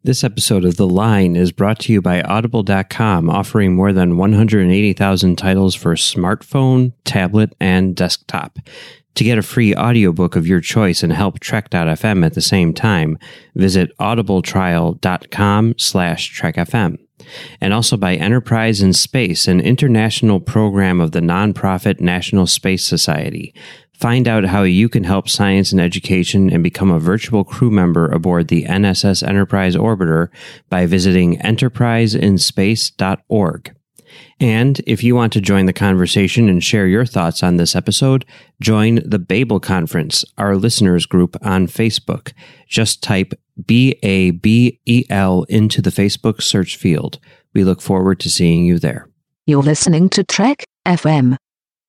This episode of The Line is brought to you by Audible.com, offering more than 180,000 titles for smartphone, tablet, and desktop. To get a free audiobook of your choice and help Trek.fm at the same time, visit audibletrial.com/TrekFM. And also by Enterprise in Space, an international program of the nonprofit National Space Society. Find out how you can help science and education and become a virtual crew member aboard the NSS Enterprise Orbiter by visiting enterpriseinspace.org. And if you want to join the conversation and share your thoughts on this episode, join the Babel Conference, our listeners group on Facebook. Just type BABEL into the Facebook search field. We look forward to seeing you there. You're listening to Trek FM.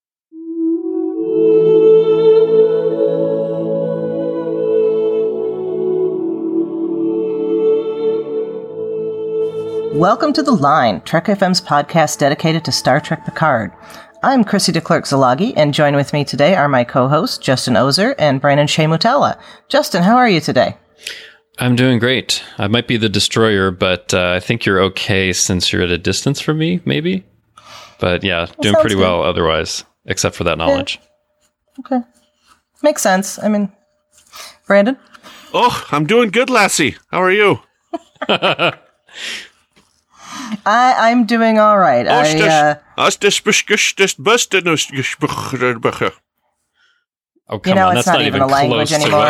Welcome to The Line, Trek FM's podcast dedicated to Star Trek Picard. I'm Chrissy DeClercq-Zalagi, and join with me today are my co-hosts, Justin Ozer and Brandon Shea Mutala. Justin, how are you today? I'm doing great. I might be the destroyer, but I think you're okay since you're at a distance from me, maybe? But yeah, doing pretty good. Well otherwise, except for that knowledge. Yeah. Okay. Makes sense. I mean, Brandon? Oh, I'm doing good, lassie. How are you? I'm doing all right. Oh, come on, it's not even a language anymore.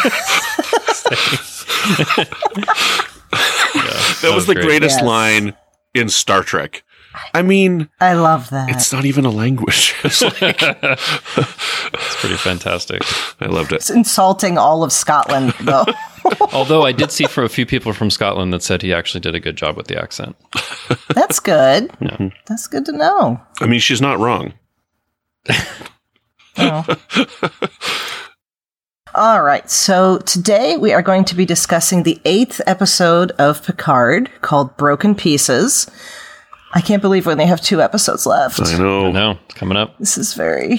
That was the greatest line in Star Trek. I mean, I love that. It's not even a language. It's like, it's pretty fantastic. I loved it. It's insulting all of Scotland, though. Although I did see from a few people from Scotland that said he actually did a good job with the accent. That's good. Yeah. That's good to know. I mean, she's not wrong. Oh. All right. So today we are going to be discussing the 8th episode of Picard called Broken Pieces. I can't believe we only have 2 episodes left. I know. It's coming up. This is very...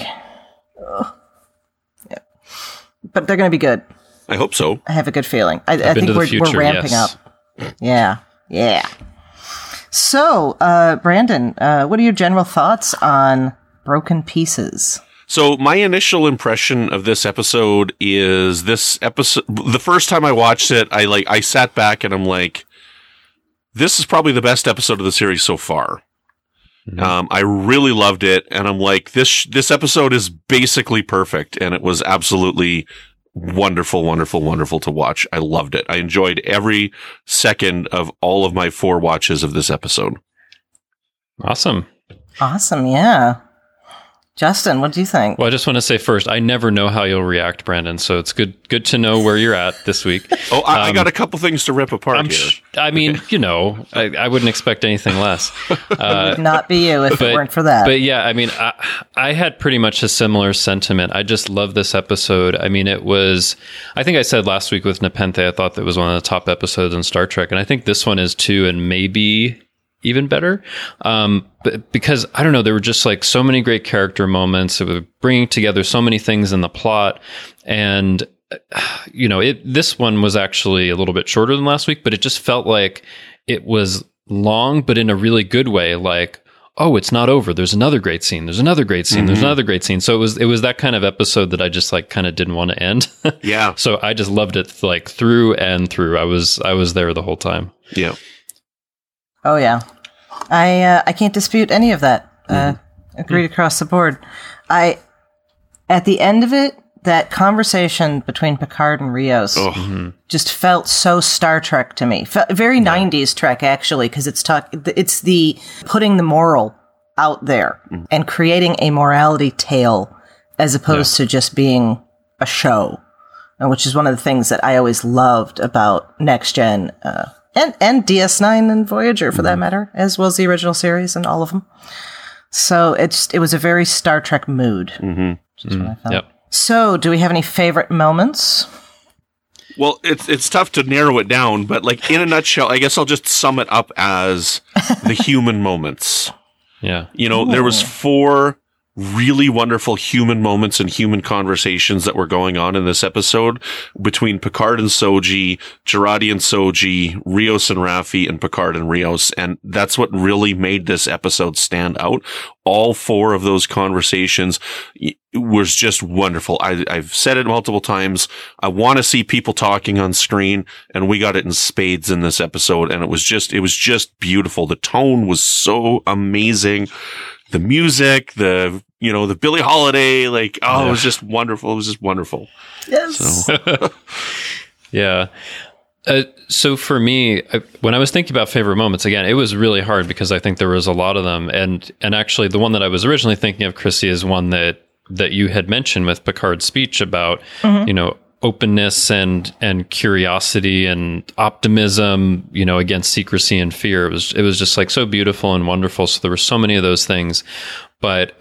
Yeah. But they're going to be good. I hope so. I have a good feeling. I think we're ramping up. Yeah. So, Brandon, what are your general thoughts on Broken Pieces? So my initial impression of this episode is the first time I watched it, I sat back and I'm like, this is probably the best episode of the series so far. Mm-hmm. I really loved it, and I'm like, this episode is basically perfect, and it was absolutely wonderful to watch. I loved it. I enjoyed every second of all of my 4 watches of this episode. Awesome, yeah. Justin, what do you think? Well, I just want to say first, I never know how you'll react, Brandon, so it's good to know where you're at this week. Oh, I got a couple things to rip apart here. I mean, I wouldn't expect anything less. It would not be you if it weren't for that. But yeah, I mean, I had pretty much a similar sentiment. I just love this episode. I mean, it was, I think I said last week with Nepenthe, I thought that was one of the top episodes in Star Trek, and I think this one is too, and maybe even better. But because I don't know, there were just like so many great character moments. It was bringing together so many things in the plot. And, this one was actually a little bit shorter than last week, but it just felt like it was long, but in a really good way. Like, oh, it's not over. There's another great scene. There's another great scene. Mm-hmm. There's another great scene. So it was that kind of episode that I just like kind of didn't want to end. Yeah. So I just loved it like through and through. I was there the whole time. Yeah. Oh yeah. I can't dispute any of that. Agreed across the board. At the end of it, that conversation between Picard and Rios just felt so Star Trek to me. Very 90s Trek, actually, because it's the putting the moral out there and creating a morality tale as opposed to just being a show, which is one of the things that I always loved about Next Gen, and DS9 and Voyager, for that matter, as well as the original series and all of them. So it was a very Star Trek mood. Just what I felt. Yep. So, do we have any favorite moments? Well, it's tough to narrow it down, but like in a nutshell, I guess I'll just sum it up as the human moments. Yeah. There was 4 really wonderful human moments and human conversations that were going on in this episode between Picard and Soji, Jurati and Soji, Rios and Raffi, and Picard and Rios. And that's what really made this episode stand out. All 4 of those conversations was just wonderful. I've said it multiple times. I want to see people talking on screen, and we got it in spades in this episode. And it was just beautiful. The tone was so amazing. The music, the Billie Holiday, like, it was just wonderful. It was just wonderful. Yes. So. Yeah. So for me, when I was thinking about favorite moments, again, it was really hard because I think there was a lot of them. And actually the one that I was originally thinking of, Chrissy, is one that you had mentioned with Picard's speech about, openness and curiosity and optimism, against secrecy and fear. It was just like so beautiful and wonderful. So there were so many of those things, but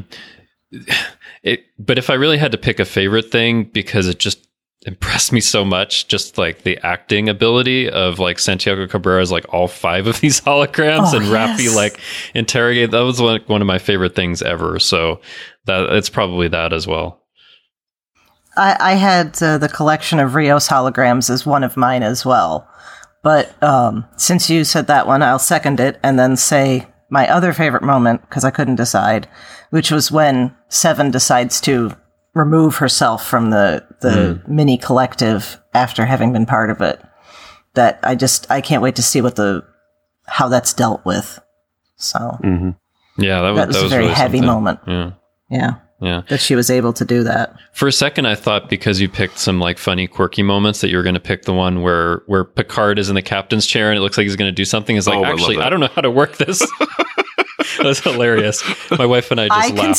if I really had to pick a favorite thing, because it just impressed me so much, just like the acting ability of like Santiago Cabrera's like all 5 of these holograms, and Raffi like interrogate. That was one of my favorite things ever. So it's probably that as well. I had the collection of Rios holograms as one of mine as well. But since you said that one, I'll second it and then say my other favorite moment, because I couldn't decide, which was when Seven decides to remove herself from the mini collective after having been part of it. That I can't wait to see how that's dealt with. So yeah, that was a very really heavy something. moment. Yeah. Yeah. That she was able to do that. For a second, I thought because you picked some like funny, quirky moments that you were going to pick the one where Picard is in the captain's chair and it looks like he's going to do something. It's like, actually, I don't know how to work this. That was hilarious. My wife and I just laughed a lot.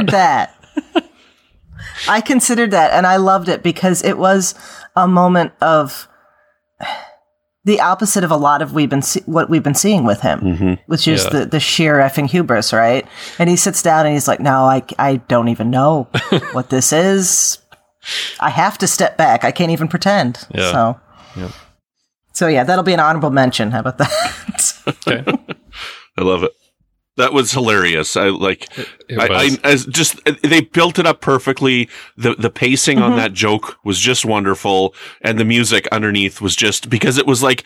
I considered that, and I loved it because it was a moment of the opposite of a lot of what we've been seeing with him, which is the sheer effing hubris, right? And he sits down and he's like, no, I don't even know what this is. I have to step back. I can't even pretend. Yeah. So yeah, that'll be an honorable mention. How about that? Okay. I love it. That was hilarious. They built it up perfectly. The pacing on that joke was just wonderful. And the music underneath was just, because it was like,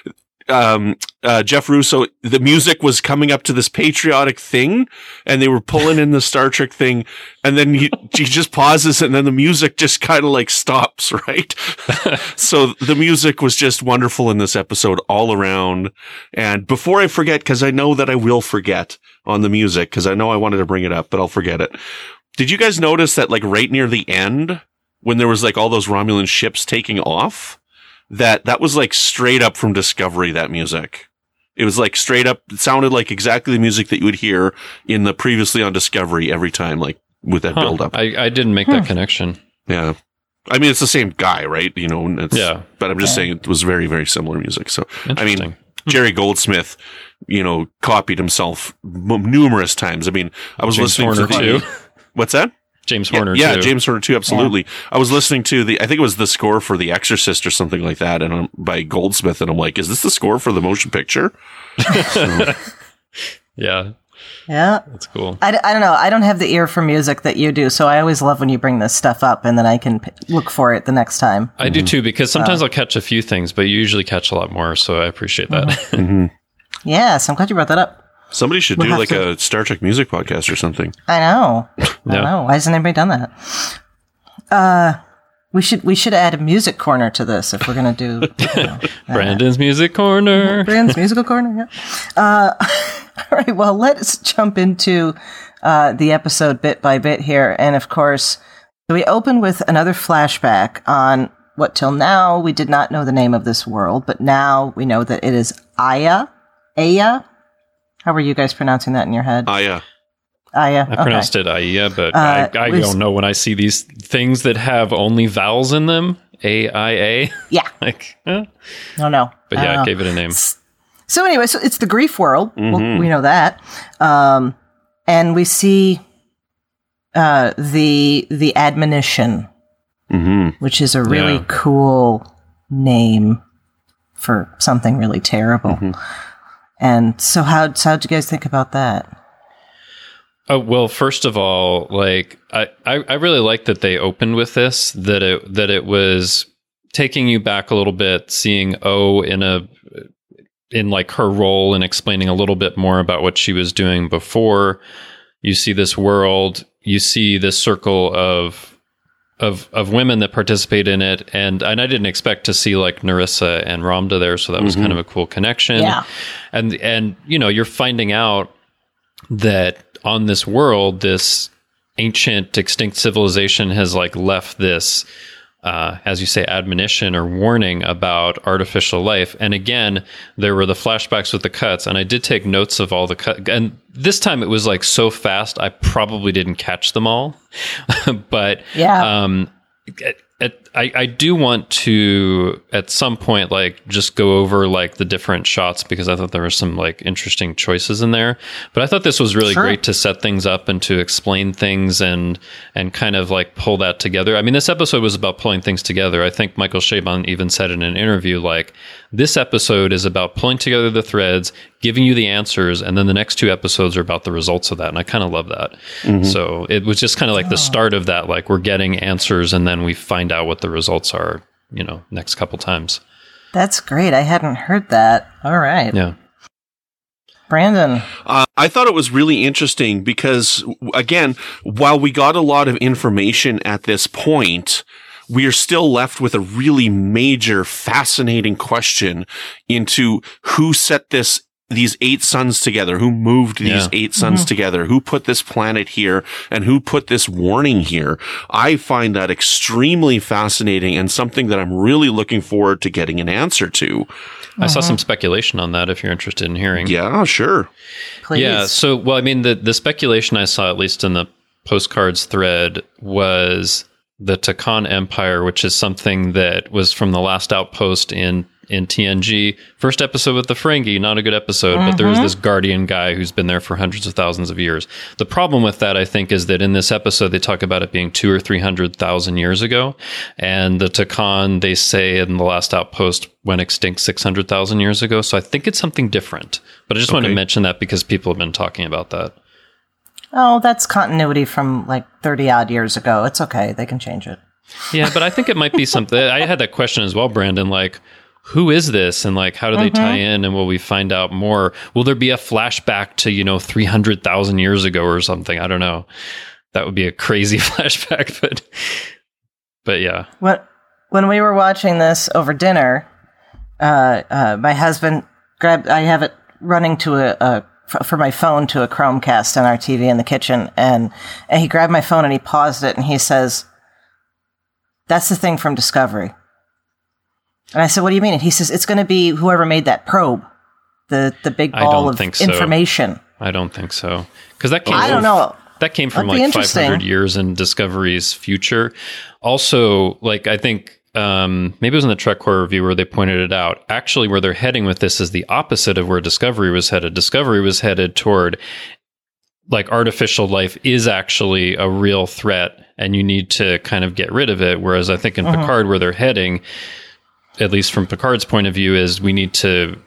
Jeff Russo, the music was coming up to this patriotic thing and they were pulling in the Star Trek thing. And then he just pauses and then the music just kind of like stops, right? So the music was just wonderful in this episode all around. And before I forget, cause I know that I will forget on the music, cause I know I wanted to bring it up, but I'll forget it. Did you guys notice that like right near the end, when there was like all those Romulan ships taking off, that was like straight up from Discovery, that music. It was like straight up, it sounded like exactly the music that you would hear in the previously on Discovery every time, like with that build up. I didn't make that connection. Yeah. I mean, it's the same guy, right? But I'm just saying it was very, very similar music. So, I mean, Jerry Goldsmith, copied himself numerous times. I mean, I was James listening Horner to too. What's that? James Horner, too. Yeah, James Horner, too, absolutely. Yeah. I was listening to I think it was the score for The Exorcist or something like that, and by Goldsmith, and I'm like, is this the score for the motion picture? Yeah. Yeah. That's cool. I don't know. I don't have the ear for music that you do, so I always love when you bring this stuff up, and then I can look for it the next time. I do, too, because sometimes I'll catch a few things, but you usually catch a lot more, so I appreciate that. Yes, I'm glad you brought that up. Somebody should do like a Star Trek music podcast or something. I know. I know. Why hasn't anybody done that? We should add a music corner to this if we're going to do Brandon's Music Corner. Brandon's Musical Corner, yeah. All right, well, let's jump into the episode bit by bit here. And of course, we open with another flashback on what till now we did not know the name of this world, but now we know that it is Aya. How were you guys pronouncing that in your head? Aya. Aya. I pronounced it Aya, but I don't know when I see these things that have only vowels in them. A-I-A. Yeah. No. But yeah, I gave it a name. So anyway, so it's the grief world. Mm-hmm. We know that. And we see the admonition, which is a really cool name for something really terrible. And so how'd you guys think about that? Oh, well, first of all, like I really like that they opened with this, that it was taking you back a little bit, seeing O in like her role and explaining a little bit more about what she was doing before. You see this world, you see this circle of women that participate in it, and I didn't expect to see like Narissa and Ramda there, so that was kind of a cool connection. Yeah. And you know, you're finding out that on this world, this ancient extinct civilization has like left this as you say, admonition or warning about artificial life. And again, there were the flashbacks with the cuts, and I did take notes of all the cuts. And this time it was like so fast, I probably didn't catch them all. But yeah. I do want to at some point like just go over like the different shots, because I thought there were some like interesting choices in there. But I thought this was really great to set things up and to explain things and kind of like pull that together. I mean, this episode was about pulling things together. I think Michael Chabon even said in an interview, like, this episode is about pulling together the threads, giving you the answers, and then the next two episodes are about the results of that. And I kind of love that. Mm-hmm. So it was just kind of like the start of that, like we're getting answers and then we find out what the results are, you know, next couple times. That's great. I hadn't heard that. All right. Yeah. Brandon. I thought it was really interesting because, again, while we got a lot of information at this point, we are still left with a really major, fascinating question into who set these 8 suns together, who moved these 8 suns together, who put this planet here, and who put this warning here. I find that extremely fascinating and something that I'm really looking forward to getting an answer to. I saw some speculation on that if you're interested in hearing. Yeah, sure. Please. Yeah, so, well, I mean, the speculation I saw, at least in the postcards thread, was the Takan Empire, which is something that was from the last outpost in TNG. First episode with the Ferengi, not a good episode, but there was this Guardian guy who's been there for hundreds of thousands of years. The problem with that, I think, is that in this episode, they talk about it being 200,000 or 300,000 years ago. And the Takan, they say in the last outpost, went extinct 600,000 years ago. So I think it's something different. But I just wanted to mention that because people have been talking about that. Oh, that's continuity from like 30 odd years ago. It's okay. They can change it. Yeah, but I think it might be something. I had that question as well, Brandon, like, who is this? And like, how do they tie in? And will we find out more? Will there be a flashback to, 300,000 years ago or something? I don't know. That would be a crazy flashback, but yeah. When we were watching this over dinner, my husband I have it running to for my phone to a Chromecast on our TV in the kitchen. And he grabbed my phone and he paused it and he says, "That's the thing from Discovery." And I said, "What do you mean?" And he says, "It's going to be whoever made that probe, the big ball of information." I don't think so. Because that came I don't know. That came from like 500 years in Discovery's future. Also, like, I think maybe it was in the Trek Core review where they pointed it out. Actually, where they're heading with this is the opposite of where Discovery was headed. Discovery was headed toward, like, artificial life is actually a real threat and you need to kind of get rid of it. Whereas I think in Picard, where they're heading, at least from Picard's point of view, is we need to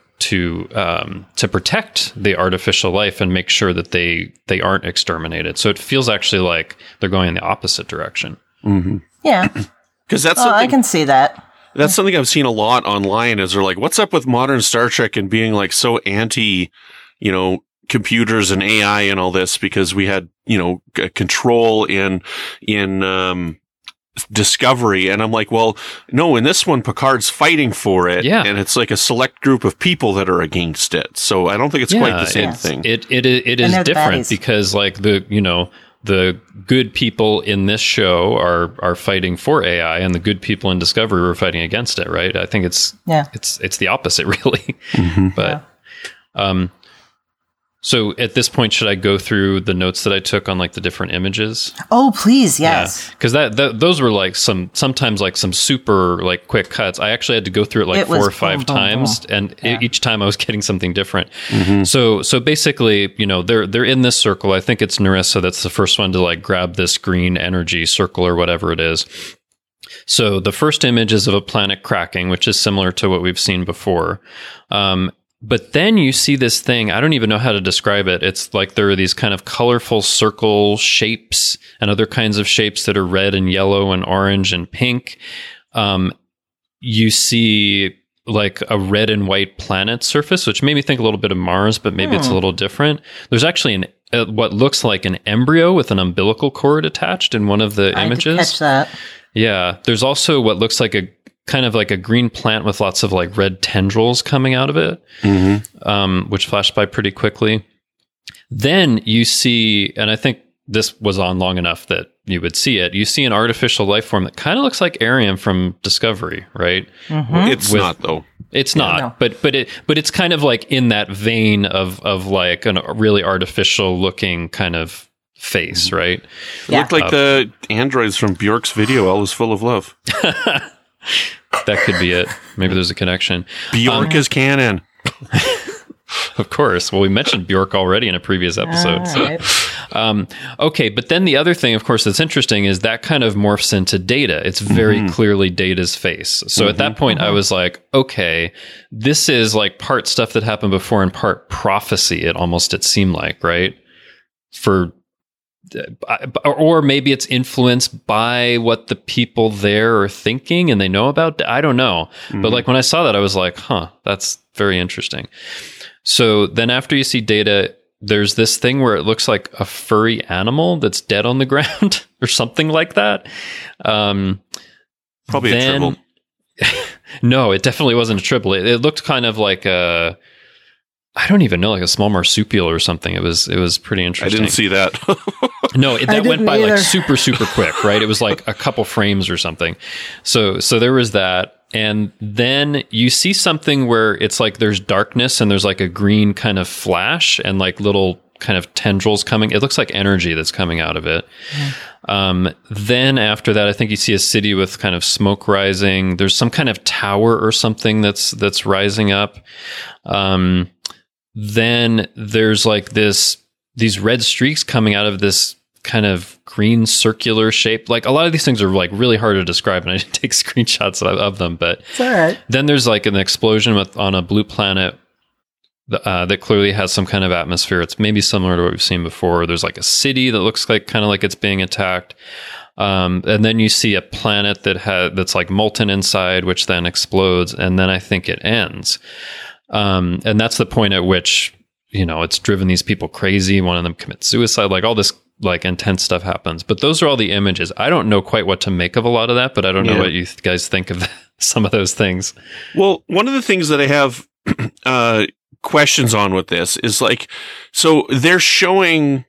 protect the artificial life and make sure that they aren't exterminated. So it feels actually like they're going in the opposite direction. Mm-hmm. Yeah. Because that's I can see that. That's something I've seen a lot online is they're like, what's up with modern Star Trek and being like so anti, computers and AI and all this, because we had, control in Discovery. And I'm like, well, no, in this one, Picard's fighting for it. Yeah. And it's like a select group of people that are against it. So I don't think it's quite the same thing. It is different because like the good people in this show are fighting for AI and the good people in Discovery were fighting against it. Right. I think it's the opposite really. Mm-hmm. But, so at this point, should I go through the notes that I took on like the different images? Oh, please. Yes. Because those were like sometimes like some super like quick cuts. I actually had to go through it like 4 or 5 times. And each time I was getting something different. Mm-hmm. So basically, they're in this circle. I think it's Narissa that's the first one to like grab this green energy circle or whatever it is. So the first image is of a planet cracking, which is similar to what we've seen before. But then you see this thing, I don't even know how to describe it. It's like there are these kind of colorful circle shapes and other kinds of shapes that are red and yellow and orange and pink. You see like a red and white planet surface, which made me think a little bit of Mars, but maybe it's a little different. There's actually what looks like an embryo with an umbilical cord attached in one of the images. I did catch that. Yeah. There's also what looks like a kind of like a green plant with lots of like red tendrils coming out of it, which flashed by pretty quickly. Then you see, and I think this was on long enough that you would see it. You see an artificial life form that kind of looks like Arium from Discovery, right? It's not though. It's not, no. but it's kind of like in that vein of like a really artificial looking kind of face, right? It looked like the androids from Bjork's video, All Is Full of Love. That could be it. Maybe there's a connection. Bjork is canon. Of course. Well, we mentioned Bjork already in a previous episode. Okay, but then the other thing, of course, that's interesting is that kind of morphs into Data. It's very clearly Data's face. So at that point, I was like, okay, this is like part stuff that happened before and part prophecy. It seemed like, right? Or maybe it's influenced by what the people there are thinking and they know about. I don't know. But like when I saw that, I was like, that's very interesting. So then after you see Data, there's this thing where it looks like a furry animal that's dead on the ground or something like that. Probably a tribble. No, it definitely wasn't a tribble. It looked kind of like I don't even know, like a small marsupial or something. It was pretty interesting. I didn't see that. No, that went by either. like super, super quick, right? It was like a couple frames or something. So there was that. And then you see something where it's like there's darkness and there's like a green kind of flash and like little kind of tendrils coming. It looks like energy that's coming out of it. Then after that, I think you see a city with kind of smoke rising. There's some kind of tower or something that's rising up. Then there's like these red streaks coming out of this kind of green circular shape. Like a lot of these things are like really hard to describe, and I didn't take screenshots of them, but It's all right. then there's like an explosion on a blue planet that clearly has some kind of atmosphere. It's maybe similar to what we've seen before. There's like a city that looks like kind of like it's being attacked. And then you see a planet that's like molten inside, which then explodes. And then I think it ends. And that's the point at which, it's driven these people crazy. One of them commits suicide, like all this like intense stuff happens. But those are all the images. I don't know quite what to make of a lot of that, but I don't know what you guys think of some of those things. Well, one of the things that I have questions on with this is like, so they're showing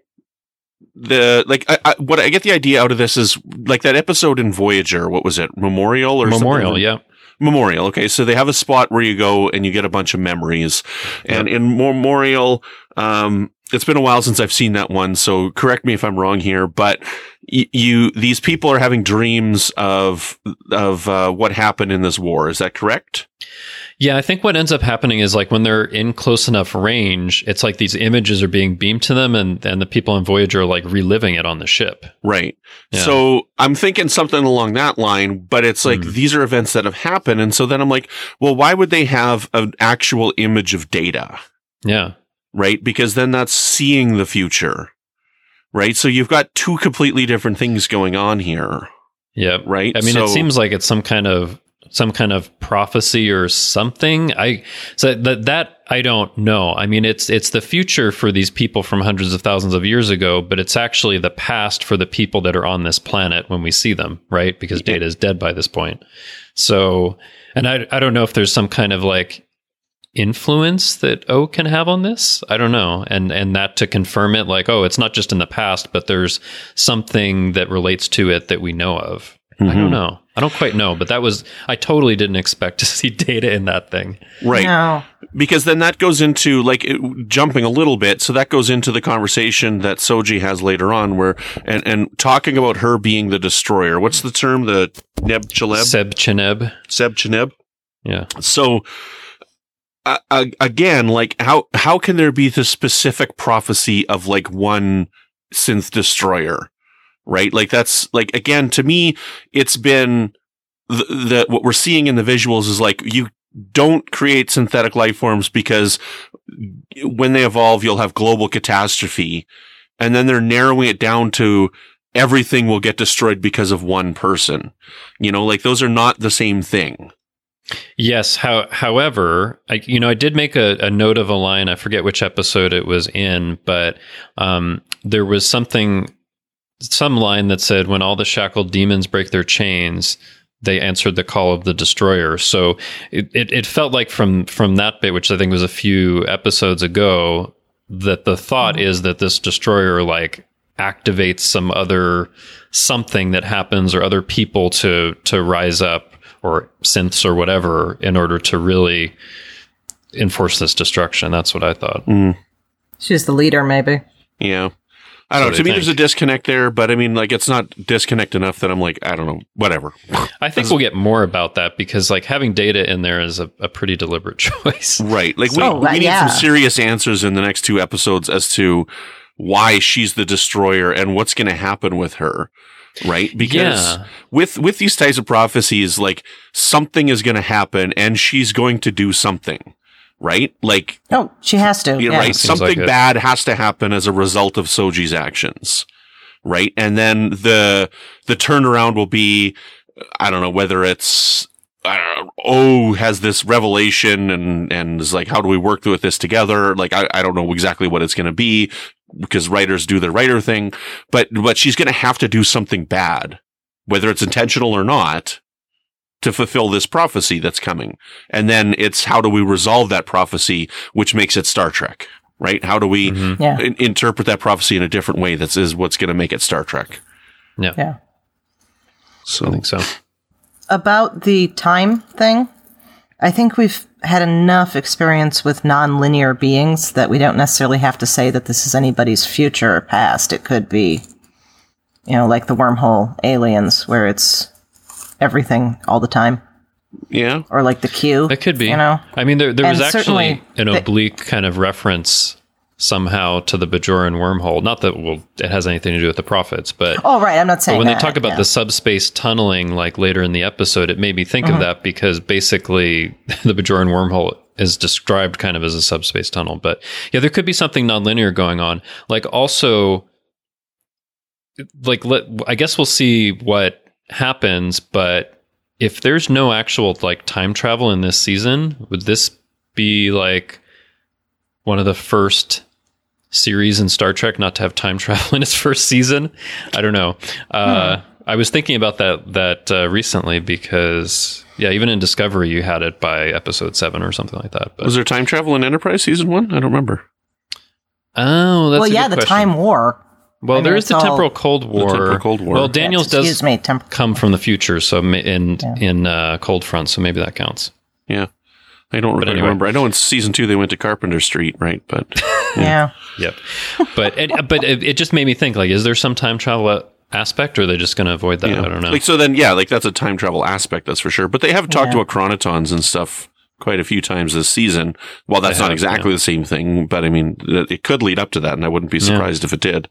what I get the idea out of this is like that episode in Voyager. What was it? Memorial or Memorial, something? yeah. Memorial. Okay. So they have a spot where you go and you get a bunch of memories. And in Memorial, it's been a while since I've seen that one. So correct me if I'm wrong here, but these people are having dreams of what happened in this war. Is that correct? Yeah, I think what ends up happening is like when they're in close enough range, it's like these images are being beamed to them and the people in Voyager are like reliving it on the ship. Right. Yeah. So I'm thinking something along that line, but it's like these are events that have happened. And so then I'm like, well, why would they have an actual image of Data? Yeah. Right? Because then that's seeing the future. Right? So you've got two completely different things going on here. Yeah. Right? I mean, it seems like it's some kind of prophecy or something. So that I don't know. I mean, it's the future for these people from hundreds of thousands of years ago, but it's actually the past for the people that are on this planet when we see them, right? Because Data is dead by this point. So, and I don't know if there's some kind of like influence that O can have on this. I don't know. And that to confirm it, like, it's not just in the past, but there's something that relates to it that we know of. I don't know. I don't quite know, but I totally didn't expect to see Data in that thing. Right. No. Because then that goes into jumping a little bit. So that goes into the conversation that Soji has later on where, and talking about her being the destroyer. What's the term? The Neb-Cheleb? Seb-Cheneb. Yeah. So, again, like how can there be the specific prophecy of like one synth destroyer? Right? Like that's like, again, to me, it's been what we're seeing in the visuals is like don't create synthetic life forms because when they evolve, you'll have global catastrophe. And then they're narrowing it down to everything will get destroyed because of one person. You know, like those are not the same thing. Yes. However, I did make a note of a line. I forget which episode it was in, but there was some line that said, when all the shackled demons break their chains, they answered the call of the destroyer. So it felt like from that bit, which I think was a few episodes ago, that the thought is that this destroyer like activates some other something that happens or other people to rise up, or synths or whatever, in order to really enforce this destruction. That's what I thought. She's the leader, maybe. Yeah. I don't know. To me, there's a disconnect there, but I mean, like, it's not disconnect enough that I'm like, I don't know, whatever. I think we'll get more about that because, like, having Data in there is a pretty deliberate choice. Right. Like, we need some serious answers in the next 2 episodes as to why she's the destroyer and what's going to happen with her. Right? Because with these types of prophecies, like, something is going to happen and she's going to do something. Right? Like, oh, she has to. Yeah, right. Something like bad has to happen as a result of Soji's actions. Right? And then the turnaround will be, I don't know, whether it's, has this revelation and is like, how do we work with this together? Like, I don't know exactly what it's going to be because writers do their writer thing, but she's going to have to do something bad, whether it's intentional or not, to fulfill this prophecy that's coming. And then it's how do we resolve that prophecy, which makes it Star Trek, right? How do we interpret that prophecy in a different way? That is what's going to make it Star Trek. Yeah. So I think so. About the time thing, I think we've had enough experience with non-linear beings that we don't necessarily have to say that this is anybody's future or past. It could be, like the wormhole aliens, where it's everything all the time. Yeah. Or like the Q. It could be. I mean, there was actually an oblique kind of reference somehow to the Bajoran wormhole. Not that it has anything to do with the prophets, but oh right, I'm not saying. But when that, they talk about the subspace tunneling, like later in the episode, it made me think of that because basically the Bajoran wormhole is described kind of as a subspace tunnel. But yeah, there could be something nonlinear going on. Like also, like I guess we'll see what happens. But if there's no actual like time travel in this season, would this be like one of the first series in Star Trek not to have time travel in its first season? I don't know. I was thinking about that recently because, even in Discovery, you had it by episode 7 or something like that. But was there time travel in Enterprise season 1? I don't remember. Oh, that's a good the question. Time War. Well, there is the Temporal Cold War. The Temporal Cold War. Well, Daniels does come from the future, so in Cold Front, so maybe that counts. Yeah. I don't remember. I know in season 2 they went to Carpenter Street, right? But yeah. Yep. But it just made me think, like, is there some time travel aspect, or are they just going to avoid that? I don't know. Like, so then, like that's a time travel aspect, that's for sure. But they have talked about chronotons and stuff quite a few times this season. Well, that's not exactly the same thing, but I mean, it could lead up to that, and I wouldn't be surprised if it did.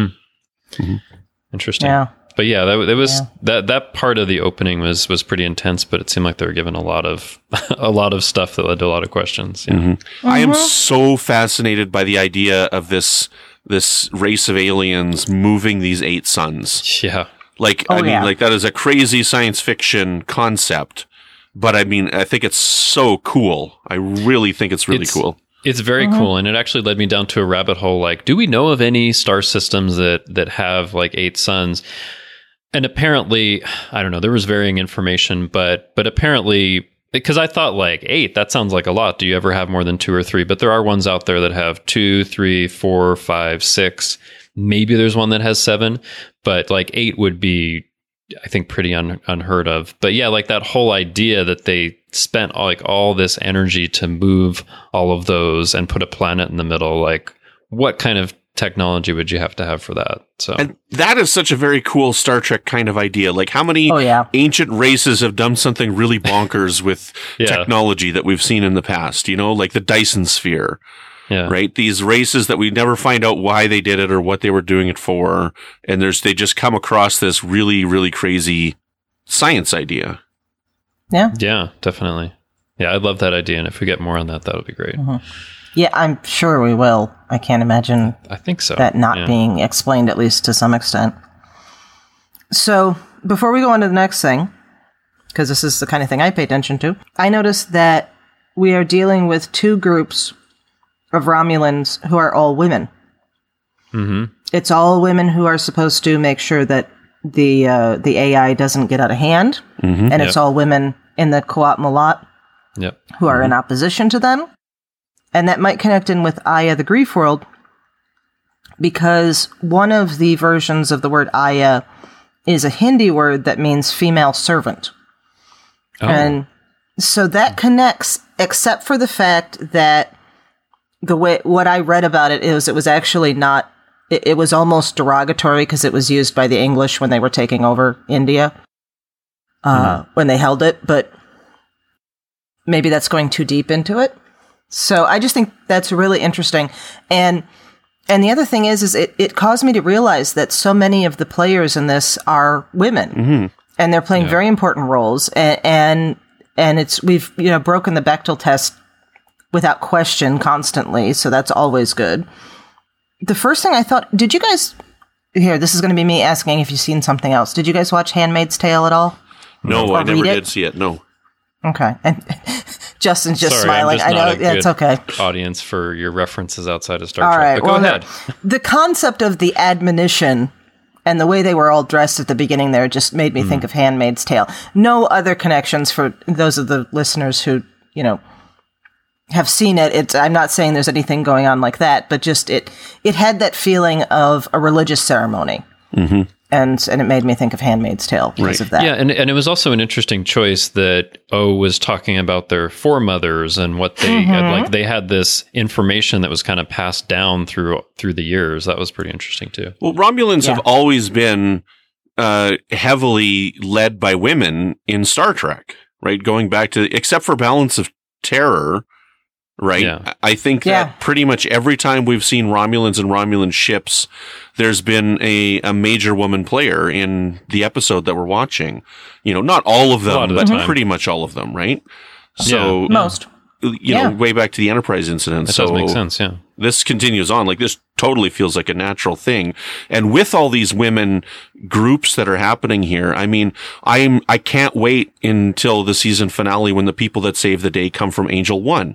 Interesting. Yeah. But yeah, that was that part of the opening was pretty intense, but it seemed like they were given a lot of stuff that led to a lot of questions. Yeah. I am so fascinated by the idea of this race of aliens moving these 8 suns. Yeah. Like, I mean, like that is a crazy science fiction concept, but I mean, I think it's so cool. I really think it's really cool. It's very cool, and it actually led me down to a rabbit hole. Like, do we know of any star systems that have like 8 suns? And apparently, I don't know, there was varying information, but apparently, because I thought like 8, that sounds like a lot. Do you ever have more than 2 or 3? But there are ones out there that have 2, 3, 4, 5, 6. Maybe there's one that has 7, but like 8 would be, I think, pretty unheard of. But yeah, like that whole idea that they spent all this energy to move all of those and put a planet in the middle, like what kind of technology would you have to have for that? So, and that is such a very cool Star Trek kind of idea. Like, how many ancient races have done something really bonkers with technology that we've seen in the past? Like the Dyson sphere, right? These races that we never find out why they did it or what they were doing it for, and they just come across this really, really crazy science idea. Yeah, definitely. Yeah, I love that idea. And if we get more on that, that'll be great. Yeah, I'm sure we will. I can't imagine I think so. that not being explained, at least to some extent. So, before we go on to the next thing, because this is the kind of thing I pay attention to, I noticed that we are dealing with two groups of Romulans who are all women. Mm-hmm. It's all women who are supposed to make sure that the AI doesn't get out of hand, and it's all women in the Qowat Milat Yep. who are in opposition to them. And that might connect in with Aya the Grief World, because one of the versions of the word Aya is a Hindi word that means female servant. Oh. And so that connects, except for the fact that the way what I read about it was actually not, it was almost derogatory because it was used by the English when they were taking over India, when they held it, but maybe that's going too deep into it. So I just think that's really interesting. And the other thing is it caused me to realize that so many of the players in this are women, and they're playing very important roles. And we've broken the Bechdel test without question constantly, so that's always good. The first thing I thought, did you guys? Here, this is going to be me asking if you've seen something else. Did you guys watch *Handmaid's Tale* at all? No, Or I never read it? did see it. No. Okay, and Justin's just Sorry, smiling. I'm just I know not a it's good okay. audience for your references outside of Star All Trek. right, But go well, ahead. The concept of the admonition and the way they were all dressed at the beginning there just made me think of *Handmaid's Tale*. No other connections for those of the listeners who, have seen it. I'm not saying there's anything going on like that, but just it had that feeling of a religious ceremony. Mm-hmm. And it made me think of *Handmaid's Tale* because of that. Yeah, and it was also an interesting choice that O was talking about their foremothers and what they had, they had this information that was kind of passed down through the years. That was pretty interesting too. Well, Romulans have always been heavily led by women in Star Trek, right? Going back to, except for Balance of Terror, right? Yeah. I think that pretty much every time we've seen Romulans and Romulan ships, there's been a major woman player in the episode that we're watching. Not all of them, but pretty much all of them, right? So Most. Way back to the Enterprise incident. That does make sense, yeah. This continues on. Like, this totally feels like a natural thing. And with all these women groups that are happening here, I mean, I can't wait until the season finale when the people that save the day come from Angel One.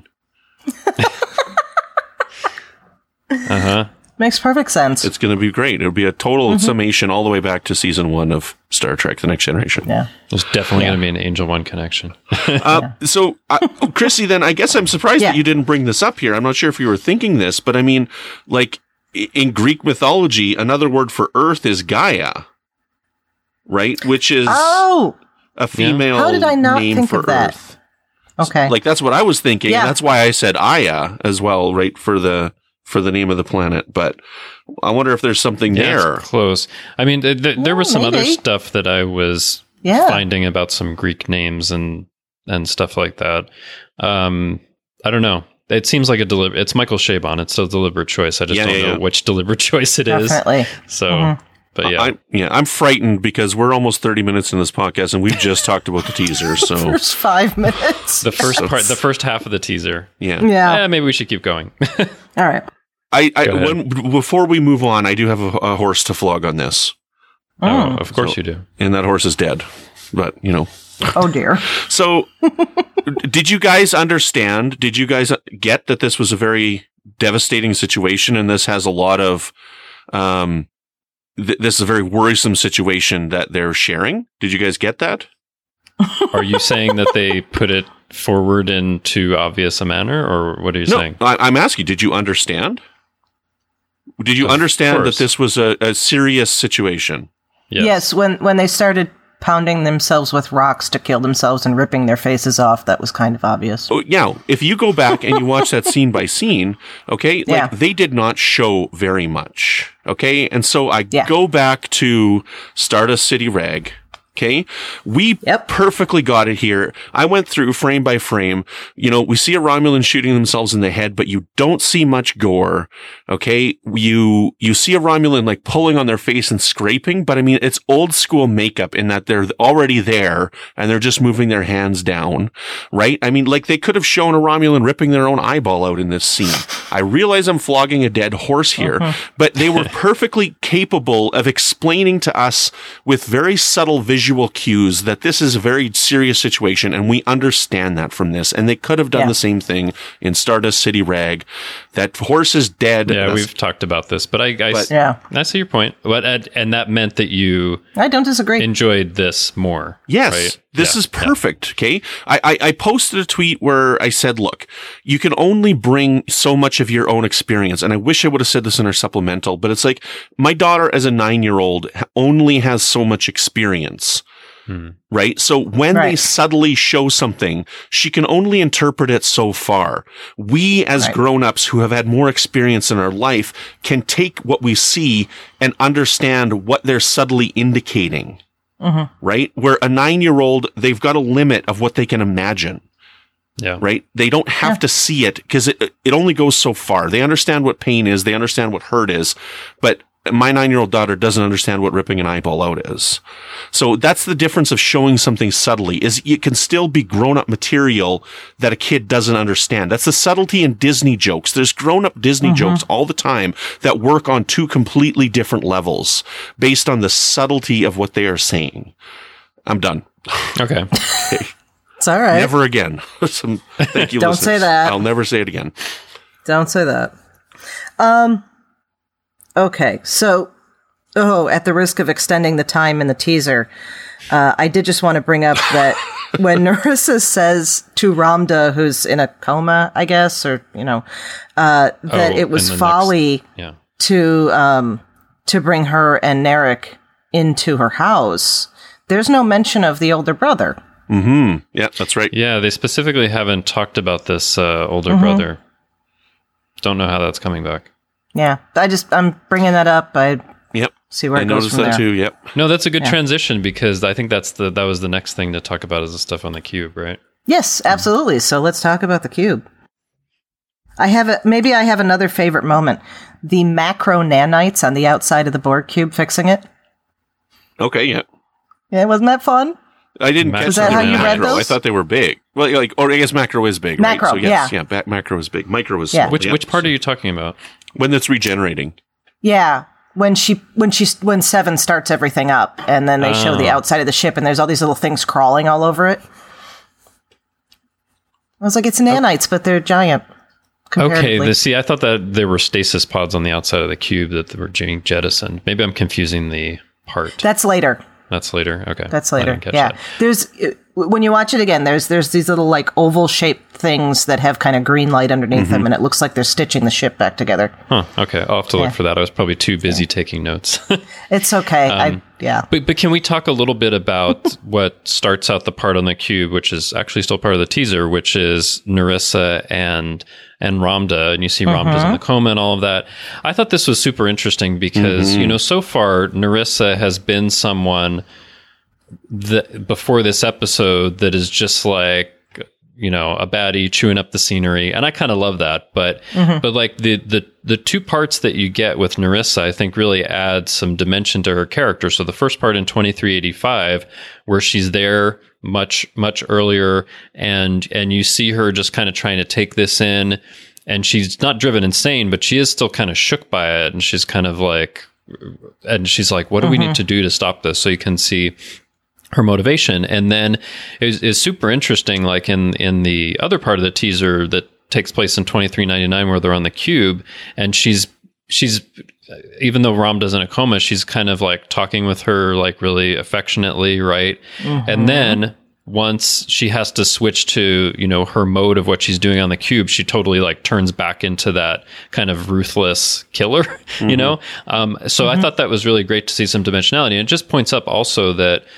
Makes perfect sense. It's going to be great. It'll be a total summation all the way back to season 1 of Star Trek: The Next Generation. Yeah. There's definitely going to be an Angel One connection. So, Chrissy, then I guess I'm surprised that you didn't bring this up here. I'm not sure if you were thinking this, but I mean, like, in Greek mythology, another word for Earth is Gaia, right? Which is a female How did I not name think for of that? Earth. Okay. Like, that's what I was thinking. Yeah. And that's why I said Aya as well, right? For the name of the planet. But I wonder if there's something there. It's close. I mean, there was some other maybe. stuff that I was finding about some Greek names and stuff like that. I don't know. It seems like it's Michael Chabon. It's still a deliberate choice. I just don't know which deliberate choice it is. Definitely. So, but yeah. I'm frightened because we're almost 30 minutes in this podcast and we've just talked about the teaser. So First 5 minutes. the first half of the teaser. Yeah. Maybe we should keep going. All right. Before we move on, I do have a horse to flog on this. Oh, of course you do. And that horse is dead. But, Oh, dear. So, did you guys understand? Did you guys get that this was a very devastating situation and this has a lot of, this is a very worrisome situation that they're sharing? Did you guys get that? Are you saying that they put it forward in too obvious a manner, or what are you saying? I'm asking, did you understand? Did you understand that this was a serious situation? Yes, when they started pounding themselves with rocks to kill themselves and ripping their faces off, that was kind of obvious. Oh, yeah, if you go back and you watch that scene by scene, okay, they did not show very much, okay? And so I go back to Stardust City Rag, Okay. We perfectly got it here. I went through frame by frame. You know, we see a Romulan shooting themselves in the head, but you don't see much gore. Okay. You see a Romulan like pulling on their face and scraping, but I mean, it's old school makeup in that they're already there and they're just moving their hands down, right? I mean, like they could have shown a Romulan ripping their own eyeball out in this scene. I realize I'm flogging a dead horse here, but they were perfectly capable of explaining to us with very subtle visual cues that this is a very serious situation, and we understand that from this. And they could have done the same thing in Stardust City Rag. That horse is dead. Yeah, we've talked about this, but I see your point. But and that meant that you I don't disagree. Enjoyed this more. Yes. Right? This is perfect. Okay. I posted a tweet where I said, look, you can only bring so much of your own experience. And I wish I would have said this in our supplemental, but it's like my daughter as a 9-year-old only has so much experience. Right. So when they subtly show something, she can only interpret it so far. We as grown-ups who have had more experience in our life can take what we see and understand what they're subtly indicating. Right? Where a 9-year-old, they've got a limit of what they can imagine. Yeah. Right? They don't have to see it because it only goes so far. They understand what pain is. They understand what hurt is. But my 9-year-old daughter doesn't understand what ripping an eyeball out is. So that's the difference of showing something subtly, is it can still be grown-up material that a kid doesn't understand. That's the subtlety in Disney jokes. There's grown-up Disney jokes all the time that work on two completely different levels based on the subtlety of what they are saying. I'm done. Okay. It's all right. Never again. Thank you, Don't listeners. say that. I'll never say it again. Don't say that. Okay, so, at the risk of extending the time in the teaser, I did just want to bring up that when Narissa says to Ramda, who's in a coma, I guess, or, that it was folly to bring her and Narek into her house, there's no mention of the older brother. Mm-hmm. Yeah, that's right. Yeah, they specifically haven't talked about this older brother. Don't know how that's coming back. Yeah, I'm bringing that up. See where it goes from there. I noticed that too. Yep. No, that's a good transition because I think that was the next thing to talk about is the stuff on the cube, right? Yes, absolutely. So let's talk about the cube. I have another favorite moment: the macro nanites on the outside of the Borg cube fixing it. Okay. Yeah. Yeah, wasn't that fun? I didn't catch that how you read those? I thought they were big. Well, or I guess macro is big. Macro, right? So yes, macro is big. Micro is small. Which part are you talking about? When it's regenerating. Yeah, when Seven starts everything up, and then they show the outside of the ship, and there's all these little things crawling all over it. I was like, it's nanites, but they're giant. Okay, I thought that there were stasis pods on the outside of the cube that were being jettisoned. Maybe I'm confusing the part. That's later. That's later. Okay. That's later. Yeah. There's when you watch it again, there's these little like oval shaped things that have kind of green light underneath them, and it looks like they're stitching the ship back together. Huh. Okay. I'll have to look for that. I was probably too busy taking notes. It's okay. But can we talk a little bit about what starts out the part on the cube, which is actually still part of the teaser, which is Narissa and Ramda, and you see Ramda's in the coma and all of that. I thought this was super interesting because, so far Narissa has been someone that before this episode that is just like, a baddie chewing up the scenery. And I kind of love that. But like the two parts that you get with Narissa, I think really add some dimension to her character. So the first part in 2385, where she's there much, much earlier and you see her just kind of trying to take this in, and she's not driven insane, but she is still kind of shook by it. And she's kind of like, what do we need to do to stop this? So you can see her motivation. And then is super interesting, like in the other part of the teaser that takes place in 2399 where they're on the cube, and she's even though Ramda's in a coma, she's kind of like talking with her like really affectionately, right? And then once she has to switch to, her mode of what she's doing on the cube, she totally like turns back into that kind of ruthless killer, So I thought that was really great to see some dimensionality. And it just points up also that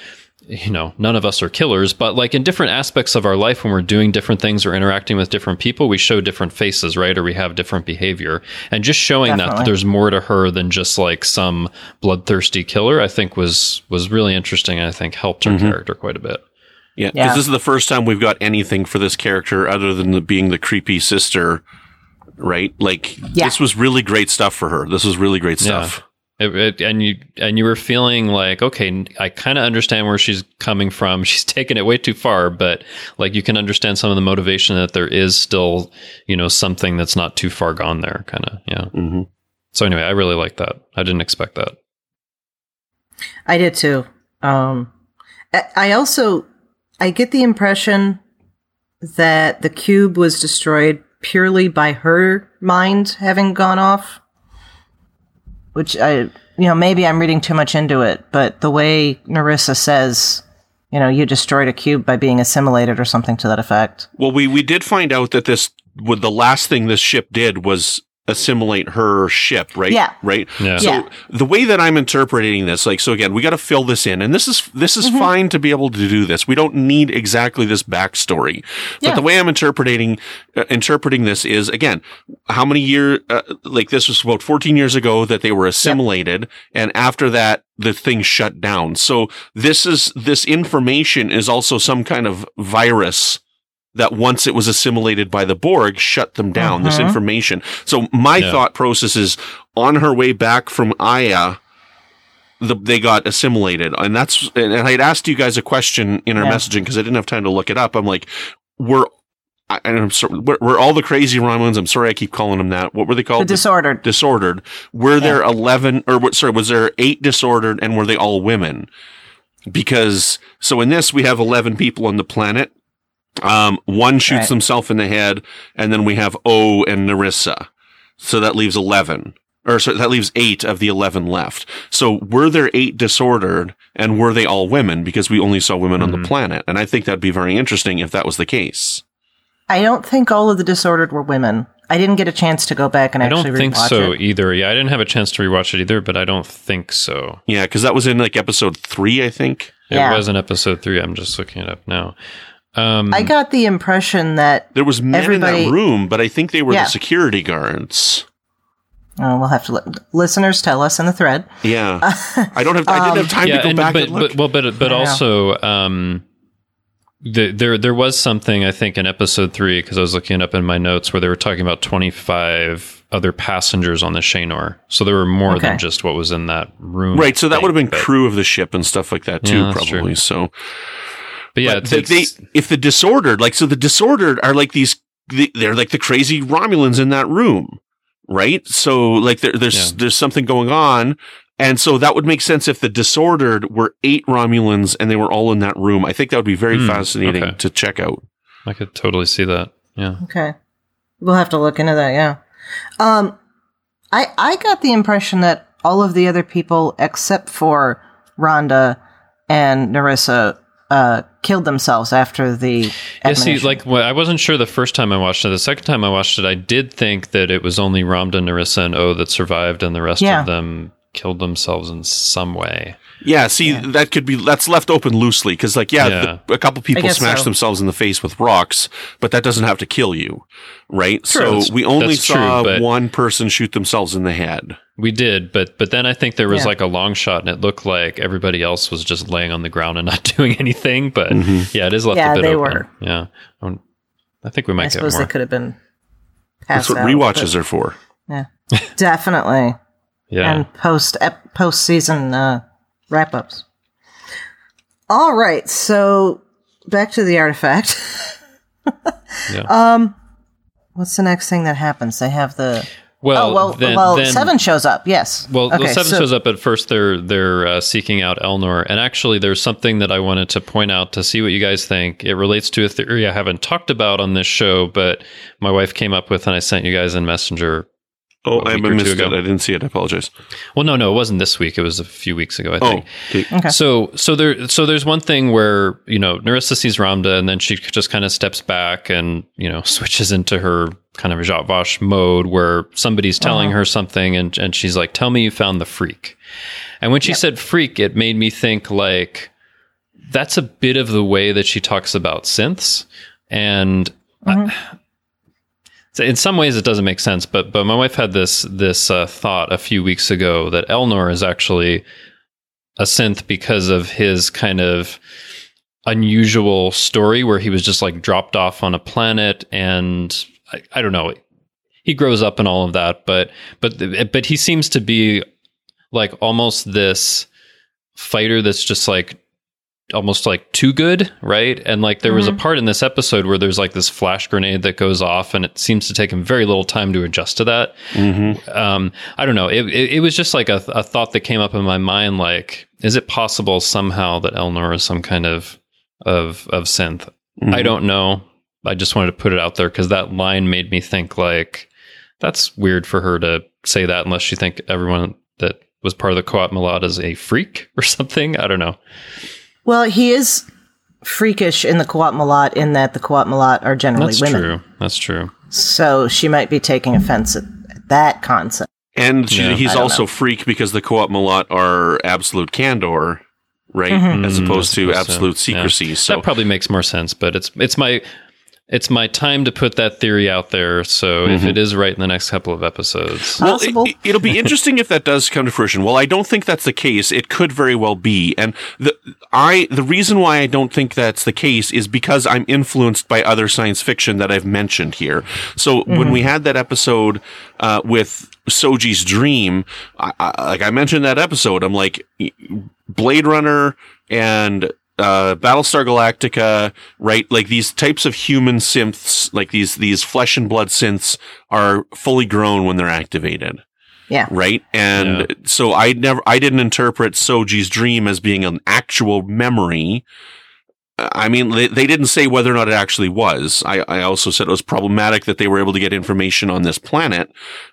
none of us are killers, but like in different aspects of our life, when we're doing different things or interacting with different people, we show different faces, right? Or we have different behavior. And just showing that there's more to her than just like some bloodthirsty killer, I think was really interesting. And I think helped her character quite a bit. Yeah. Because this is the first time we've got anything for this character other than being the creepy sister, right? Like this was really great stuff for her. This was really great stuff. And you were feeling like, okay, I kind of understand where she's coming from. She's taken it way too far, but like you can understand some of the motivation that there is still, something that's not too far gone there, kind of. Yeah. Mm-hmm. So anyway, I really like that. I didn't expect that. I did too. I get the impression that the cube was destroyed purely by her mind having gone off. Which maybe I'm reading too much into it, but the way Narissa says, you destroyed a cube by being assimilated or something to that effect. Well, we did find out that the last thing this ship did was assimilate her ship, right? Yeah. Right? Yeah. So the way that I'm interpreting this, so again, we got to fill this in, and this is fine to be able to do this. We don't need exactly this backstory. But the way I'm interpreting this is, again, how many years, this was about 14 years ago that they were assimilated, and after that, the thing shut down. So this information is also some kind of virus that once it was assimilated by the Borg, shut them down, this information. So my thought process is, on her way back from Aya, they got assimilated. And I had asked you guys a question in our messaging because I didn't have time to look it up. I'm like, were all the crazy Romulans, I'm sorry I keep calling them that, what were they called? The disordered. Disordered. Were there 11, was there 8 disordered, and were they all women? Because, so in this, we have 11 people on the planet. One shoots himself in the head, and then we have O and Narissa. So that leaves 11. That leaves 8 of the 11 left. So were there 8 disordered, and were they all women? Because we only saw women on the planet. And I think that'd be very interesting if that was the case. I don't think all of the disordered were women. I didn't get a chance to go back and actually rewatch it. I don't think so either. Yeah, I didn't have a chance to rewatch it either, but I don't think so. Yeah, because that was in episode 3, I think. It was in episode 3. I'm just looking it up now. I got the impression that there was men in that room, but I think they were the security guards. Oh, we'll have to listeners tell us in the thread. Yeah, I didn't have time to go back and look. But also, there was something I think in episode 3, because I was looking it up in my notes, where they were talking about 25 other passengers on the Shanor. So there were more than just what was in that room. Right. So that would have been crew of the ship and stuff like that too, probably. True. So. But yeah, if the disordered, the disordered are like they're like the crazy Romulans in that room, right? So there's something going on. And so that would make sense if the disordered were 8 Romulans and they were all in that room. I think that would be very fascinating to check out. I could totally see that. Yeah. Okay. We'll have to look into that. Yeah. I got the impression that all of the other people except for Rhonda and Narissa killed themselves after the admonition. Yeah, see, I wasn't sure the first time I watched it. The second time I watched it, I did think that it was only Rhonda, Narissa, and O that survived, and the rest of them killed themselves in some way. Yeah, see, that's left open loosely, because, a couple people smashed themselves in the face with rocks, but that doesn't have to kill you, right? True. So we only saw one person shoot themselves in the head. We did, but then I think there was a long shot, and it looked like everybody else was just laying on the ground and not doing anything. But it is left a bit open. Were. Yeah, I think we might get more. I suppose they could have been passed That's what rewatches are for. Yeah, definitely. Yeah, and post-season wrap-ups. All right, so back to the artifact. What's the next thing that happens? They have the... Then 7 shows up, yes. Well, 7 shows up at first. They're seeking out Elnor. And actually, there's something that I wanted to point out to see what you guys think. It relates to a theory I haven't talked about on this show, but my wife came up with, and I sent you guys in Messenger. Oh, I missed it. I didn't see it. I apologize. Well, no, it wasn't this week. It was a few weeks ago, I think. Okay. So there's one thing where, Narissa sees Ramda, and then she just kind of steps back and, switches into her kind of Zhat Vash mode where somebody's telling her something, and she's like, "Tell me you found the freak." And when she said freak, it made me think that's a bit of the way that she talks about synths. And so in some ways it doesn't make sense, but my wife had this thought a few weeks ago that Elnor is actually a synth because of his kind of unusual story where he was just like dropped off on a planet, and I don't know, he grows up and all of that, but he seems to be like almost this fighter that's just like almost like too good, right? And like there was a part in this episode where there's like this flash grenade that goes off, and it seems to take him very little time to adjust to that. I don't know. It was just like a thought that came up in my mind. Like, is it possible somehow that Elnor is some kind of synth? I don't know. I just wanted to put it out there because that line made me think like that's weird for her to say that unless she think everyone that was part of the Qowat Milat is a freak or something. I don't know. Well, he is freakish in the Qowat Milat in that the Qowat Milat are generally women. That's true. So she might be taking offense at that concept. And he's also freak because the Qowat Milat are absolute candor, right? As opposed to absolute secrecy. Yeah. So that probably makes more sense, but it's my time to put that theory out there. So if it is right in the next couple of episodes. Well, it'll be interesting if that does come to fruition. Well, I don't think that's the case. It could very well be. And the reason why I don't think that's the case is because I'm influenced by other science fiction that I've mentioned here. So when we had that episode with Soji's dream, like I mentioned that episode, I'm like, Blade Runner and Battlestar Galactica, right? Like these types of human synths, like these flesh and blood synths are fully grown when they're activated. Yeah. Right. And so I didn't interpret Soji's dream as being an actual memory. I mean, they didn't say whether or not it actually was. I also said it was problematic that they were able to get information on this planet,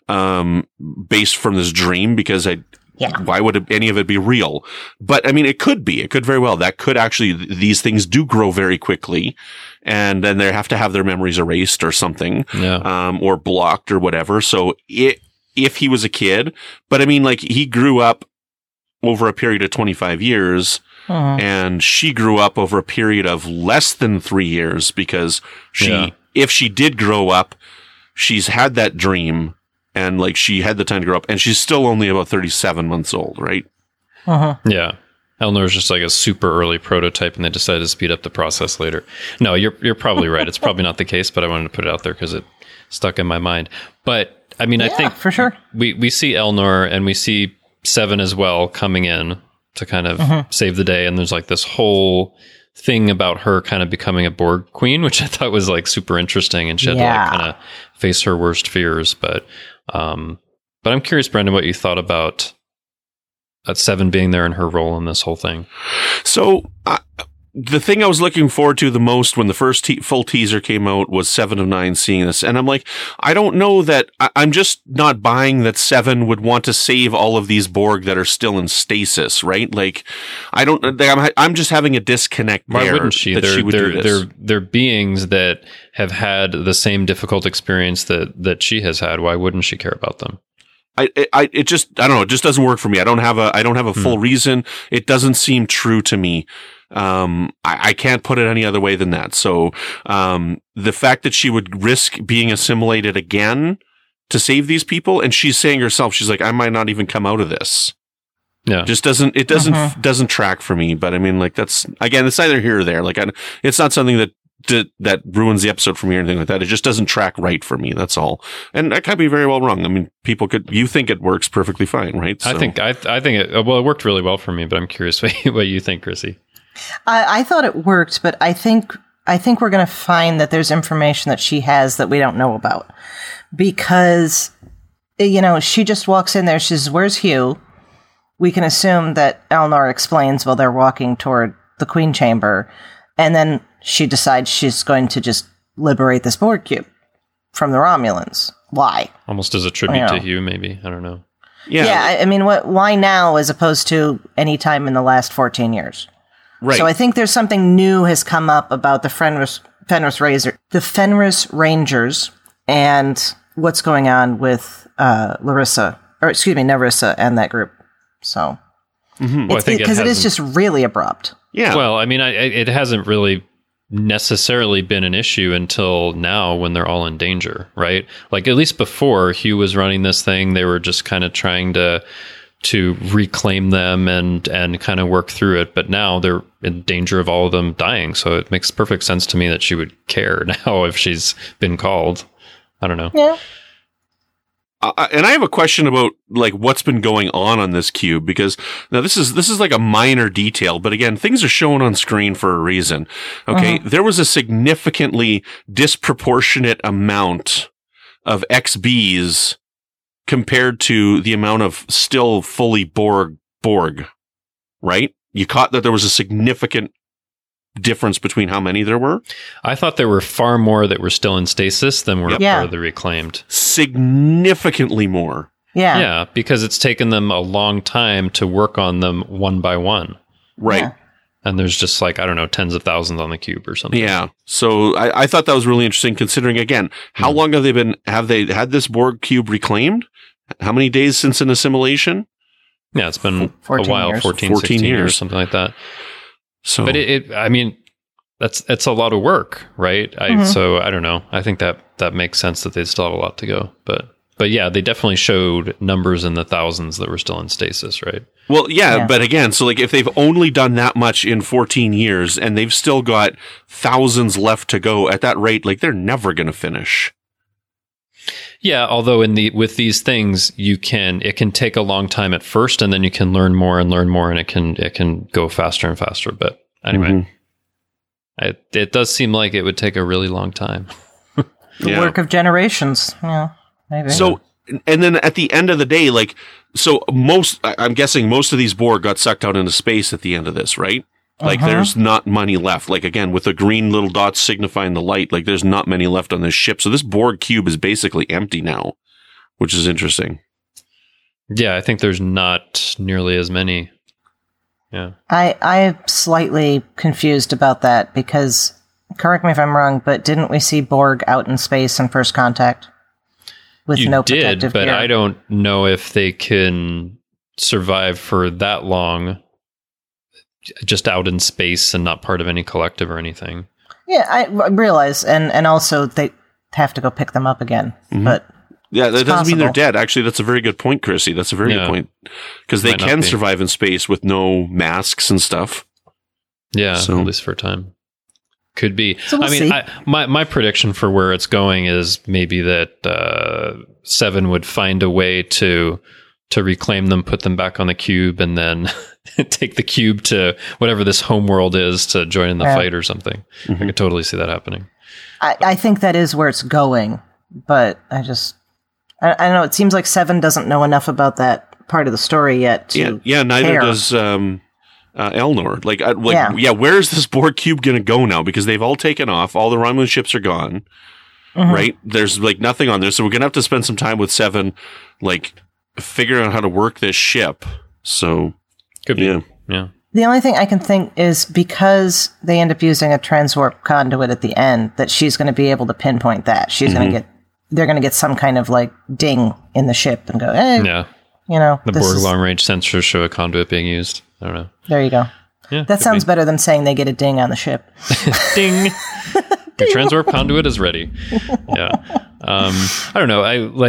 based from this dream because why would any of it be real? But I mean, it could be. It could very well. That could actually, these things do grow very quickly, and then they have to have their memories erased or something, or blocked or whatever. So if he was a kid, but I mean, like he grew up over a period of 25 years, and she grew up over a period of less than 3 years because if she did grow up, she's had that dream. And like she had the time to grow up, and she's still only about 37 months old, right? Yeah. Elnor is just like a super early prototype, and they decided to speed up the process later. No, you're probably right. It's probably not the case, but I wanted to put it out there because it stuck in my mind. But I mean, I think for sure we see Elnor and we see Seven as well coming in to kind of save the day, and there's like this whole thing about her kind of becoming a Borg queen, which I thought was like super interesting, and she had to like kind of face her worst fears. But I'm curious, Brendan, what you thought about Seven being there and her role in this whole thing. So the thing I was looking forward to the most when the first full teaser came out was 7 of 9 seeing this. And I'm like, I don't know that I'm just not buying that Seven would want to save all of these Borg that are still in stasis, right? Like, I'm just having a disconnect there. Why wouldn't she? They're beings that have had the same difficult experience that she has had. Why wouldn't she care about them? I don't know. It just doesn't work for me. I don't have a full reason. It doesn't seem true to me. I can't put it any other way than that. So, the fact that she would risk being assimilated again to save these people, and she's saying herself, she's like, I might not even come out of this. Yeah. Just doesn't track for me. But I mean, like it's neither here or there. Like it's not something that ruins the episode for me or anything like that. It just doesn't track right for me. That's all. And I could be very well wrong. I mean, you think it works perfectly fine, right? So. I think it worked really well for me, but I'm curious what you think, Chrissy. I thought it worked, but I think we're going to find that there's information that she has that we don't know about, because, she just walks in there. She says, "Where's Hugh?" We can assume that Elnor explains while they're walking toward the Queen Chamber, and then she decides she's going to just liberate this Borg cube from the Romulans. Why? Almost as a tribute to Hugh, maybe. I don't know. Yeah. I mean, why now as opposed to any time in the last 14 years? Right. So I think there's something new has come up about the Fenris Rangers and what's going on with Nerissa and that group. So, Well, because it is just really abrupt. Yeah. Well, I mean, it hasn't really necessarily been an issue until now when they're all in danger, right? Like, at least before Hugh was running this thing, they were just kind of trying to reclaim them and kind of work through it. But now they're in danger of all of them dying. So it makes perfect sense to me that she would care now if she's been called. I don't know. Yeah. And I have a question about like what's been going on this cube, because now this is like a minor detail, but again, things are shown on screen for a reason. Okay. There was a significantly disproportionate amount of XBs compared to the amount of still fully Borg, right? You caught that there was a significant difference between how many there were? I thought there were far more that were still in stasis than were part of the reclaimed. Significantly more. Yeah. Yeah, because it's taken them a long time to work on them one by one. Right. Yeah. And there's just like, I don't know, tens of thousands on the cube or something. Yeah. So I thought that was really interesting, considering, again, how long have they had this Borg cube reclaimed? How many days since an assimilation? Yeah, it's been a 14 while, years. 14 16 years, something like that. So, but I mean, it's a lot of work, right? So I don't know. I think that makes sense that they still have a lot to go. But yeah, they definitely showed numbers in the thousands that were still in stasis, right? Well, yeah, but again, so like if they've only done that much in 14 years and they've still got thousands left to go at that rate, like they're never going to finish. Yeah, although with these things, it can take a long time at first, and then you can learn more, and it can go faster and faster. But anyway, it does seem like it would take a really long time. The work of generations. Yeah, maybe. So, and then at the end of the day, like, so I'm guessing most of these Borg got sucked out into space at the end of this, right? Like, there's not money left. Like, again, with the green little dots signifying the light, like, there's not many left on this ship. So this Borg cube is basically empty now, which is interesting. Yeah, I think there's not nearly as many. Yeah. I'm slightly confused about that because, correct me if I'm wrong, but didn't we see Borg out in space in First Contact? With no protective but gear? I don't know if they can survive for that long just out in space and not part of any collective or anything. Yeah, I realize, and also they have to go pick them up again. But yeah, that doesn't possible. mean they're dead. Actually, that's a very good point, Chrissy. That's a very good point. Because they can survive in space with no masks and stuff. Yeah, at least for a time. Could be. So we'll see. My prediction for where it's going is maybe that Seven would find a way to reclaim them, put them back on the cube, and then take the cube to whatever this home world is to join in the fight or something. I could totally see that happening. I think that is where it's going, but I don't know. It seems like Seven doesn't know enough about that part of the story yet. Neither care. does Elnor. Where is this Borg cube going to go now? Because they've all taken off. All the Romulan ships are gone. Right? There's like nothing on there. So we're going to have to spend some time with Seven, like figuring out how to work this ship. So could be. Yeah. The only thing I can think is because they end up using a transwarp conduit at the end, that she's going to be able to pinpoint that. She's going to they're going to get some kind of like ding in the ship and go, hey, the Borg long range sensors show a conduit being used. I don't know. There you go. Yeah, that sounds better than saying they get a ding on the ship. Ding. The transwarp conduit is ready. Yeah. I don't know.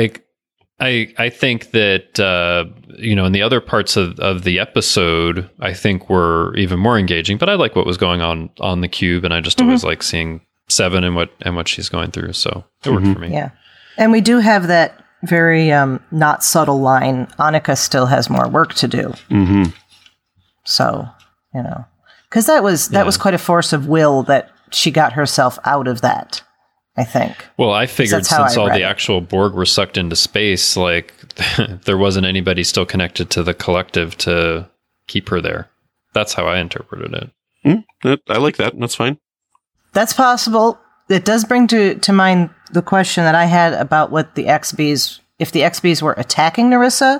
I think that, in the other parts of the episode, I think were even more engaging, but I like what was going on the cube, and I just always like seeing Seven and what she's going through. So it worked for me. Yeah. And we do have that very not subtle line. Annika still has more work to do. So, because that was quite a force of will that she got herself out of that, I think. Well, I figured since all the actual Borg were sucked into space, like there wasn't anybody still connected to the collective to keep her there. That's how I interpreted it. I like that. That's fine. That's possible. It does bring to mind the question that I had about what the XBs, if the XBs were attacking Narissa,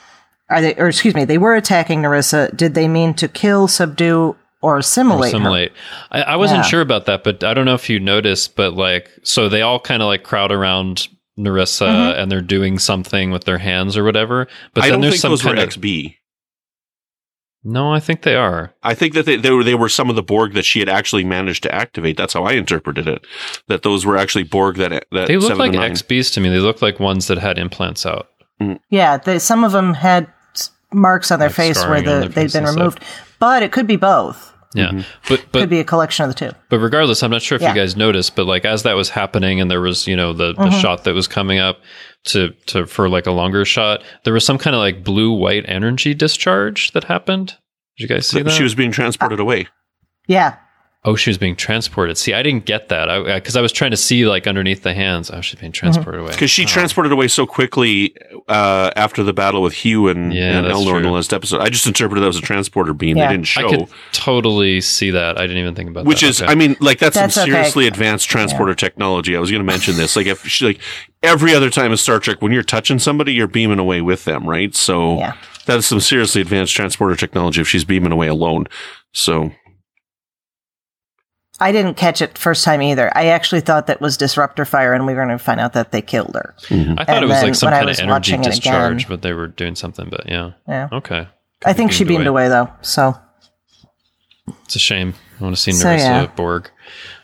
they were attacking Narissa, did they mean to kill, subdue, or assimilate her? I wasn't sure about that, but I don't know if you noticed, but so they all kind of like crowd around Narissa and they're doing something with their hands or whatever. But I then don't there's think some those kind were of XB. No, I think they are. I think that they were some of the Borg that she had actually managed to activate. That's how I interpreted it. That those were actually Borg that they look like XBs to me. They look like ones that had implants out. Yeah, some of them had marks on their face where they'd been removed. But it could be both. Yeah, but could be a collection of the two. But regardless, I'm not sure if you guys noticed, but like as that was happening, and there was the shot that was coming up for like a longer shot, there was some kind of like blue-white energy discharge that happened. Did you guys see that? She was being transported away. Yeah. Oh, she was being transported. See, I didn't get that because I was trying to see like underneath the hands. Oh, she's being transported away. Because she transported away so quickly after the battle with Hugh and Elnor in the last episode. I just interpreted that as a transporter beam. They didn't show. I could totally see that. I didn't even think about that. Which is, I mean, like that's some seriously advanced transporter technology. I was going to mention this. Like if she, like every other time in Star Trek, when you're touching somebody, you're beaming away with them, right? So that is some seriously advanced transporter technology if she's beaming away alone. So. I didn't catch it first time either. I actually thought that was disruptor fire, and we were going to find out that they killed her. Mm-hmm. I thought it was like some kind of energy discharge, but they were doing something. But yeah. Okay. I think she beamed away though, so it's a shame. I want to see Nerissa Borg.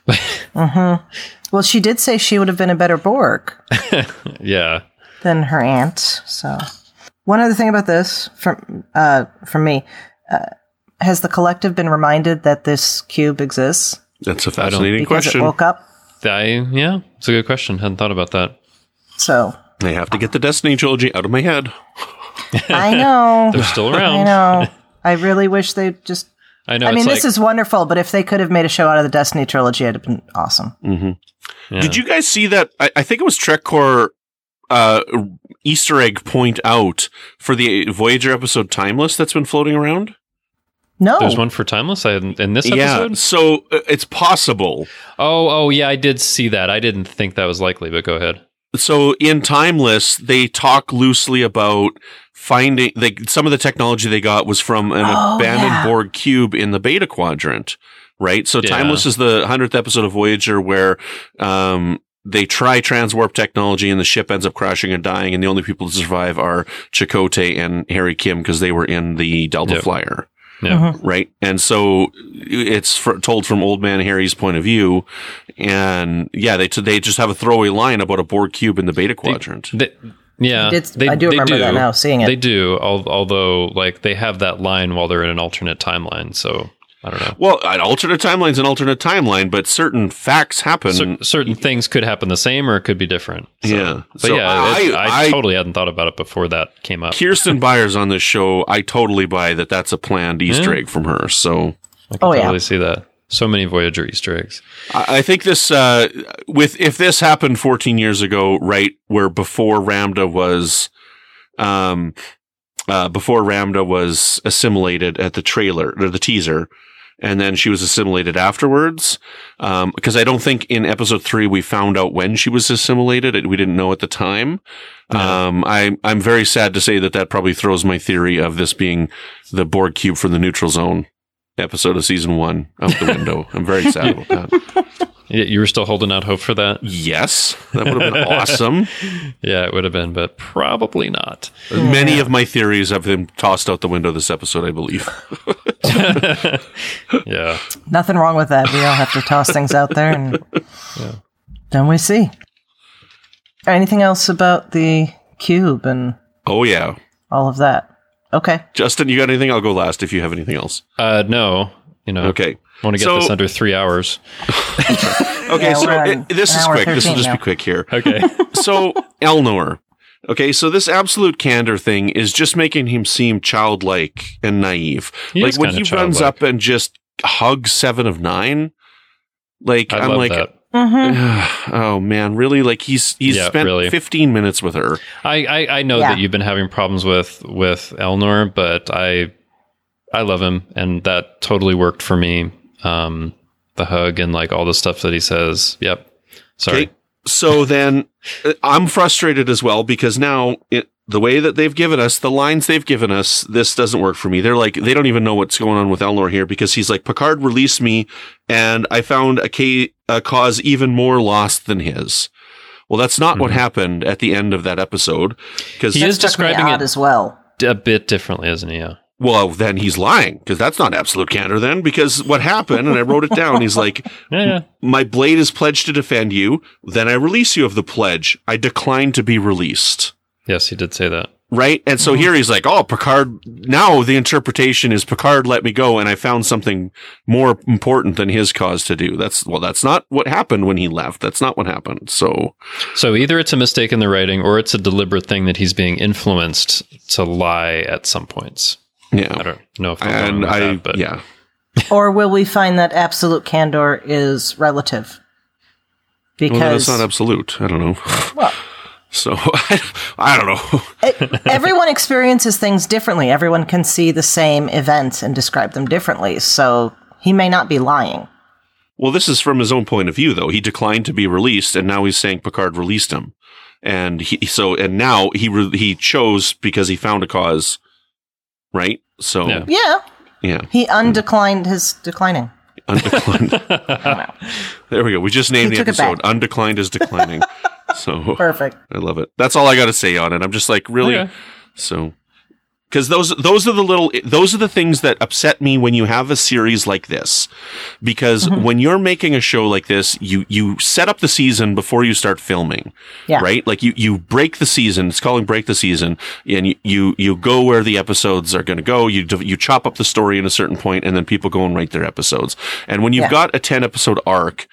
Well, she did say she would have been a better Borg. Yeah. Than her aunt. So, one other thing about this from me, has the collective been reminded that this cube exists? That's a fascinating question. Because it woke up? Yeah, it's a good question. Hadn't thought about that. So I have to get the Destiny trilogy out of my head. I know. They're still around. I know. I really wish they'd just... I know. I mean, this is wonderful, but if they could have made a show out of the Destiny trilogy, it'd have been awesome. Mm-hmm. Yeah. Did you guys see that? I think it was TrekCore Easter egg point out for the Voyager episode Timeless that's been floating around? No. There's one for Timeless in this episode? Yeah, so it's possible. Oh, yeah, I did see that. I didn't think that was likely, but go ahead. So in Timeless, they talk loosely about finding... some of the technology they got was from an abandoned Borg cube in the Beta Quadrant, right? So Timeless is the 100th episode of Voyager where... they try transwarp technology and the ship ends up crashing and dying, and the only people to survive are Chakotay and Harry Kim because they were in the Delta Flyer. Yeah. Right. And so it's told from Old Man Harry's point of view. And they just have a throwaway line about a Borg cube in the Beta Quadrant. I do remember that now, seeing it. They do, although like they have that line while they're in an alternate timeline. So I don't know. Well, an alternate timeline's an alternate timeline, but certain facts happen. Certain things could happen the same, or it could be different. So, yeah. But I totally hadn't thought about it before that came up. Kirsten Byers on this show, I totally buy that that's a planned Easter egg from her. So I can totally see that. So many Voyager Easter eggs. I think this, if this happened 14 years ago, right, where before Ramda was assimilated at the trailer or the teaser, and then she was assimilated afterwards. Because I don't think in episode 3 we found out when she was assimilated. We didn't know at the time. Yeah. I'm very sad to say that probably throws my theory of this being the Borg cube from the Neutral Zone episode of season 1 out the window. I'm very sad about that. You were still holding out hope for that? Yes. That would have been awesome. Yeah, it would have been, but probably not. Many of my theories have been tossed out the window this episode, I believe. Yeah. Nothing wrong with that. We all have to toss things out there, and then we see. Anything else about the cube and all of that? Okay. Justin, you got anything? I'll go last if you have anything else. No. Okay. I want to get this under 3 hours. Okay, this is quick. This will just be quick here. Okay. So, Elnor. Okay, so this absolute candor thing is just making him seem childlike and naive. Like when he runs up and just hugs 7 of 9. Like I'm like, that. Oh man, really? Like he's spent 15 minutes with her. I know that you've been having problems with Elnor, but I love him, and that totally worked for me. The hug and like all the stuff that he says. Yep. Sorry. Okay. So then I'm frustrated as well because now the way that they've given us, the lines they've given us, this doesn't work for me. They're like, they don't even know what's going on with Elnor here because he's like, Picard released me and I found a cause even more lost than his. Well, that's not what happened at the end of that episode. Because he is describing it as well. A bit differently, isn't he? Yeah. well, then he's lying, because that's not absolute candor then, because what happened, and I wrote it down, he's like, my blade is pledged to defend you, then I release you of the pledge. I decline to be released. Yes, he did say that. Right? And so here he's like, oh, Picard, now the interpretation is Picard let me go, and I found something more important than his cause to do. That's not what happened when he left. That's not what happened. So either it's a mistake in the writing, or it's a deliberate thing that he's being influenced to lie at some points. Yeah. I don't know if I'm going with that, but yeah. Or will we find that absolute candor is relative? Because it's not absolute. I don't know. Well, so I don't know. Everyone experiences things differently. Everyone can see the same events and describe them differently. So he may not be lying. Well, this is from his own point of view, though. He declined to be released, and now he's saying Picard released him, and now he chose because he found a cause. Right? So yeah. He undeclined his declining. Undeclined. I don't know. There we go. We just named the episode "Undeclined is Declining." So perfect. I love it. That's all I got to say on it. I'm just like, really. Okay. So, because those are the things that upset me when you have a series like this. Because when you're making a show like this, you set up the season before you start filming. Yeah. Right? Like you break the season. It's calling break the season, and you go where the episodes are going to go. You chop up the story in a certain point, and then people go and write their episodes. And when you've got a 10 episode arc,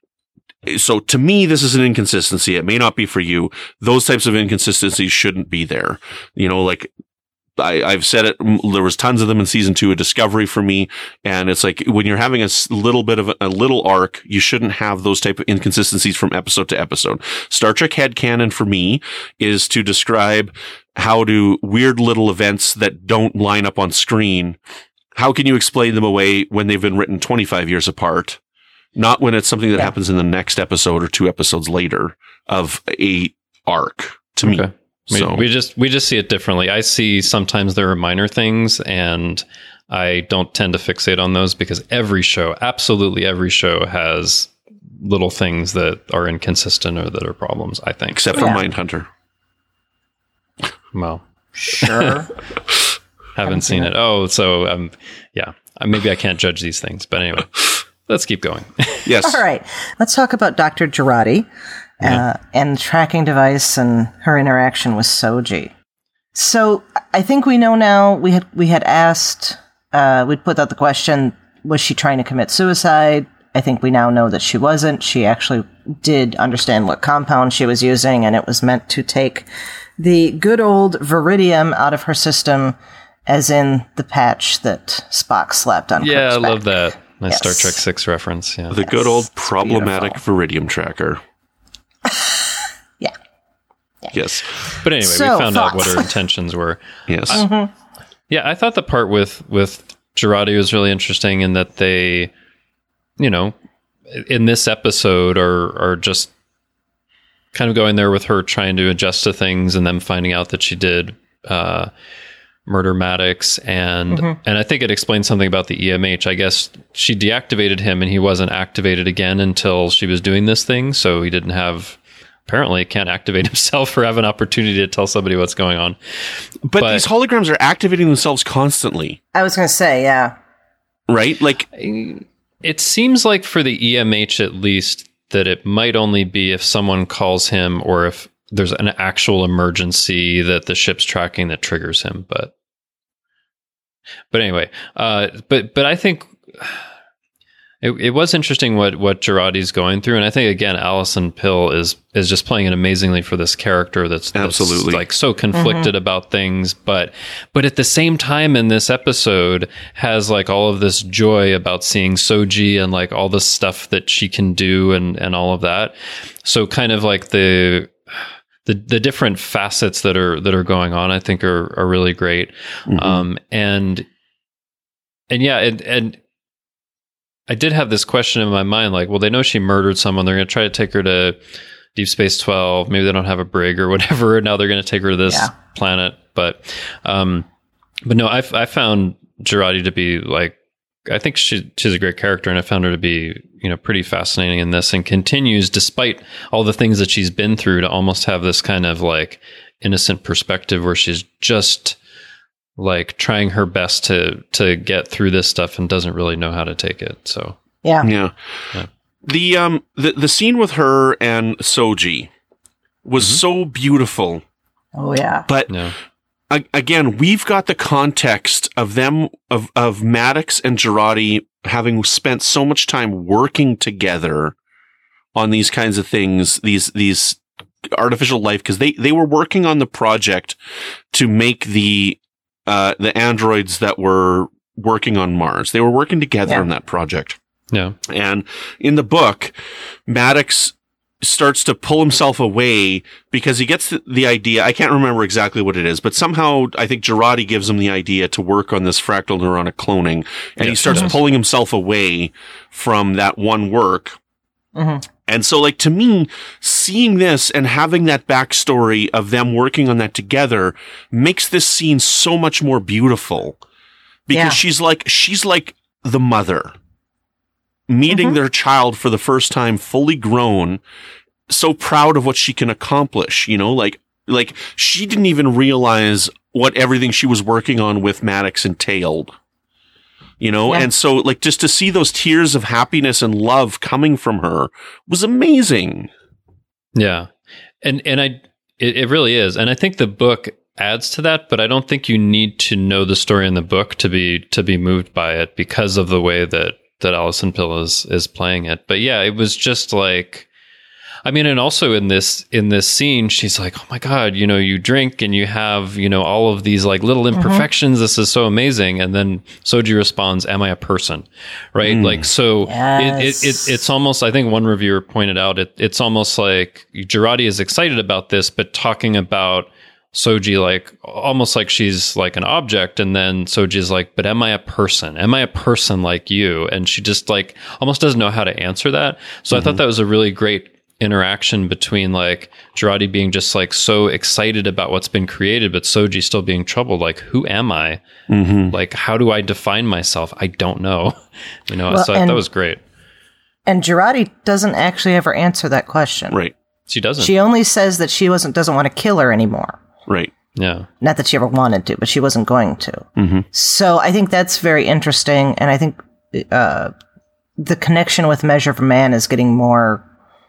so to me, this is an inconsistency. It may not be for you. Those types of inconsistencies shouldn't be there. You know, like I've said it, there was tons of them in season 2 of Discovery for me. And it's like when you're having a little bit of a little arc, you shouldn't have those type of inconsistencies from episode to episode. Star Trek headcanon for me is to describe how do weird little events that don't line up on screen, how can you explain them away when they've been written 25 years apart? Not when it's something that happens in the next episode or 2 episodes later of a arc to me. So we just see it differently. I see sometimes there are minor things, and I don't tend to fixate on those because absolutely every show has little things that are inconsistent or that are problems, I think. Except for Mindhunter. Well, sure. Haven't seen it. Oh, so maybe I can't judge these things, but anyway. Let's keep going. Yes. All right. Let's talk about Dr. Jurati and the tracking device and her interaction with Soji. So I think we know now. We had asked. We'd put out the question: was she trying to commit suicide? I think we now know that she wasn't. She actually did understand what compound she was using, and it was meant to take the good old Viridium out of her system, as in the patch that Spock slapped on. Yeah, Kirk's I love back. that. Nice Star Trek 6 reference. Yeah. The good old problematic Viridium tracker. Yeah. Yes. But anyway, So, we found out what thoughts? her intentions were. Yes. I thought the part with Jurati was really interesting in that they, in this episode are just kind of going there with her trying to adjust to things and them finding out that she did murder Maddox, and I think it explains something about the EMH. I guess she deactivated him and he wasn't activated again until she was doing this thing, so he apparently can't activate himself or have an opportunity to tell somebody what's going on. But these holograms are activating themselves constantly. I was going to say, yeah. Right? Like, it seems like for the EMH at least that it might only be if someone calls him or if there's an actual emergency that the ship's tracking that triggers him. But anyway, but I think it was interesting what Jurati's going through. And I think, again, Alison Pill is just playing it amazingly for this character that's absolutely like so conflicted about things. But at the same time in this episode has like all of this joy about seeing Soji and like all the stuff that she can do and all of that. So kind of like the different facets that are going on, I think are really great. And I did have this question in my mind, like, well, they know she murdered someone. They're going to try to take her to Deep Space 12. Maybe they don't have a brig or whatever. Now they're going to take her to this planet. But no, I found Jurati to be like, I think she's a great character, and I found her to be, pretty fascinating in this, and continues, despite all the things that she's been through, to almost have this kind of like innocent perspective where she's just like trying her best to get through this stuff and doesn't really know how to take it. So yeah. The scene with her and Soji was so beautiful. Oh yeah. But again, we've got the context of them, of Maddox and Jurati having spent so much time working together on these kinds of things, these artificial life, because they were working on the project to make the androids that were working on Mars. They were working together on that project. Yeah. And in the book, Maddox starts to pull himself away because he gets the idea. I can't remember exactly what it is, but somehow I think Jurati gives him the idea to work on this fractal neuronic cloning, and he starts pulling himself away from that one work. Mm-hmm. And so, like, to me, seeing this and having that backstory of them working on that together makes this scene so much more beautiful, because she's like the mother meeting their child for the first time, fully grown, so proud of what she can accomplish, you know, like she didn't even realize what everything she was working on with Maddox entailed, you know? And so, like, just to see those tears of happiness and love coming from her was amazing. Yeah. And it really is. And I think the book adds to that, but I don't think you need to know the story in the book to be moved by it because of the way that Alison Pill is playing it. But yeah, it was just like, I mean, and also in this scene, she's like, oh my God, you know, you drink and you have, you know, all of these like little imperfections. This is so amazing. And then Soji responds, am I a person? Right. Like, so it's almost, I think one reviewer pointed out, it's almost like Jurati is excited about this, but talking about Soji like almost like she's like an object, and then Soji's like, but am I a person? Am I a person like you? And she just like almost doesn't know how to answer that. So I thought that was a really great interaction between like Jurati being just like so excited about what's been created, but Soji still being troubled. Like, who am I? Like, how do I define myself? I don't know. You know, so that was great. And Jurati doesn't actually ever answer that question. Right. She doesn't. She only says that she doesn't want to kill her anymore. Right. Yeah. Not that she ever wanted to, but she wasn't going to. So I think that's very interesting. And I think the connection with Measure of a Man is getting more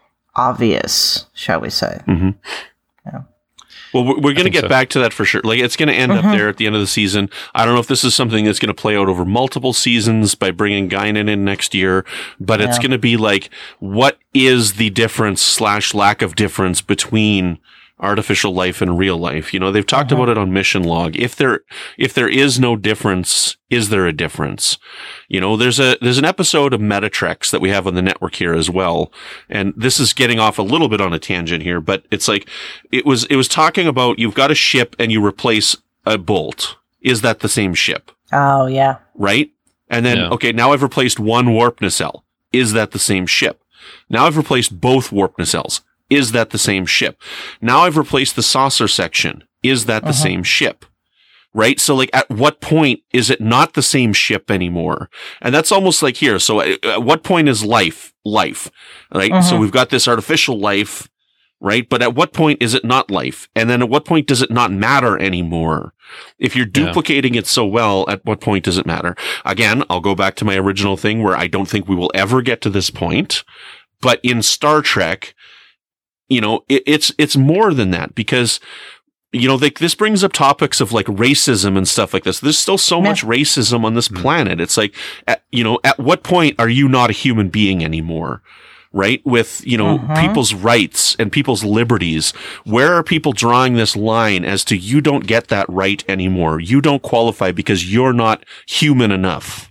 obvious, shall we say. Yeah. Well, we're going to get back to that for sure. Like, it's going to end up there at the end of the season. I don't know if this is something that's going to play out over multiple seasons by bringing Guinan in next year, but it's going to be like, what is the difference / lack of difference between artificial life and real life? You know, they've talked about it on Mission Log. If there is no difference, is there a difference? You know, there's an episode of Metatrex that we have on the network here as well. And this is getting off a little bit on a tangent here, but it's like, it was talking about, you've got a ship and you replace a bolt. Is that the same ship? Oh, yeah. Right? And then, okay, now I've replaced one warp nacelle. Is that the same ship? Now I've replaced both warp nacelles. Is that the same ship? Now I've replaced the saucer section. Is that the same ship? Right? So, like, at what point is it not the same ship anymore? And that's almost like here. So at what point is life? Right? So we've got this artificial life, right? But at what point is it not life? And then at what point does it not matter anymore? If you're duplicating it so well, at what point does it matter? Again, I'll go back to my original thing where I don't think we will ever get to this point. But in Star Trek, you know, it's more than that, because, you know, this brings up topics of like racism and stuff like this. There's still so much racism on this planet. It's like, at what point are you not a human being anymore? Right? With, you know, people's rights and people's liberties. Where are people drawing this line as to, you don't get that right anymore? You don't qualify because you're not human enough.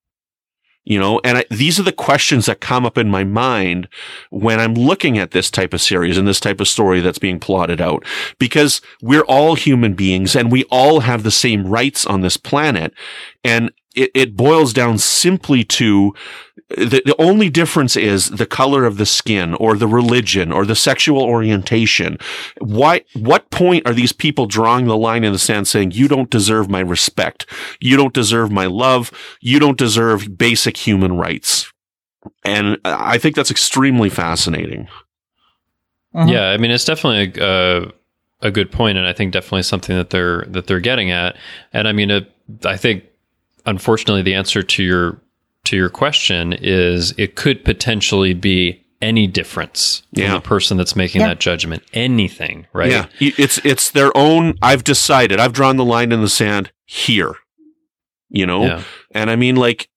You know, and these are the questions that come up in my mind when I'm looking at this type of series and this type of story that's being plotted out, because we're all human beings and we all have the same rights on this planet. And it boils down simply to the only difference is the color of the skin or the religion or the sexual orientation. What point are these people drawing the line in the sand saying, you don't deserve my respect. You don't deserve my love. You don't deserve basic human rights. And I think that's extremely fascinating. Yeah. I mean, it's definitely a a good point, and I think definitely something that they're getting at. And I mean, I think unfortunately the answer to your question is it could potentially be any difference in the person that's making that judgment. Anything, right? Yeah, it's their own. I've decided. I've drawn the line in the sand here. You know, and I mean, like,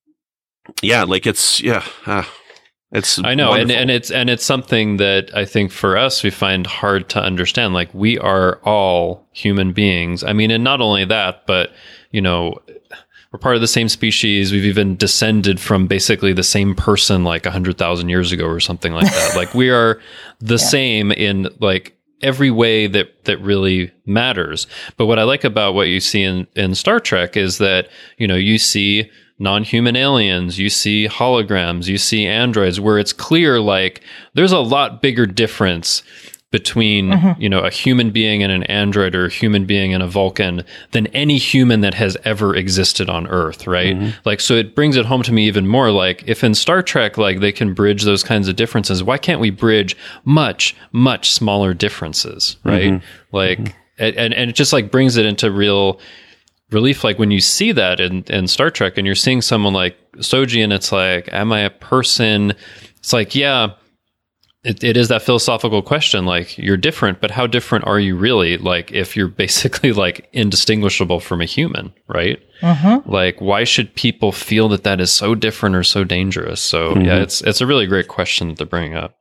it's it's. I know, wonderful. and it's something that I think for us we find hard to understand. Like, we are all human beings. I mean, and not only that, but you know, we're part of the same species. We've even descended from basically the same person like 100,000 years ago or something like that. Like, we are the same in like every way that really matters. But what I like about what you see in Star Trek is that, you know, you see non-human aliens, you see holograms, you see androids, where it's clear like there's a lot bigger difference between, you know, a human being and an android, or a human being and a Vulcan, than any human that has ever existed on Earth, right? Like, so it brings it home to me even more, like, if in Star Trek, like, they can bridge those kinds of differences, why can't we bridge much, much smaller differences, right? Like, and it just, like, brings it into real relief, like, when you see that in Star Trek, and you're seeing someone like Soji, and it's like, am I a person? It's like, yeah, it is that philosophical question, like, you're different, but how different are you really? Like, if you're basically like indistinguishable from a human, right? Like, why should people feel that is so different or so dangerous? So yeah, it's a really great question that they're bringing up.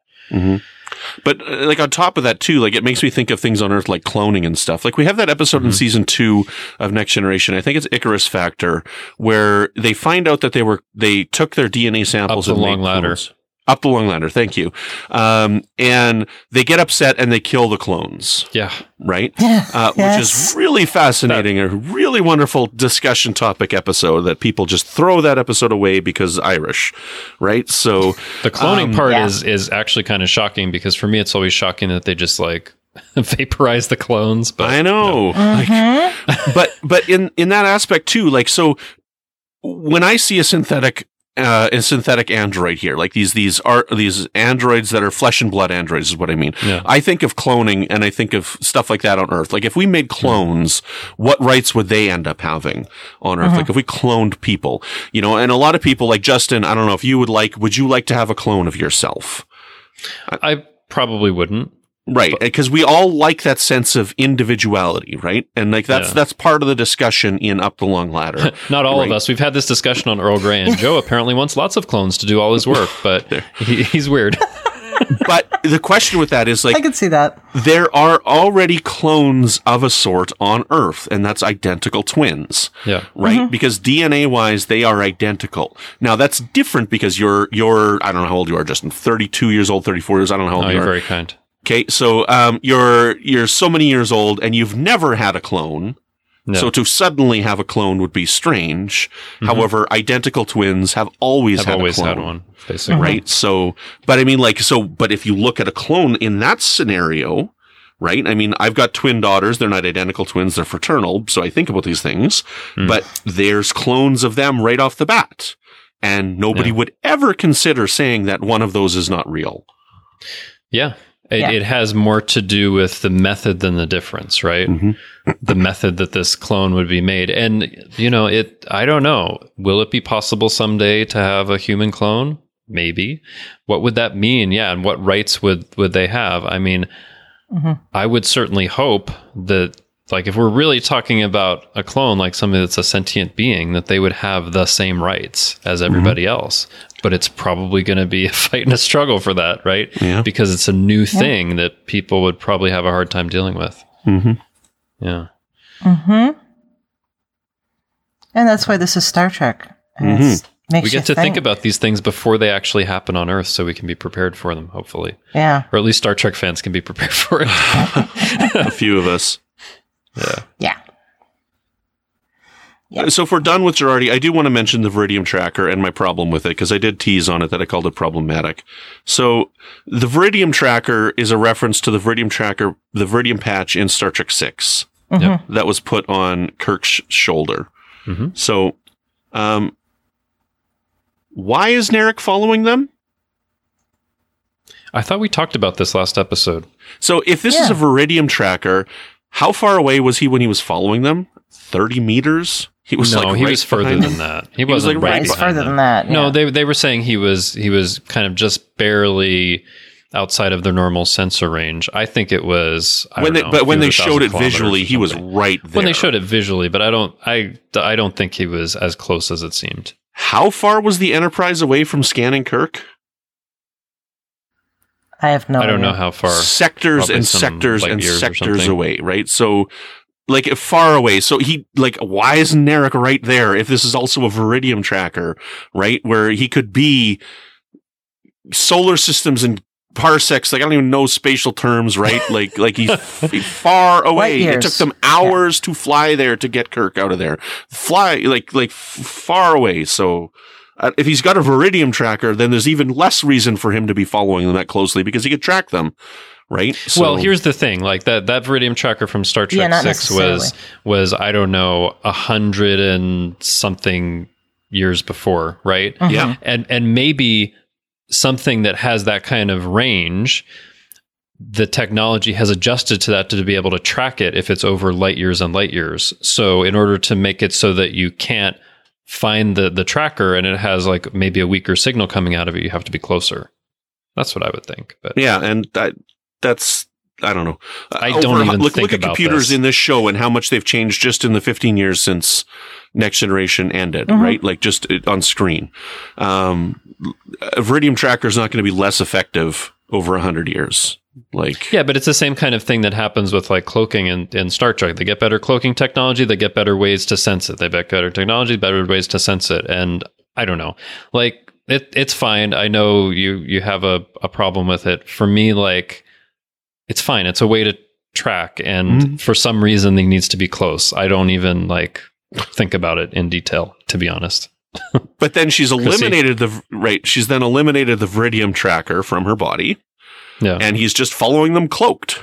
But like, on top of that too, like, it makes me think of things on Earth like cloning and stuff. Like, we have that episode in season 2 of Next Generation. I think it's Icarus Factor, where they find out that they took their DNA samples Up the and long made ladder. clones. Up the long ladder. Thank you. And they get upset and they kill the clones. Yeah. Right? Which is really fascinating. A really wonderful discussion topic episode that people just throw that episode away because Irish. Right? So the cloning part is actually kind of shocking, because for me, it's always shocking that they just like vaporize the clones. But I know. Like, but in that aspect too, like, so when I see a synthetic android here, like these androids that are flesh and blood androids is what I mean. I think of cloning, and I think of stuff like that on Earth. Like, if we made clones, what rights would they end up having on Earth? Like, if we cloned people, you know, and a lot of people like Justin, I don't know if you would you like to have a clone of yourself? I probably wouldn't. Right, because we all like that sense of individuality, right? And like that's part of the discussion in Up the Long Ladder. Not all of us. We've had this discussion on Earl Grey, and Joe apparently wants lots of clones to do all his work, but he's weird. But the question with that is, like, I can see that. There are already clones of a sort on Earth, and that's identical twins. Yeah. Right? Because DNA-wise, they are identical. Now, that's different because you're I don't know how old you are, Justin. 32 years old, 34 years, I don't know how old you are. You're very kind. Okay, so you're so many years old and you've never had a clone. No. So to suddenly have a clone would be strange. However, identical twins have always had a clone. Had one, basically. Right? So, but I mean, like, but if you look at a clone in that scenario, right? I mean, I've got twin daughters. They're not identical twins. They're fraternal. So I think about these things, but there's clones of them right off the bat. And nobody would ever consider saying that one of those is not real. Yeah. It has more to do with the method than the difference, right? The method that this clone would be made. And, you know, I don't know. Will it be possible someday to have a human clone? Maybe. What would that mean? Yeah. And what rights would they have? I mean, I would certainly hope that, like, if we're really talking about a clone, like somebody that's a sentient being, that they would have the same rights as everybody else. But it's probably going to be a fight and a struggle for that, right? Yeah. Because it's a new thing that people would probably have a hard time dealing with. Yeah. And that's why this is Star Trek. And we get to think about these things before they actually happen on Earth, so we can be prepared for them, hopefully. Yeah. Or at least Star Trek fans can be prepared for it. A few of us. Yeah. So if we're done with Girardi, I do want to mention the Veridium Tracker and my problem with it, because I did tease on it that I called it problematic. So the Veridium Tracker is a reference to the Veridium Tracker, the Veridium patch in Star Trek 6 that was put on Kirk's shoulder. So why is Narek following them? I thought we talked about this last episode. So if this is a Viridium tracker, how far away was he when he was following them? 30 meters? He was he was further than that. He wasn't was like right He's behind further them. than that. Yeah. No, they were saying he was kind of just barely outside of the normal sensor range. I think it was. But when they showed it visually, he was right there. When they showed it visually, but I don't think he was as close as it seemed. How far was the Enterprise away from scanning Kirk? I have no idea. I don't know how far. Sectors Probably and some sectors light and years or sectors something. away, right? So, like, far away. So why isn't Narek right there if this is also a Viridium tracker, right? Where he could be solar systems and parsecs, like I don't even know spatial terms, right? like he's far away. It took them hours to fly there to get Kirk out of there. Fly far away. So if he's got a Viridium tracker, then there's even less reason for him to be following them that closely because he could track them, right? So, well, here's the thing: like that Viridium tracker from Star Trek 6 was I don't know 100 and something years before, right? Yeah, and maybe something that has that kind of range, the technology has adjusted to that to be able to track it if it's over light years and light years. So in order to make it so that you can't find the tracker and it has like maybe a weaker signal coming out of it, you have to be closer. That's what I would think. But yeah, and that's I don't know. I don't even think look at about computers this. in this show and how much they've changed just in the 15 years since Next Generation ended, right? Like just on screen. A Viridium tracker is not going to be less effective over 100 years. Like, yeah, but it's the same kind of thing that happens with like cloaking in Star Trek. They get better cloaking technology. They get better ways to sense it. They get better technology, better ways to sense it. And I don't know, like it's fine. I know you have a problem with it. For me, like it's fine. It's a way to track. And for some reason, it needs to be close. I don't even like think about it in detail, to be honest. But then she's eliminated she's then eliminated the Viridium tracker from her body. Yeah. And he's just following them cloaked.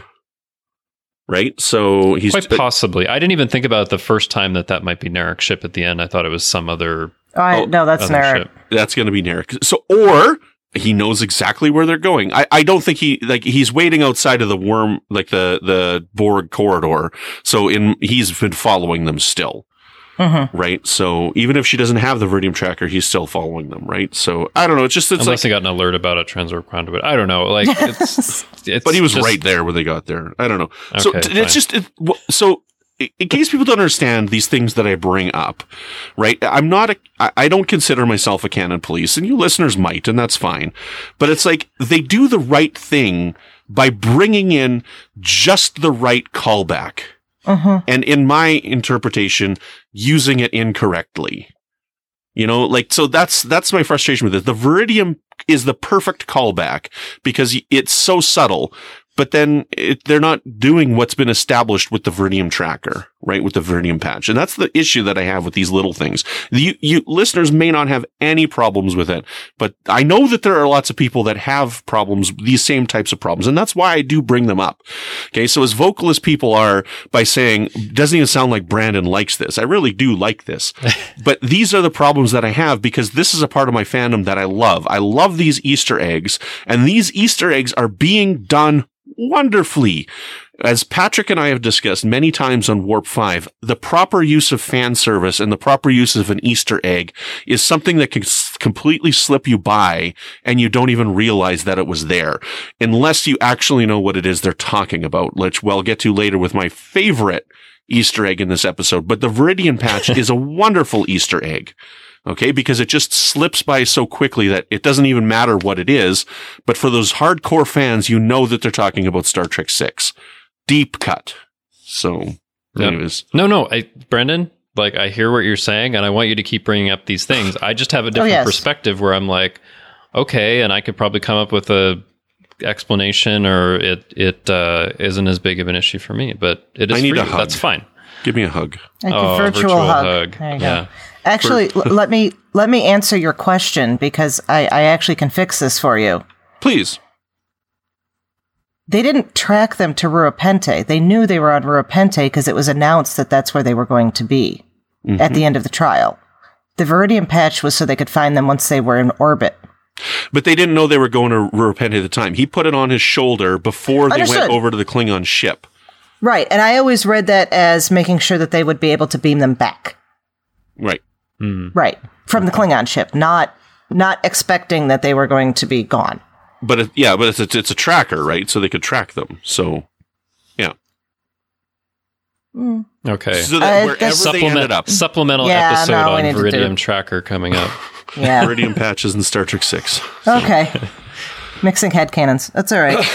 Right? So he's quite possibly. I didn't even think about it the first time that might be Narek's ship at the end. I thought it was some other. No, that's other Narek. ship. That's going to be Narek. So, or he knows exactly where they're going. I don't think he's waiting outside of the worm, like the Borg corridor. So he's been following them still. Right. So even if she doesn't have the Viridium tracker, he's still following them. Right. So I don't know. It's unless he got an alert about a transwarp conduit. I don't know. Like it's but he was just, right there when they got there. I don't know. Okay, so it's just so. In case people don't understand these things that I bring up, right? I don't consider myself a canon police, and you listeners might, and that's fine. But it's like they do the right thing by bringing in just the right callback. And in my interpretation, using it incorrectly. You know, like, so that's my frustration with it. The Viridium is the perfect callback because it's so subtle, but then they're not doing what's been established with the Viridium tracker, right? With the Viridium patch. And that's the issue that I have with these little things. You listeners may not have any problems with it, but I know that there are lots of people that have problems, these same types of problems. And that's why I do bring them up. Okay. So as vocal as people are by saying, doesn't even sound like Brandon likes this. I really do like this, but these are the problems that I have because this is a part of my fandom that I love. I love these Easter eggs, and these Easter eggs are being done wonderfully. As Patrick and I have discussed many times on Warp 5, the proper use of fan service and the proper use of an Easter egg is something that can completely slip you by and you don't even realize that it was there unless you actually know what it is they're talking about, which we'll get to later with my favorite Easter egg in this episode. But the Viridium patch is a wonderful Easter egg. Okay, because it just slips by so quickly that it doesn't even matter what it is. But for those hardcore fans, you know that they're talking about Star Trek 6. Deep cut. So, anyways. No, Brendan, like, I hear what you're saying, and I want you to keep bringing up these things. I just have a different perspective where I'm like, okay, and I could probably come up with a explanation, or it isn't as big of an issue for me, but it is. I need a hug. That's fine. Give me a hug. Like a virtual hug. There you go. Actually, let me answer your question because I actually can fix this for you. Please. They didn't track them to Ruapente. They knew they were on Ruapente because it was announced that that's where they were going to be at the end of the trial. The Viridium patch was so they could find them once they were in orbit. But they didn't know they were going to repent at the time. He put it on his shoulder before they went over to the Klingon ship. Right. And I always read that as making sure that they would be able to beam them back. Right. Right. From the Klingon ship, not expecting that they were going to be gone. But it's a tracker, right? So they could track them. So, yeah. Okay. So that wherever they ended up. Supplemental episode on Viridium Tracker coming up. Yeah. Viridium patches in Star Trek 6. So. Okay. Mixing headcanons. That's all right.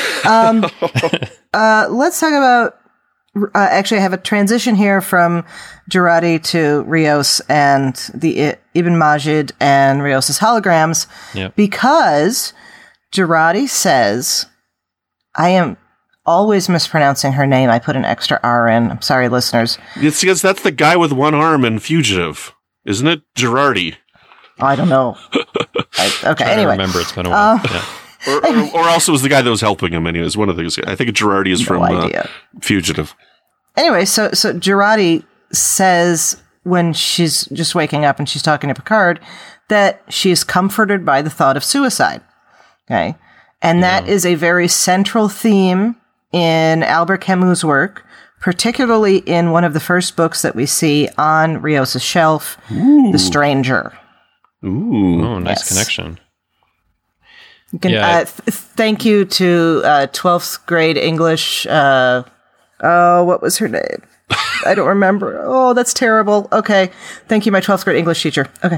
Let's talk about... actually, I have a transition here from Jurati to Rios and the Ibn Majid and Rios' holograms. Yep. Because Jurati says, I am always mispronouncing her name. I put an extra R in. I'm sorry, listeners. It's because that's the guy with one arm in Fugitive, isn't it? Girardi. I don't know. Okay, anyway. I remember, it's been a while. Or else it was the guy that was helping him anyways. One of those. I think Girardi is from Fugitive. Anyway, so Girardi says when she's just waking up and she's talking to Picard that she is comforted by the thought of suicide. Okay. And that is a very central theme in Albert Camus' work, particularly in one of the first books that we see on Rios' shelf, The Stranger. Ooh. Oh, nice connection. You can, thank you to 12th grade English. What was her name? I don't remember. Oh, that's terrible. Okay. Thank you, my 12th grade English teacher. Okay.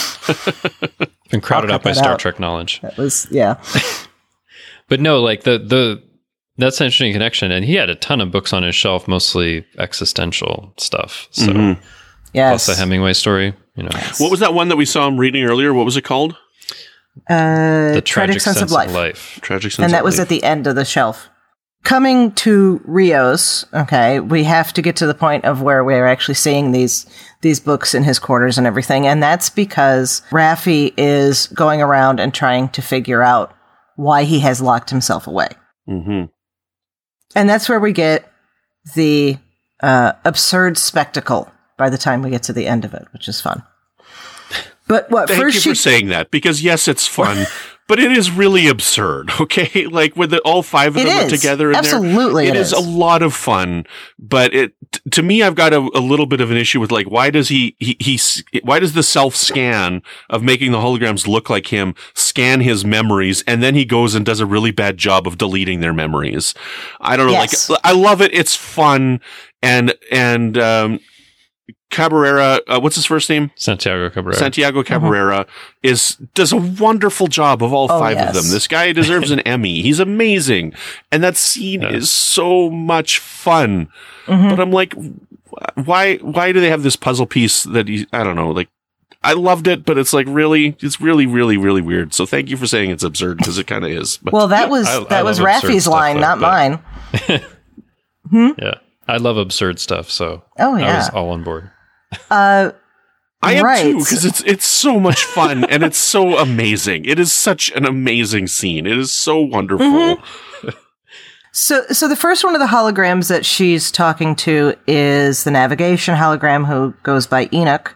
Been crowded out by Star Trek knowledge. That was, yeah. But no, like that's an interesting connection. And he had a ton of books on his shelf, mostly existential stuff. So, yes. Plus the Hemingway story, you know. What was that one that we saw him reading earlier? What was it called? The Tragic Sense of Life. Tragic Sense of Life. And that was at the end of the shelf. Coming to Rios, okay, we have to get to the point of where we're actually seeing these books in his quarters and everything, and that's because Raffi is going around and trying to figure out why he has locked himself away. Mm-hmm. And that's where we get the absurd spectacle by the time we get to the end of it, which is fun. But what Thank you for saying that, because yes, it's fun, but it is really absurd, okay? Like, with all five of them are together in Absolutely there. It is a lot of fun, but to me, I've got a little bit of an issue with, like, why does why does the self-scan of making the holograms look like him scan his memories, and then he goes and does a really bad job of deleting their memories? I don't know, like, I love it, it's fun, and Cabrera, what's his first name? Santiago Cabrera. Santiago Cabrera does a wonderful job of all five of them. This guy deserves an Emmy. He's amazing. And that scene is so much fun. But I'm like, why do they have this puzzle piece that I don't know, like, I loved it, but it's like it's really, really, really weird. So thank you for saying it's absurd, because it kind of is. But well, that was Raffi's line, not mine. Yeah. I love absurd stuff, so I was all on board. I am too, because it's so much fun and it's so amazing. It is such an amazing scene. It is so wonderful. So the first one of the holograms that she's talking to is the navigation hologram, who goes by Enoch.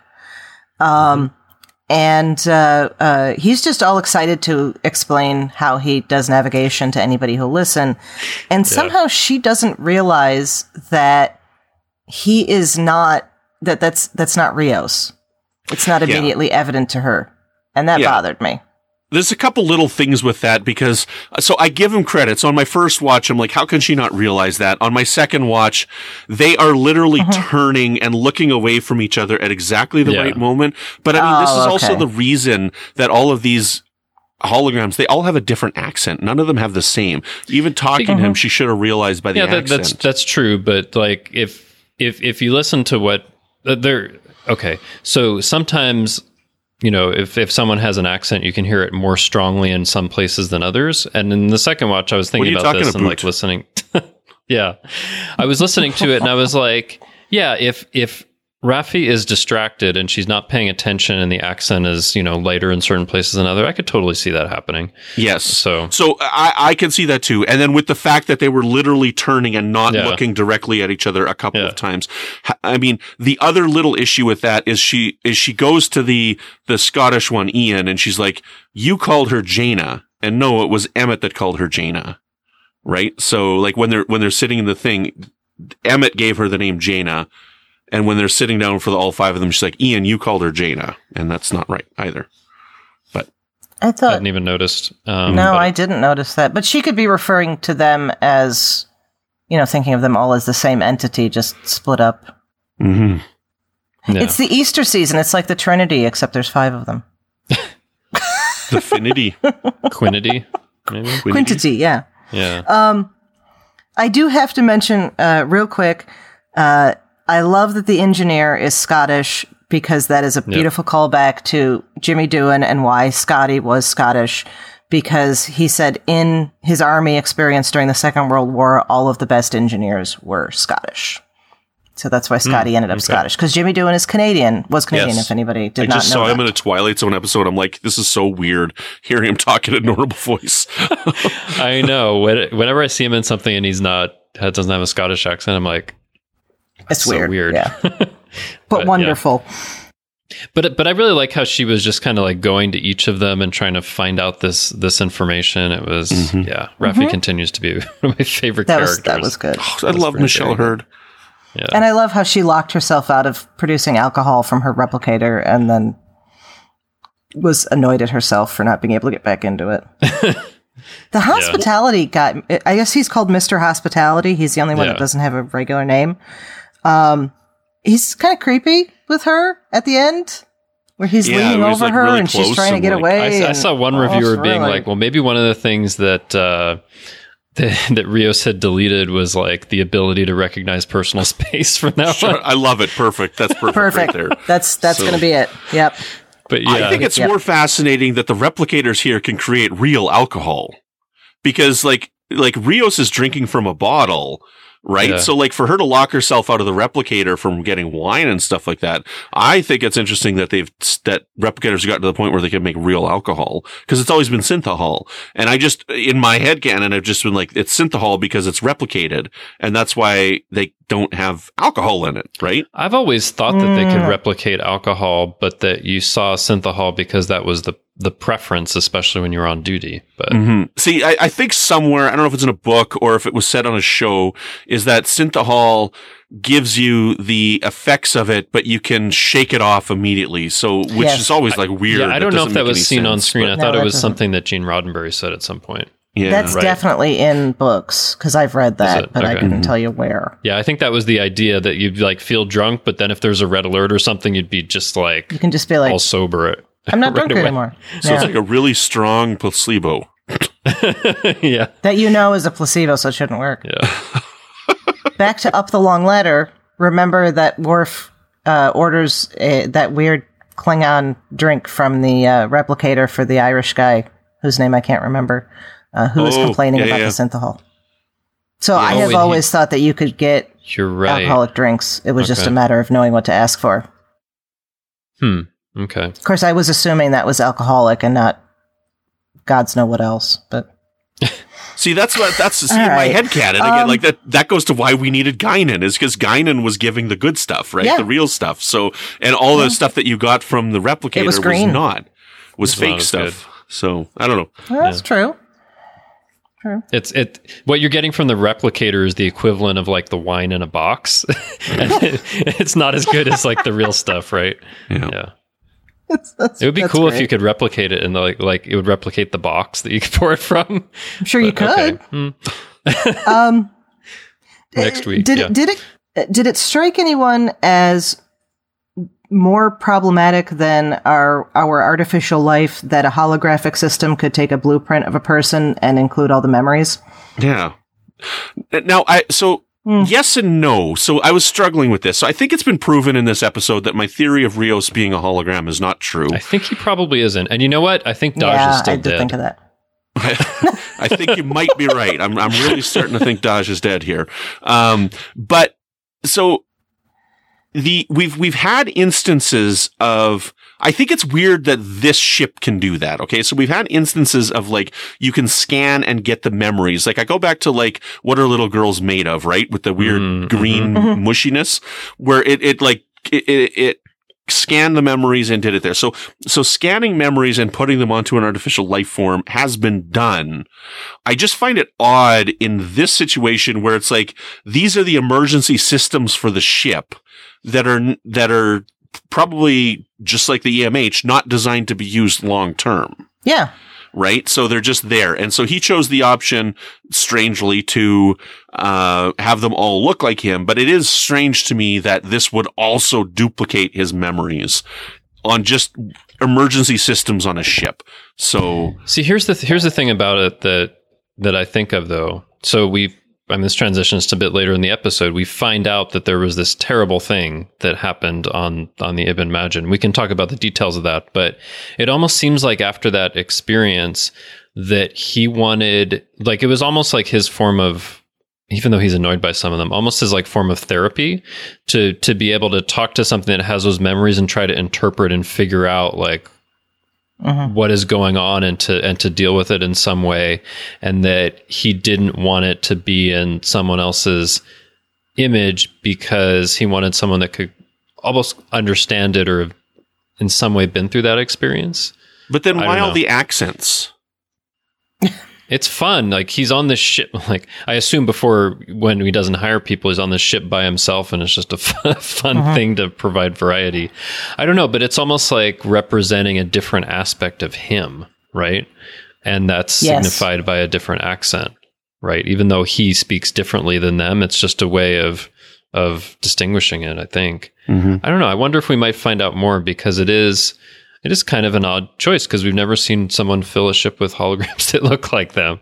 And he's just all excited to explain how he does navigation to anybody who'll listen. And somehow she doesn't realize that he is not, that's not Rios. It's not immediately evident to her. And that bothered me. There's a couple little things with that, because, so I give him credit. So on my first watch, I'm like, how can she not realize that? On my second watch, they are literally turning and looking away from each other at exactly the right moment. But I mean, this is also the reason that all of these holograms, they all have a different accent. None of them have the same. Even talking to him, she should have realized by the accent. That's true. But like, if you listen to what okay. So sometimes, you know, if someone has an accent, you can hear it more strongly in some places than others. And in the second watch, I was thinking about this and like listening. I was listening to it and I was like, yeah, if Raffi is distracted and she's not paying attention and the accent is, lighter in certain places than other. I could totally see that happening. Yes. So I can see that too. And then with the fact that they were literally turning and not looking directly at each other a couple of times. I mean, the other little issue with that is she goes to the Scottish one, Ian, and she's like, you called her Jaina. And no, it was Emmett that called her Jaina. Right? So like when they're sitting in the thing, Emmett gave her the name Jaina. And when they're sitting down for all five of them, she's like, Ian, you called her Jaina. And that's not right either. But I thought, hadn't even noticed. I didn't notice that. But she could be referring to them as, thinking of them all as the same entity, just split up. Mm-hmm. Yeah. It's the Easter season. It's like the Trinity, except there's 5 of them. The Finity. Quinity, maybe? Quintity, yeah. Yeah. I do have to mention, real quick, I love that the engineer is Scottish because that is a beautiful callback to Jimmy Doohan and why Scotty was Scottish, because he said in his army experience during the Second World War, all of the best engineers were Scottish. So that's why Scotty ended up Scottish, because Jimmy Doohan was Canadian, if anybody did not know. I just saw him in a Twilight Zone episode. I'm like, this is so weird hearing him talk in a normal voice. I know. Whenever I see him in something and doesn't have a Scottish accent, I'm like, it's so weird. Yeah. but wonderful. Yeah. But I really like how she was just kind of like going to each of them and trying to find out this information. It was, Raffi continues to be one of my favorite characters. That was good. Oh, I love Michelle Hurd. Yeah. And I love how she locked herself out of producing alcohol from her replicator and then was annoyed at herself for not being able to get back into it. The hospitality guy, I guess he's called Mr. Hospitality. He's the only one that doesn't have a regular name. He's kind of creepy with her at the end, where he's leaning over her really and she's trying to get away. I saw one reviewer being like, well, maybe one of the things that that Rios had deleted was like the ability to recognize personal space from now on. I love it. Perfect. That's perfect. Right there. That's going to be it. Yep. But I think it's more fascinating that the replicators here can create real alcohol, because like Rios is drinking from a bottle, right? Yeah. So like for her to lock herself out of the replicator from getting wine and stuff like that, I think it's interesting that that replicators have gotten to the point where they can make real alcohol, because it's always been synthahol. And I just, in my head canon, I've just been like, it's synthahol because it's replicated, and that's why they don't have alcohol in it, right? I've always thought that they could replicate alcohol, but that you saw synthahol because that was the preference, especially when you were on duty. But see, I think somewhere, I don't know if it's in a book or if it was said on a show, is that synthahol gives you the effects of it, but you can shake it off immediately. So, which is always like weird. Yeah, I don't know if that was seen on screen. I thought it was something that Gene Roddenberry said at some point. Yeah, that's definitely in books, because I've read that, but I couldn't tell you where. Yeah, I think that was the idea, that you'd like feel drunk, but then if there's a red alert or something, you'd be just like, you can just be like, all sober. I'm not drunk anymore. So it's like a really strong placebo. Yeah, that is a placebo, so it shouldn't work. Yeah. Back to Up the Long Ladder. Remember that Worf orders that weird Klingon drink from the replicator for the Irish guy whose name I can't remember. Who was complaining about the synthahol. So I have always thought that you could get alcoholic drinks. It was just a matter of knowing what to ask for. Okay. Of course, I was assuming that was alcoholic and not God's know what else. But see, that's in my head canon again. Like that goes to why we needed Guinan, is because Guinan was giving the good stuff, right? Yeah. The real stuff. So, and all the stuff that you got from the replicator was fake stuff. Good. So I don't know. Well, that's true. It's what you're getting from the replicator is the equivalent of like the wine in a box. And it's not as good as like the real stuff, right? Yeah. It would be cool if you could replicate it, and like it would replicate the box that you could pour it from. I'm sure you could. Okay. Next week. Did it strike anyone as more problematic than our artificial life that a holographic system could take a blueprint of a person and include all the memories? Yeah. Now, yes and no. So I was struggling with this. So I think it's been proven in this episode that my theory of Rios being a hologram is not true. I think he probably isn't. And you know what? I think Daj is still dead. I did think of that. I think you might be right. I'm really starting to think Daj is dead here. But so we've had instances of, I think it's weird that this ship can do that. Okay. So we've had instances of like, you can scan and get the memories. Like I go back to like, what are little girls made of, right? With the weird green mushiness where it scanned the memories and did it there. So scanning memories and putting them onto an artificial life form has been done. I just find it odd in this situation where it's like, these are the emergency systems for the ship that are probably just like the EMH, not designed to be used long term. Yeah. Right? So they're just there. And so he chose the option, strangely, to have them all look like him. But it is strange to me that this would also duplicate his memories on just emergency systems on a ship. So see, here's the thing about it that I think of, though. So this transitions to a bit later in the episode. We find out that there was this terrible thing that happened on the Ibn Majin. We can talk about the details of that, but it almost seems like after that experience that he wanted, like, it was almost like his form of, even though he's annoyed by some of them, almost his like form of therapy to be able to talk to something that has those memories and try to interpret and figure out like what is going on and to deal with it in some way, and that he didn't want it to be in someone else's image because he wanted someone that could almost understand it or have in some way been through that experience. But then why all the accents? It's fun. Like, he's on this ship. Like, I assume before, when he doesn't hire people, he's on this ship by himself, and it's just a fun thing to provide variety. I don't know, but it's almost like representing a different aspect of him, right? And that's signified by a different accent, right? Even though he speaks differently than them, it's just a way of distinguishing it, I think. I don't know. I wonder if we might find out more, because it is kind of an odd choice, because we've never seen someone fill a ship with holograms that look like them.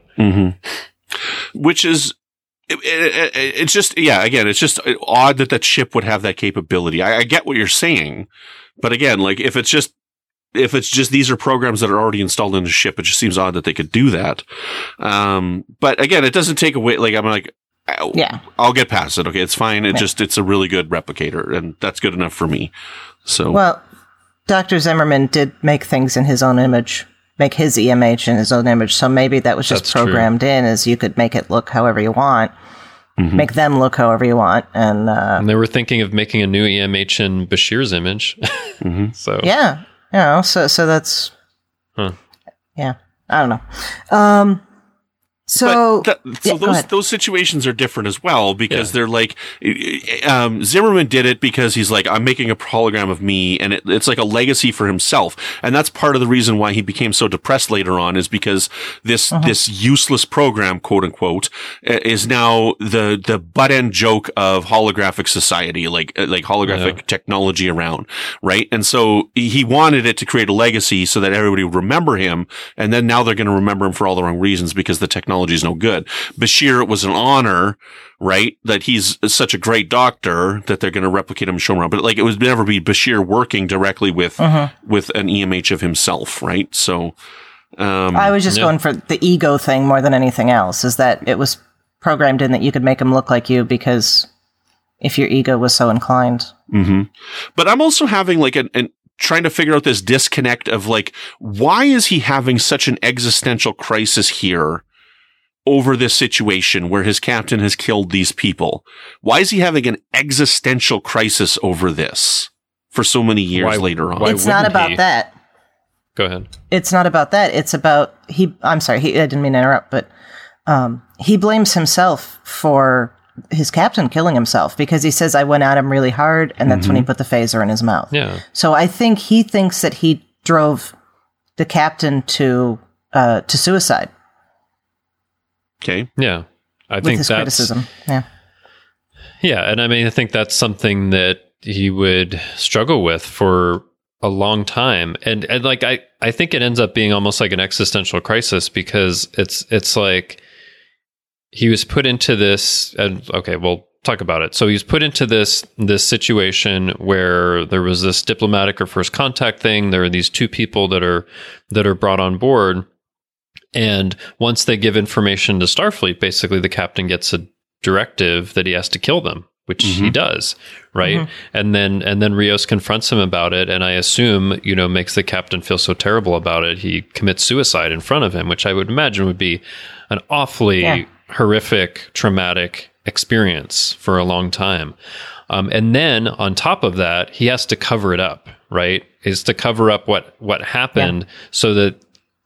Which is, it's just, again, it's just odd that ship would have that capability. I get what you're saying, but again, like, if it's just these are programs that are already installed in the ship, it just seems odd that they could do that. But again, it doesn't take away, like, I'm like, I'll get past it. Okay, it's fine. It's a really good replicator, and that's good enough for me. So, well, Dr. Zimmerman did make things in his own image, make his EMH in his own image. So maybe that was just programmed in, as you could make it look however you want, make them look however you want. And they were thinking of making a new EMH in Bashir's image. So so that's, I don't know. So those situations are different as well, because they're like, Zimmerman did it because he's like, I'm making a hologram of me, and it's like a legacy for himself. And that's part of the reason why he became so depressed later on, is because this useless program, quote unquote, is now the butt end joke of holographic society, like holographic technology around, right? And so he wanted it to create a legacy so that everybody would remember him. And then now they're going to remember him for all the wrong reasons, because the technology is no good. Bashir, it was an honor, right? That he's such a great doctor that they're going to replicate him and show him around. But like, it would never be Bashir working directly with an EMH of himself, right? So, I was just going for the ego thing more than anything else, is that it was programmed in that you could make him look like you, because if your ego was so inclined. But I'm also having like trying to figure out this disconnect of like, why is he having such an existential crisis here over this situation where his captain has killed these people? Why is he having an existential crisis over this for so many years later on? It's not about that. Go ahead. It's not about that. It's about, I'm sorry, I didn't mean to interrupt, but he blames himself for his captain killing himself, because he says, I went at him really hard, and that's when he put the phaser in his mouth. Yeah. So I think he thinks that he drove the captain to suicide. Okay. Yeah. I think that's criticism. Yeah. Yeah. And I mean, I think that's something that he would struggle with for a long time. And like, I think it ends up being almost like an existential crisis, because it's like he was put into this, and okay, we'll talk about it. So he was put into this situation where there was this diplomatic or first contact thing. There are these two people that are brought on board. And once they give information to Starfleet, basically the captain gets a directive that he has to kill them, which he does, right? And then Rios confronts him about it, and I assume, makes the captain feel so terrible about it, he commits suicide in front of him, which I would imagine would be an awfully horrific, traumatic experience for a long time. And then on top of that, he has to cover it up, right? Is to cover up what happened so that.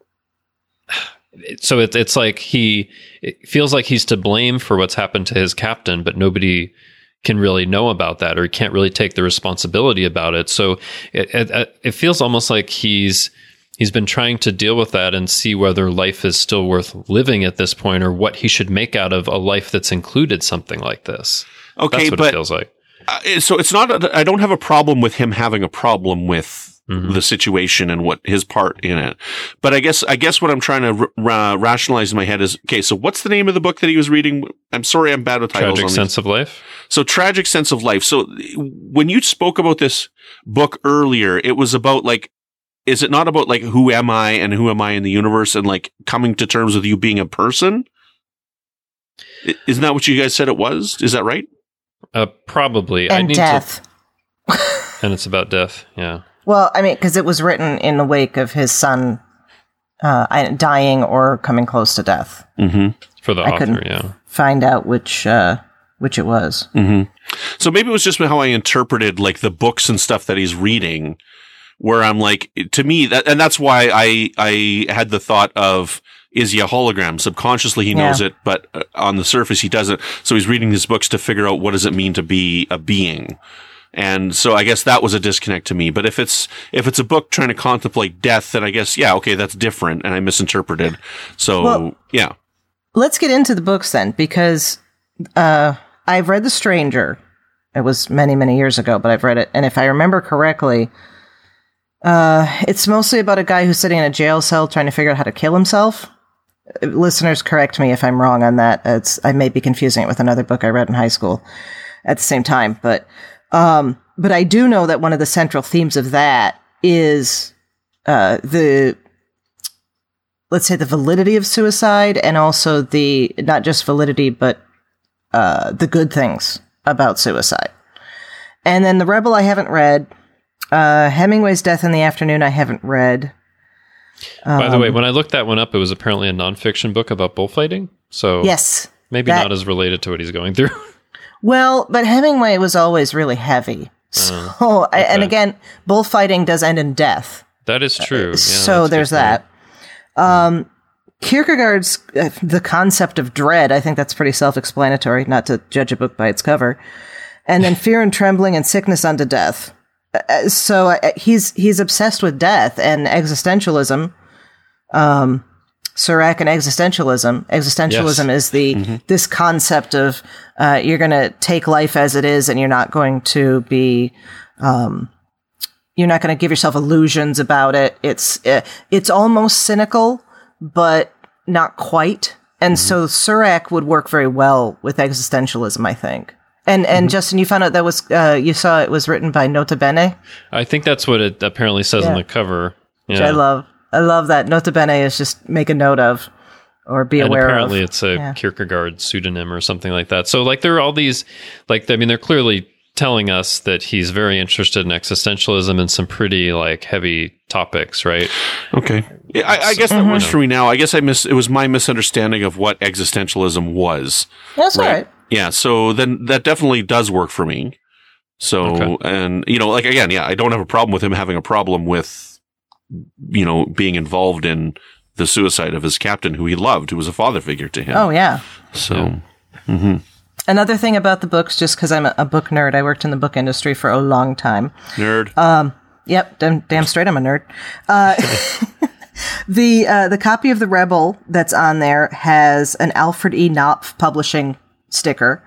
So it's like it feels like he's to blame for what's happened to his captain, but nobody can really know about that, or he can't really take the responsibility about it. So it feels almost like he's been trying to deal with that and see whether life is still worth living at this point, or what he should make out of a life that's included something like this. Okay, that's what it feels like. So it's not. I don't have a problem with him having a problem with the situation and what his part in it. But I guess what I'm trying to rationalize in my head is, okay, so what's the name of the book that he was reading? I'm sorry, I'm bad with titles. Tragic Sense of Life. So Tragic Sense of Life. So when you spoke about this book earlier, it was about is it not about who am I and who am I in the universe and coming to terms with you being a person? Isn't that what you guys said it was? Is that right? Probably. And death. And it's about death. Yeah. Well, I mean, because it was written in the wake of his son dying or coming close to death. Mm-hmm. For the author, find out which it was. Mm-hmm. So maybe it was just how I interpreted the books and stuff that he's reading, where I'm to me and that's why I had the thought of, is he a hologram? Subconsciously he knows it, but on the surface he doesn't. So he's reading these books to figure out what does it mean to be a being. And so I guess that was a disconnect to me. But if it's a book trying to contemplate death, then I guess, okay, that's different. And I misinterpreted. So, Let's get into the books then, because I've read The Stranger. It was many, many years ago, but I've read it. And if I remember correctly, it's mostly about a guy who's sitting in a jail cell trying to figure out how to kill himself. Listeners, correct me if I'm wrong on that. I may be confusing it with another book I read in high school at the same time, but I do know that one of the central themes of that is the validity of suicide, and also the not just validity, but the good things about suicide. And then The Rebel I haven't read. Hemingway's Death in the Afternoon I haven't read. By the way, when I looked that one up, it was apparently a nonfiction book about bullfighting. So yes, maybe not as related to what he's going through. Well, but Hemingway was always really heavy. So, and again, bullfighting does end in death. That is true. Yeah, so there's that. Kierkegaard's The Concept of Dread, I think that's pretty self-explanatory, not to judge a book by its cover. And then Fear and Trembling and Sickness unto Death. So he's obsessed with death and existentialism. Serac and existentialism. Existentialism is this concept of you're going to take life as it is, and you're not going to be you're not going to give yourself illusions about it. It's almost cynical, but not quite. And so Serac would work very well with existentialism, I think. And Justin, you found out that was you saw it was written by Nota Bene. I think that's what it apparently says on the cover. Which I love. I love that. Nota Bene is just make a note of or be aware of. Apparently it's a Kierkegaard pseudonym or something like that. So there are all these, they're clearly telling us that he's very interested in existentialism and some pretty heavy topics, right? Okay. I guess that works for me now. I guess it was my misunderstanding of what existentialism was. That's all right. Yeah. So then that definitely does work for me. So, and again, I don't have a problem with him having a problem with, being involved in the suicide of his captain who he loved, who was a father figure to him. Oh, yeah. So, Another thing about the books, just because I'm a book nerd, I worked in the book industry for a long time. Nerd. Yep, damn straight I'm a nerd. The copy of The Rebel that's on there has an Alfred E. Knopf publishing sticker,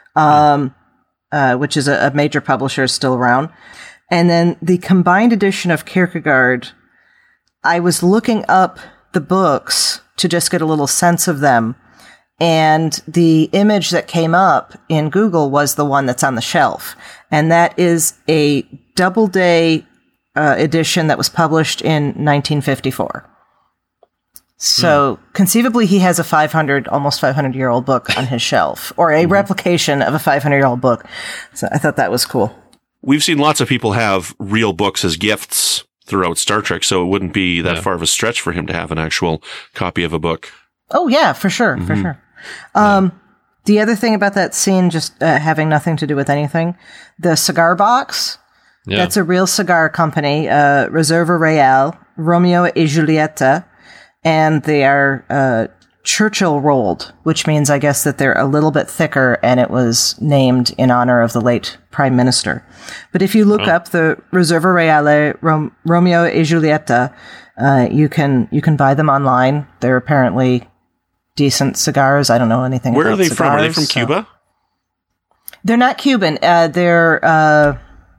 which is a major publisher still around. And then the combined edition of Kierkegaard, I was looking up the books to just get a little sense of them. And the image that came up in Google was the one that's on the shelf. And that is a Doubleday edition that was published in 1954. So conceivably, he has a almost 500-year-old book on his shelf, or a replication of a 500-year-old book. So I thought that was cool. We've seen lots of people have real books as gifts throughout Star Trek, so it wouldn't be that far of a stretch for him to have an actual copy of a book. Oh, yeah, for sure, for sure. The other thing about that scene, just having nothing to do with anything, the cigar box, that's a real cigar company, Reserva Real, Romeo et Julieta, and they are Churchill rolled, which means, I guess, that they're a little bit thicker, and it was named in honor of the late Prime Minister. But if you look up the Reserva Reale Romeo et Julieta, you can buy them online. They're apparently decent cigars. I don't know anything Where about are they cigars, from? Are they from so. Cuba? They're not Cuban. They're,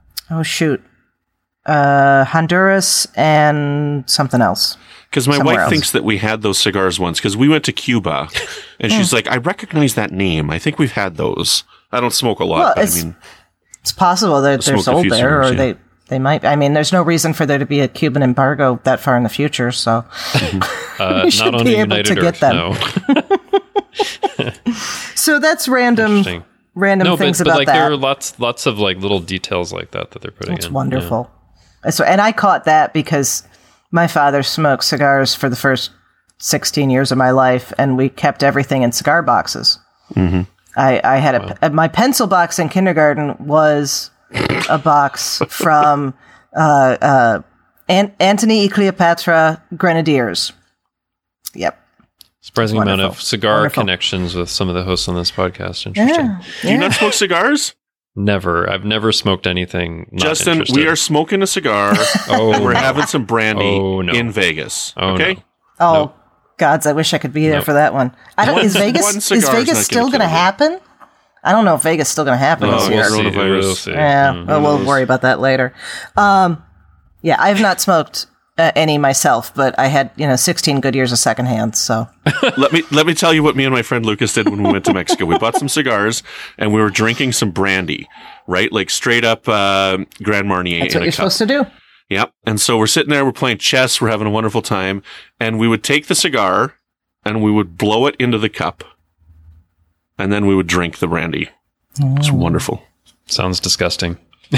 Honduras and something else. Because my Somewhere wife else. thinks that we had those cigars once, because we went to Cuba, and she's like, I recognize that name. I think we've had those. I don't smoke a lot, Well, but I mean... It's possible that they're smoked a sold few there, or cigars, they might. I mean, there's no reason for there to be a Cuban embargo that far in the future, so you should not on be the able United to get Earth, them. no. So that's random Interesting. things but about like that. there are lots of like little details like that they're putting It's in. wonderful. So, and I caught that because my father smoked cigars for the first 16 years of my life, and we kept everything in cigar boxes. Mm-hmm. I had my pencil box in kindergarten was a box from Antony y Cleopatra Grenadiers. Yep. Surprising amount Wonderful. of cigar Wonderful. connections with some of the hosts on this podcast. Interesting. Do you not smoke cigars? Never. I've never smoked anything. Not Justin, interested. we are smoking a cigar, and we're having some brandy Oh, no. in Vegas. Oh, okay? no. Oh, Nope. gods, I wish I could be there Nope. for that one. I don't. Is one Vegas cigar is not still gonna going to kill you. happen? I don't know if Vegas is still going to happen Oh, this we'll year. see. Coronavirus. We'll see. Yeah, well, we'll worry about that later. Yeah, I have not smoked any myself, but I had 16 good years of secondhand. So Let me tell you what me and my friend Lucas did when we went to Mexico. We bought some cigars, and we were drinking some brandy, right? Like straight up Grand Marnier that's in what a you're cup. supposed to do. Yep. And so we're sitting there, we're playing chess, we're having a wonderful time, and we would take the cigar and we would blow it into the cup, and then we would drink the brandy. It's wonderful. Sounds disgusting.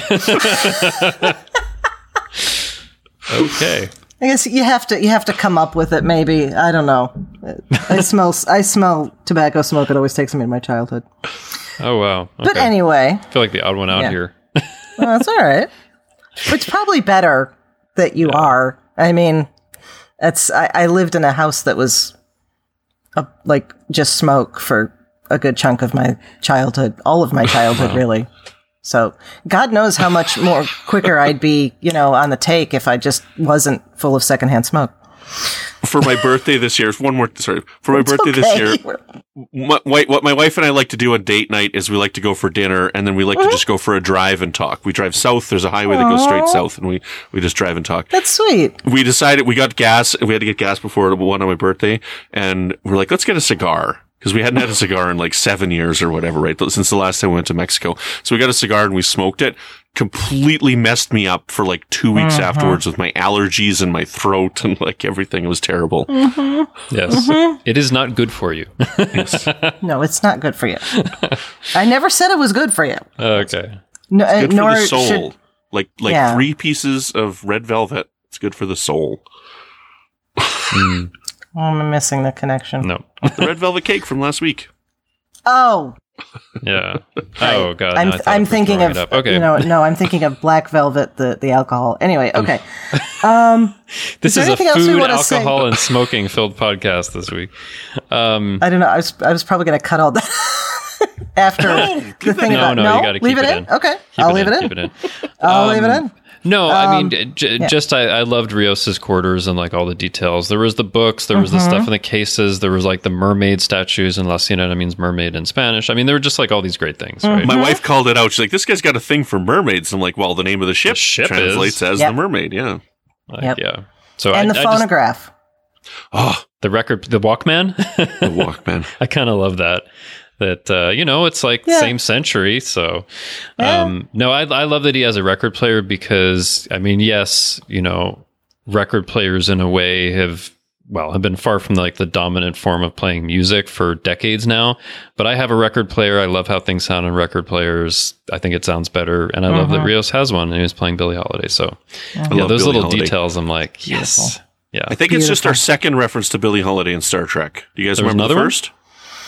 Okay. I guess you have to come up with it. Maybe, I don't know. I smell tobacco smoke. It always takes me to my childhood. Oh, wow. Okay. But anyway, I feel like the odd one out Yeah. here. well, that's all right. It's probably better that you are. I mean, I lived in a house that was just smoke for a good chunk of my childhood, all of my childhood, really. So God knows how much more quicker I'd be, on the take if I just wasn't full of secondhand smoke. For my birthday this year, for my birthday this year, what my wife and I like to do on date night is we like to go for dinner, and then we like to just go for a drive and talk. We drive south. There's a highway that goes straight south, and we just drive and talk. That's sweet. We decided we got gas. We had to get gas before one on my birthday, and we're like, let's get a cigar. Because we hadn't had a cigar in like 7 years or whatever, right? Since the last time we went to Mexico. So we got a cigar and we smoked it. Completely messed me up for like 2 weeks afterwards with my allergies and my throat and like everything. It was terrible. Yes. It is not good for you. No, it's not good for you. I never said it was good for you. Okay. No, Good for nor the soul. should. Like Yeah. 3 pieces of red velvet. It's good for the soul. Oh, I'm missing the connection. No. The red velvet cake from last week. Oh, Yeah. Oh, God. I'm no, I thought I'm it was thinking throwing of it up. Okay. no, I'm thinking of Black Velvet, the alcohol. Anyway, okay. This there is a anything else we food, wanna say? alcohol, and smoking filled podcast this week. I don't know. I was probably going to cut all that after the thing No, about no, you gotta leave keep it it in. in. Okay, Keep I'll it leave it in. Keep it in. I'll leave it in. No, I mean, just I loved Rios's quarters and like all the details. There was the books, there was the stuff in the cases, there was like the mermaid statues, and La Sirena means mermaid in Spanish. I mean, there were just like all these great things, right? My wife called it out. She's like, this guy's got a thing for mermaids. I'm like, well, the name of the ship, translates as Yep. the mermaid. Yeah. Like, Yep. Yeah. So And the I just, phonograph. Oh, the record, the Walkman. the Walkman. I kind of love that. That it's like same century. So, no, I love that he has a record player because I mean, yes, record players in a way have have been far from like the dominant form of playing music for decades now, but I have a record player. I love how things sound on record players. I think it sounds better. And I love that Rios has one and he was playing Billie Holiday. So those Billie little Holiday. details, I'm like, yes. Yeah. I think it's just our second reference to Billie Holiday in Star Trek. Do you guys There was remember the another one? first?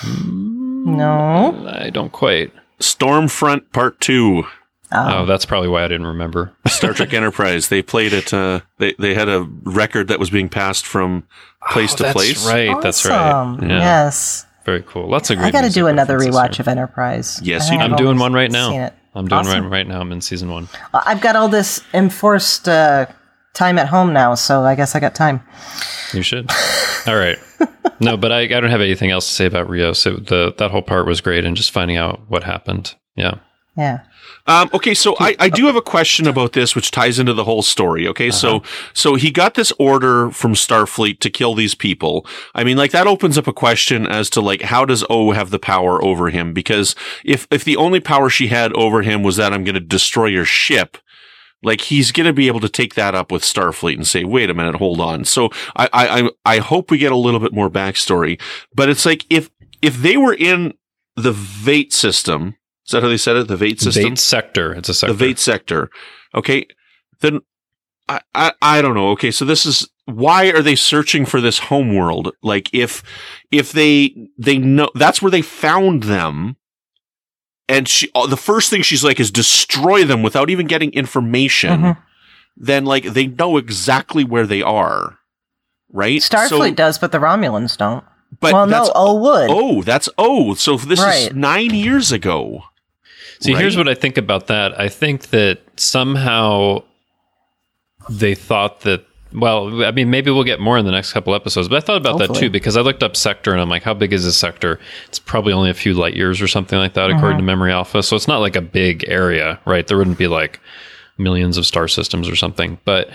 No. I don't quite. Stormfront Part 2. Oh, that's probably why I didn't remember. Star Trek Enterprise. They played it. They had a record that was being passed from place to place. Right. That's right. Awesome. Yeah. Yes. Very cool. Lots of great I got to music do another references rewatch here. of Enterprise. Yes, I you do. haven't I'm doing always one right seen now. it. I'm doing Awesome. right now. I'm in season 1. I've got all this enforced time at home now, so I guess I got time. You should. All right. No, but I don't have anything else to say about Rios. That whole part was great, and just finding out what happened. Yeah. Yeah. Okay, so I do have a question about this, which ties into the whole story. Okay, so he got this order from Starfleet to kill these people. I mean, like, that opens up a question as to, like, how does O have the power over him? Because if the only power she had over him was that I'm going to destroy your ship, like, he's going to be able to take that up with Starfleet and say, wait a minute, hold on. So I hope we get a little bit more backstory. But it's like, if they were in the Vate system, is that how they said it? The Vate system? Vate sector. It's a sector. The Vate sector. Okay. Then I don't know. Okay. So this is, why are they searching for this homeworld? Like, if they know that's where they found them, and the first thing she's like is destroy them without even getting information, then, like, they know exactly where they are. Right? Starfleet does, but the Romulans don't. But well, no, O would. Oh, that's O. So this is 9 years ago. See, here's what I think about that. I think that somehow they thought that, well, I mean, maybe we'll get more in the next couple episodes, but I thought about that too, because I looked up sector and I'm like, how big is this sector? It's probably only a few light years or something like that, according to Memory Alpha. So it's not like a big area, right? There wouldn't be like millions of star systems or something. But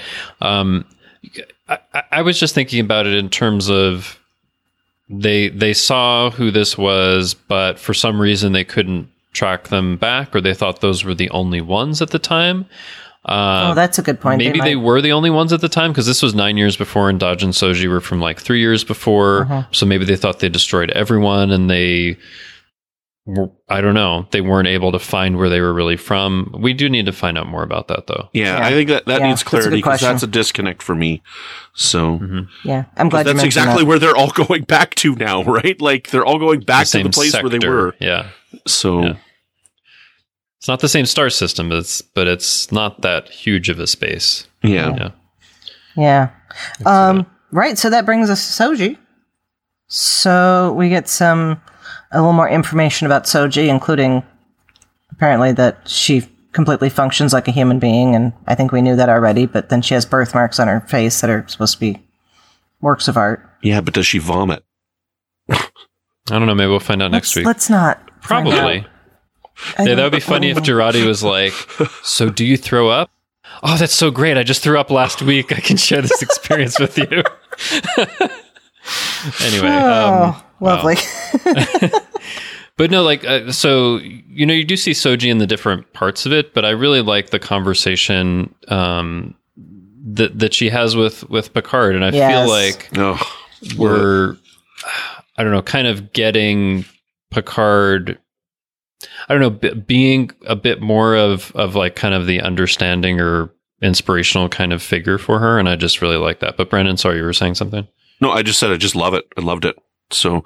I was just thinking about it in terms of they saw who this was, but for some reason they couldn't track them back, or they thought those were the only ones at the time. That's a good point. Maybe they were the only ones at the time, because this was 9 years before, and Dodge and Soji were from like 3 years before. So maybe they thought they destroyed everyone, and I don't know, they weren't able to find where they were really from. We do need to find out more about that, though. Yeah. I think that needs clarity, because that's a disconnect for me. So yeah, I'm glad you mentioned exactly that. where they're all going back to now, right? Like, they're all going back to the place sector. where they were. Yeah. So it's not the same star system, but it's not that huge of a space. Yeah. Right. So that brings us to Soji. So we get a little more information about Soji, including apparently that she completely functions like a human being, and I think we knew that already, but then she has birthmarks on her face that are supposed to be works of art. Yeah, but does she vomit? I don't know. Maybe we'll find out next week. Let's not. Probably. Yeah, that would be funny if Girardi was like, so do you throw up? Oh, that's so great. I just threw up last week. I can share this experience with you. Anyway. Lovely. But no, like, so, you know, you do see Soji in the different parts of it, but I really like the conversation that she has with Picard. And I feel like we're, I don't know, kind of getting Picard, I don't know, being a bit more of like kind of the understanding or inspirational kind of figure for her. And I just really like that. But Brendan, sorry, you were saying something? No, I just said I just love it. I loved it. So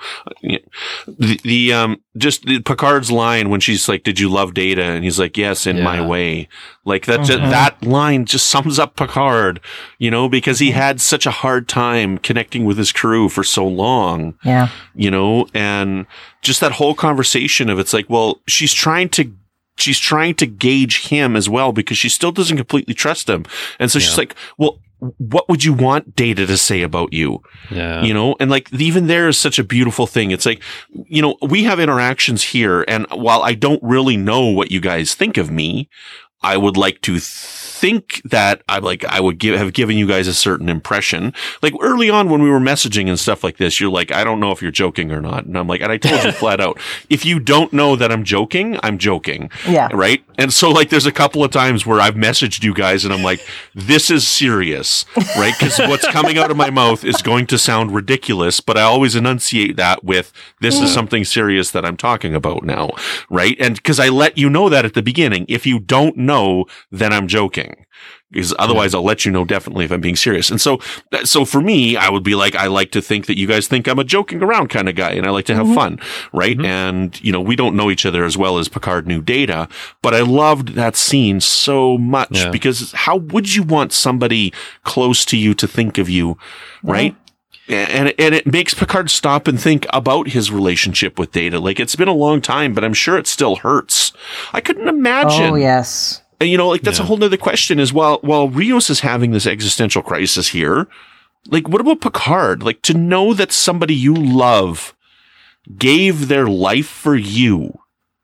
the Picard's line when she's like, "Did you love Data?" and he's like, "Yes, in my way." Like that, that line just sums up Picard, you know, because he had such a hard time connecting with his crew for so long. Yeah. You know, and just that whole conversation of it's like, well, she's trying to gauge him as well, because she still doesn't completely trust him. And so she's like, well, what would you want Data to say about you? Yeah. You know, and like even there is such a beautiful thing. It's like, you know, we have interactions here, and while I don't really know what you guys think of me, I would like to think that I would have given you guys a certain impression. Like early on when we were messaging and stuff like this, you're like, I don't know if you're joking or not. And I'm like, and I told you flat out, if you don't know that I'm joking, I'm joking. Yeah. Right. And so like, there's a couple of times where I've messaged you guys and I'm like, this is serious, right? Because what's coming out of my mouth is going to sound ridiculous, but I always enunciate that with, this is something serious that I'm talking about now. Right. And because I let you know that at the beginning, if you don't know, then I'm joking. Because otherwise I'll let you know definitely if I'm being serious. And so for me, I would be like, I like to think that you guys think I'm a joking around kind of guy and I like to have fun. Right. And, you know, we don't know each other as well as Picard knew Data, but I loved that scene so much because how would you want somebody close to you to think of you? Right. And it makes Picard stop and think about his relationship with Data. Like, it's been a long time, but I'm sure it still hurts. I couldn't imagine. Oh, yes. And, you know, like, that's a whole nother question is, while Rios is having this existential crisis here, like, what about Picard? Like, to know that somebody you love gave their life for you.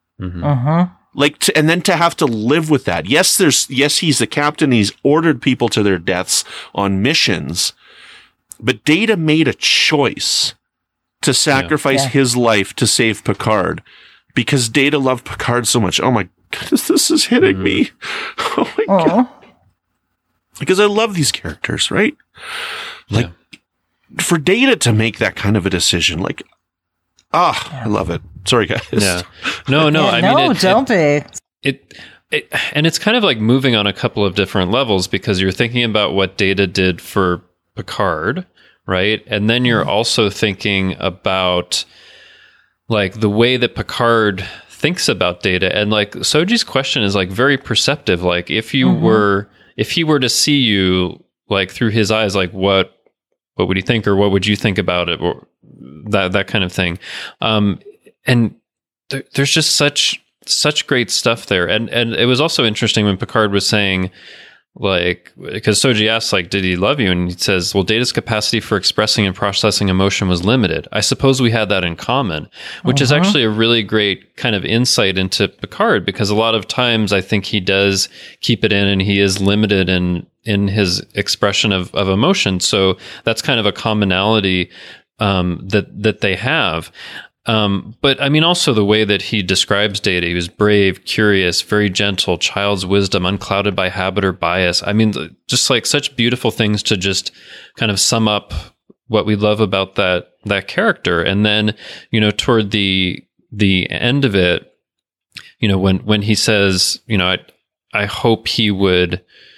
Like, and then to have to live with that. Yes, he's the captain. He's ordered people to their deaths on missions. But Data made a choice to sacrifice his life to save Picard because Data loved Picard so much. Oh my goodness, this is hitting me. Oh my God. Because I love these characters, right? Like, for Data to make that kind of a decision, like, I love it. Sorry, guys. Yeah. No, I mean, don't be. And it's kind of like moving on a couple of different levels because you're thinking about what Data did for Picard, right? And then you're also thinking about like the way that Picard thinks about Data. And like Soji's question is like very perceptive. Like if he were to see you like through his eyes, like what would he think, or what would you think about it, or that kind of thing. And there's just such great stuff there. And it was also interesting when Picard was saying, like, because Soji asks, like, did he love you? And he says, well, Data's capacity for expressing and processing emotion was limited. I suppose we had that in common, which is actually a really great kind of insight into Picard, because a lot of times I think he does keep it in and he is limited in his expression of emotion. So that's kind of a commonality that they have. But I mean, also the way that he describes Data, he was brave, curious, very gentle, child's wisdom, unclouded by habit or bias. I mean, just like such beautiful things to just kind of sum up what we love about that character. And then, you know, toward the end of it, you know, when he says, you know, I hope he would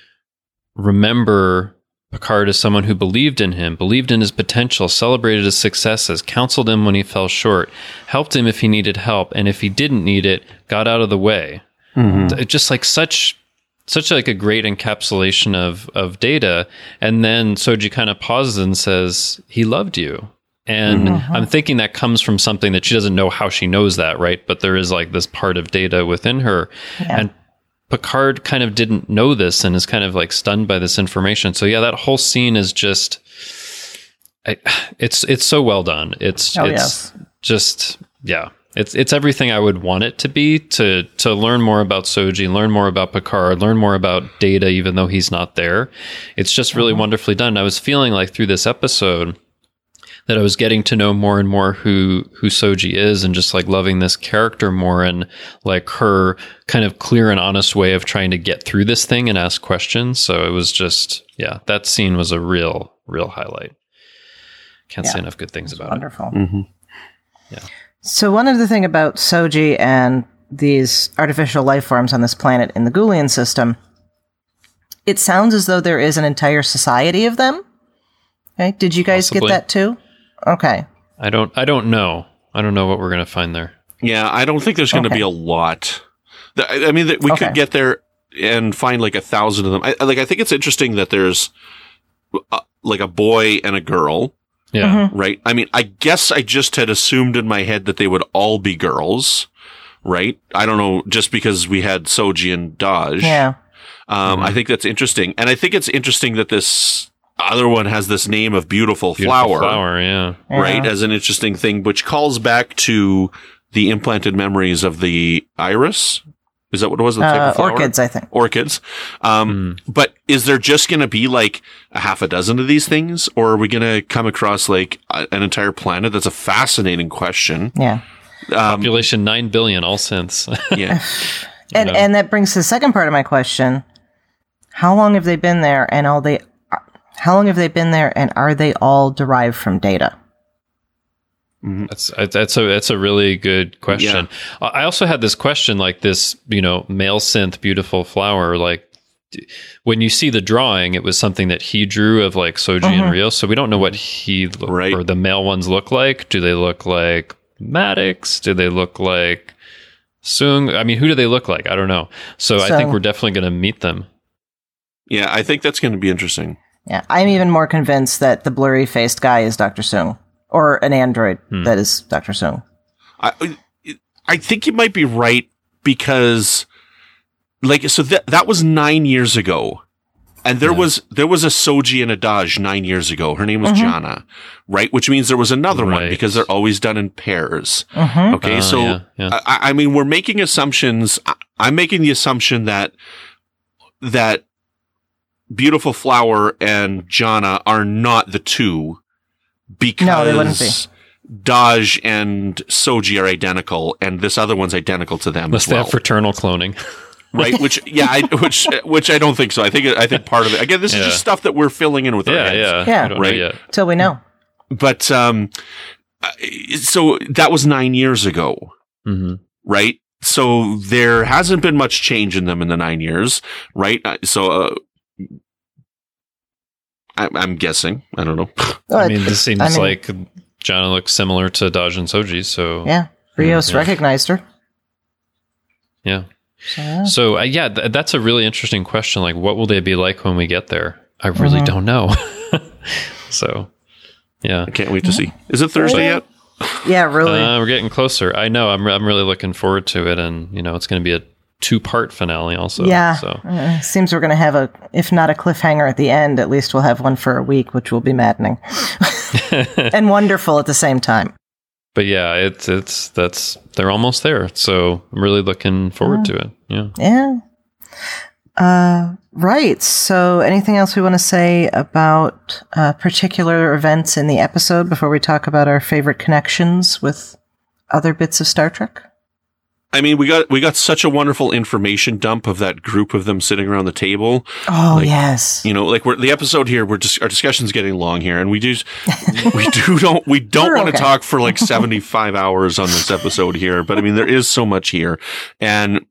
remember Picard as someone who believed in him, believed in his potential, celebrated his successes, counseled him when he fell short, helped him if he needed help, and if he didn't need it, got out of the way. It's just like such like a great encapsulation of Data. And then Soji kind of pauses and says, he loved you. And I'm thinking that comes from something that she doesn't know how she knows that, right? But there is like this part of Data within her. Yeah. And Picard kind of didn't know this and is kind of like stunned by this information. So yeah, that whole scene is just, it's so well done. It's just, yeah, it's everything I would want it to be to learn more about Soji, learn more about Picard, learn more about Data, even though he's not there. It's just really wonderfully done. I was feeling like through this episode that I was getting to know more and more who Soji is, and just like loving this character more, and like her kind of clear and honest way of trying to get through this thing and ask questions. So it was just, yeah, that scene was a real highlight. Can't say enough good things about wonderful. it. Wonderful. Yeah. So one other thing about Soji and these artificial life forms on this planet in the Gulian system, it sounds as though there is an entire society of them. Okay. Did you guys get that too? Okay. I don't know. I don't know what we're going to find there. Yeah, I don't think there's going to be a lot. I mean, that we could get there and find like 1,000 of them. I think it's interesting that there's like a boy and a girl. Yeah. Right. I mean, I guess I just had assumed in my head that they would all be girls. Right. I don't know, just because we had Soji and Daj. Yeah. I think that's interesting. And I think it's interesting that this other one has this name of beautiful flower. Yeah. Right. As an interesting thing, which calls back to the implanted memories of the Iris. Is that what it was? The type of flower? Orchids, I think. Orchids. But is there just going to be like a half a dozen of these things? Or are we going to come across like an entire planet? That's a fascinating question. Yeah. Population 9 billion, all synths. Yeah. And that brings to the second part of my question. How long have they been there and are they all derived from data? That's a really good question. Yeah. I also had this question, like this, male synth beautiful flower, like when you see the drawing, it was something that he drew of like Soji and Rio. So we don't know what or the male ones look like. Do they look like Maddox? Do they look like Sung? I mean, who do they look like? I don't know. So I think we're definitely going to meet them. Yeah, I think that's going to be interesting. Yeah, I'm even more convinced that the blurry-faced guy is Dr. Sung, or an android that is Dr. Sung. I think you might be right because, so that was 9 years ago, and there was a Soji and a Daj 9 years ago. Her name was Jana, right? Which means there was another one because they're always done in pairs. Okay, so I mean, we're making assumptions. I'm making the assumption that Beautiful Flower and Jana are not the two because no, they wouldn't be. Daj and Soji are identical, and this other one's identical to them Must as well. Have fraternal cloning, right? Which I don't think so. I think part of it. Again, this is just stuff that we're filling in with our heads. Yeah, right. Till we know. But so that was 9 years ago, right? So there hasn't been much change in them in the 9 years, right? So. I'm guessing. I don't know. I mean, this seems like Jana looks similar to Daj and Soji, so... Yeah, Rios recognized her. Yeah. So, that's a really interesting question. Like, what will they be like when we get there? I really don't know. So, yeah. I can't wait to see. Is it Thursday yet? Yeah, really. We're getting closer. I know. I'm really looking forward to it, and, it's going to be a 2-part finale also. Yeah. So. Seems we're going to have if not a cliffhanger at the end, at least we'll have one for a week, which will be maddening and wonderful at the same time. But yeah, they're almost there. So I'm really looking forward to it. Yeah. Yeah. Right. So anything else we want to say about particular events in the episode before we talk about our favorite connections with other bits of Star Trek? I mean, we got such a wonderful information dump of that group of them sitting around the table. Oh, yes. The episode here, our discussion's getting long here, and we don't want to talk for like 75 hours on this episode here, but I mean, there is so much here. And,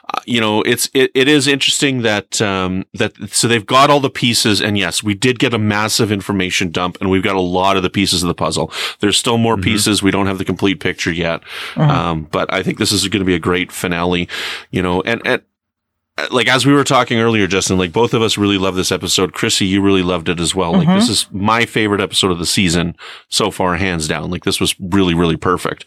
it is interesting that so they've got all the pieces, and yes, we did get a massive information dump, and we've got a lot of the pieces of the puzzle. There's still more pieces. We don't have the complete picture yet. But I think this is going to be a great finale, and like, as we were talking earlier, Justin, like both of us really love this episode. Chrissy, you really loved it as well. Like, this is my favorite episode of the season so far, hands down. Like, this was really, really perfect.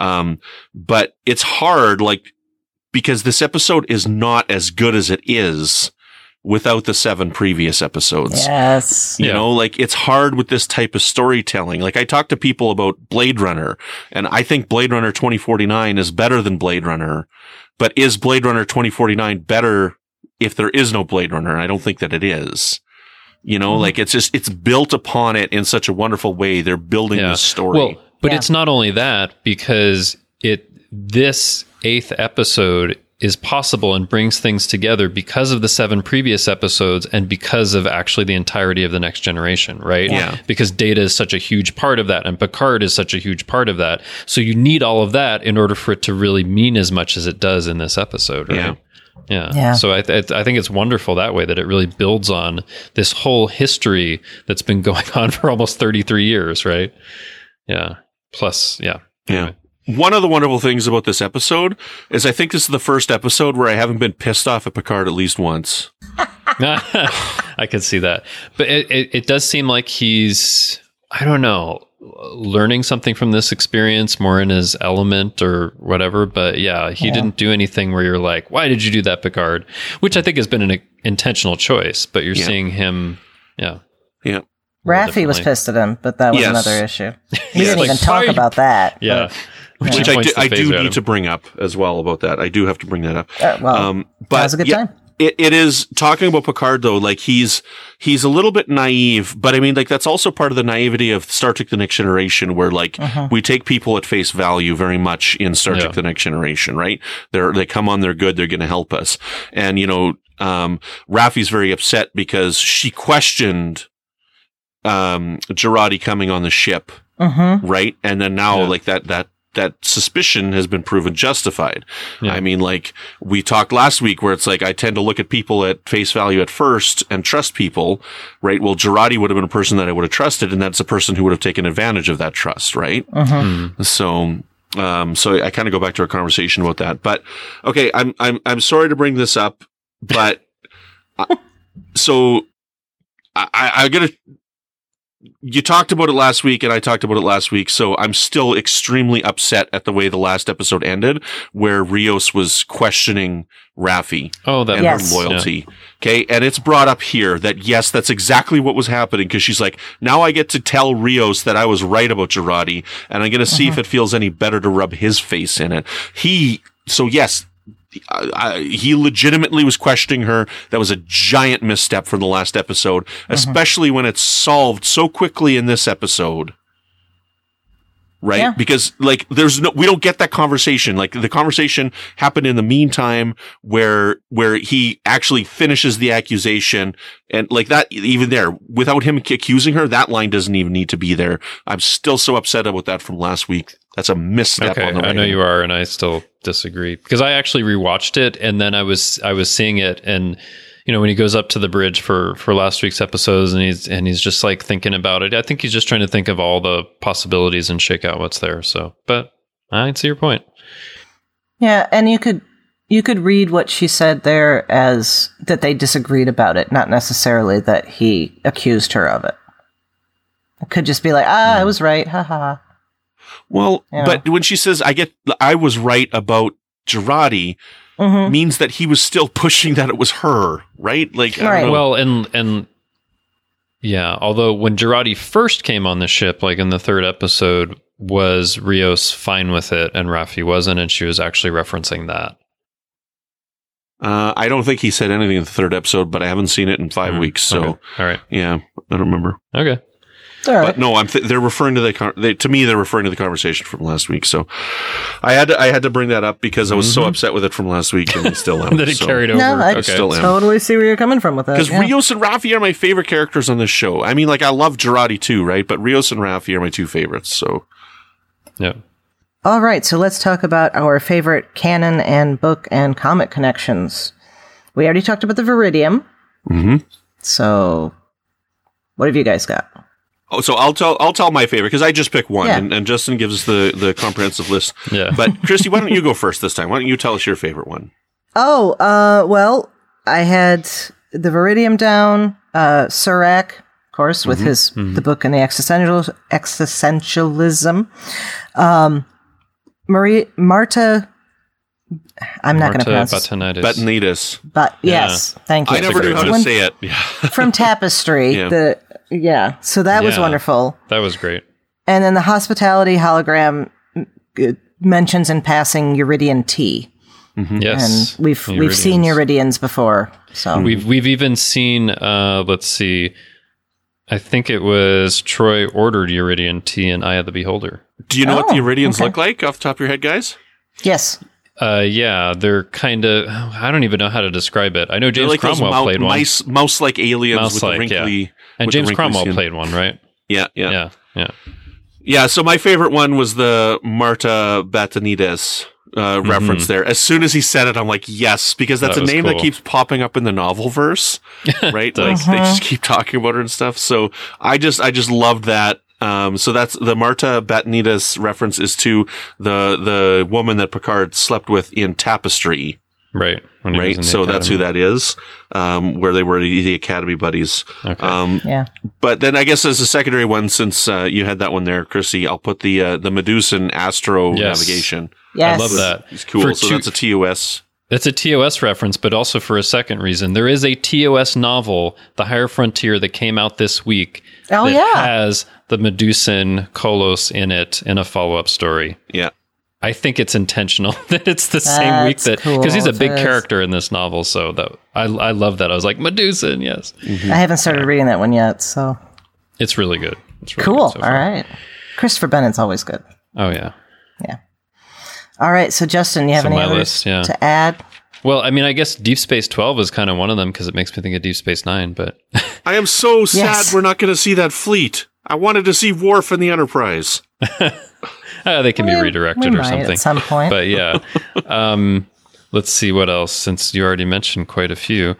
But it's hard, like, because this episode is not as good as it is without the 7 previous episodes. Yes. Like, it's hard with this type of storytelling. Like, I talk to people about Blade Runner, and I think Blade Runner 2049 is better than Blade Runner. But is Blade Runner 2049 better if there is no Blade Runner? And I don't think that it is. Like, it's built upon it in such a wonderful way. They're building the story. Well, but it's not only that, because this 8th episode is possible and brings things together because of the 7 previous episodes and because of actually the entirety of the Next Generation, right? Yeah. Because Data is such a huge part of that, and Picard is such a huge part of that. So you need all of that in order for it to really mean as much as it does in this episode, right? Yeah. So I think it's wonderful that way, that it really builds on this whole history that's been going on for almost 33 years, right? Yeah. Plus, yeah. Yeah. One of the wonderful things about this episode is I think this is the first episode where I haven't been pissed off at Picard at least once. I could see that. But it does seem like he's, I don't know, learning something from this experience, more in his element or whatever. But yeah, he didn't do anything where you're like, why did you do that, Picard? Which I think has been an intentional choice, but you're seeing him, Yeah. Raffi was pissed at him, but that was another issue. We didn't even talk about that. Yeah. which She points the I phaser do at need him. to bring up as well about that. I do have to bring that up. Well, But now's a good time. It is talking about Picard though, like he's a little bit naive, but I mean, like that's also part of the naivety of Star Trek: The Next Generation, where like we take people at face value very much in Star Trek: The Next Generation, right? They come on, they're good, they're going to help us, and Raffi's very upset because she questioned Jurati coming on the ship, right? And then now like that suspicion has been proven justified. Yeah. I mean, like we talked last week where it's like, I tend to look at people at face value at first and trust people, right? Well, Jurati would have been a person that I would have trusted, and that's a person who would have taken advantage of that trust, right? So I kind of go back to our conversation about that, but okay, I'm sorry to bring this up, but so I gotta, you talked about it last week and I talked about it last week. So I'm still extremely upset at the way the last episode ended, where Rios was questioning Raffi and her loyalty. Yeah. Okay. And it's brought up here that yes, that's exactly what was happening. Cause she's like, now I get to tell Rios that I was right about Jurati, and I'm going to see if it feels any better to rub his face in it. So yes, he legitimately was questioning her. That was a giant misstep from the last episode, especially when it's solved so quickly in this episode. Right? Yeah. Because like we don't get that conversation. Like the conversation happened in the meantime where he actually finishes the accusation, and like that, even there, without him accusing her, that line doesn't even need to be there. I'm still so upset about that from last week. That's a misstep on the way. I know you are, and I still disagree because I actually rewatched it, and then I was seeing it, and when he goes up to the bridge for last week's episodes, and he's just like thinking about it. I think he's just trying to think of all the possibilities and shake out what's there. So, but I see your point. Yeah, and you could read what she said there as that they disagreed about it, not necessarily that he accused her of it. It could just be like, I was right, haha. Well, but when she says, I was right about Jurati, means that he was still pushing that it was her, right? Like, I don't know. Well, and yeah, although when Jurati first came on the ship, like in the third episode, was Rios fine with it and Raffi wasn't, and she was actually referencing that. I don't think he said anything in the third episode, but I haven't seen it in 5 weeks, so okay. All right. Yeah, I don't remember. Okay. But no, they're referring to they're referring to the conversation from last week. So I had to bring that up because I was so upset with it from last week, and still am. That it carried over. No, I totally see where you're coming from with that. Because Rios and Raffi are my favorite characters on this show. I mean, like, I love Jurati too, right? But Rios and Raffi are my two favorites. So yeah. All right, so let's talk about our favorite canon and book and comic connections. We already talked about the Viridium. So what have you guys got? Oh, so I'll tell my favorite because I just picked one, and Justin gives us the comprehensive list. Yeah. But Christy, why don't you go first this time? Why don't you tell us your favorite one? Oh, well, I had the Viridium down, Surak, of course, with the book and the existentialism. Marta, I'm not going to pronounce it. Betanitas. But yes, thank you. I never knew how to say it. From Tapestry, so that was wonderful. That was great. And then the hospitality hologram mentions in passing Uridian tea. Yes, and we've seen Uridians before. So we've even seen. Let's see. I think it was Troy ordered Uridian tea in Eye of the Beholder. Do you know what the Uridians look like off the top of your head, guys? Yes. Yeah, they're kind of. I don't even know how to describe it. I know James Cromwell played one. Mouse-like aliens with the wrinkly. Yeah. And James Cromwell played one, right? Yeah. So my favorite one was the Marta Betanitas reference there. As soon as he said it, I'm like, yes, because that's a name that keeps popping up in the novel verse, right? Like they just keep talking about her and stuff. So I just loved that. So that's the Marta Betanitas reference is to the woman that Picard slept with in Tapestry. Right. Right. So that's who that is, where they were the Academy buddies. Okay. But then I guess as a secondary one, since you had that one there, Chrissy, I'll put the Medusan Astro navigation. Yes. I love that. It's cool. So that's a TOS. That's a TOS reference, but also for a second reason. There is a TOS novel, The Higher Frontier, that came out this week that has the Medusan Kolos in it in a follow-up story. Yeah. I think it's intentional that it's the same week that because he's a big character in this novel. So that I love that. I was like, Medusan, yes. Mm-hmm. I haven't started reading that one yet, so it's really good. It's really cool. Good so far. All right, Christopher Bennett's always good. Oh yeah. All right, so Justin, you have any others to add? Well, I mean, I guess Deep Space 12 is kind of one of them because it makes me think of Deep Space Nine. But I am so sad we're not going to see that fleet. I wanted to see Worf in the Enterprise. They can be redirected or something at some point. But yeah, let's see what else. Since you already mentioned quite a few,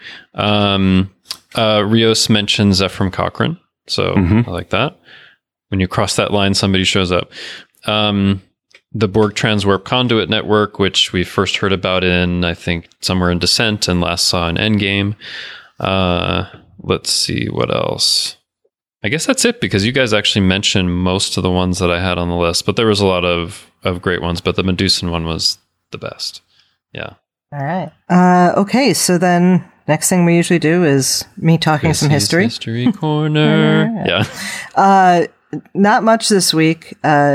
Rios mentions Ephraim Cochrane, so I like that. When you cross that line, somebody shows up. The Borg Transwarp Conduit Network, which we first heard about in, I think, somewhere in Descent and last saw in Endgame. Let's see what else. I guess that's it because you guys actually mentioned most of the ones that I had on the list, but there was a lot of great ones, but the Medusan one was the best. Yeah. All right. Okay, so then next thing we usually do is me talking some history. History Corner. Yeah. Not much this week.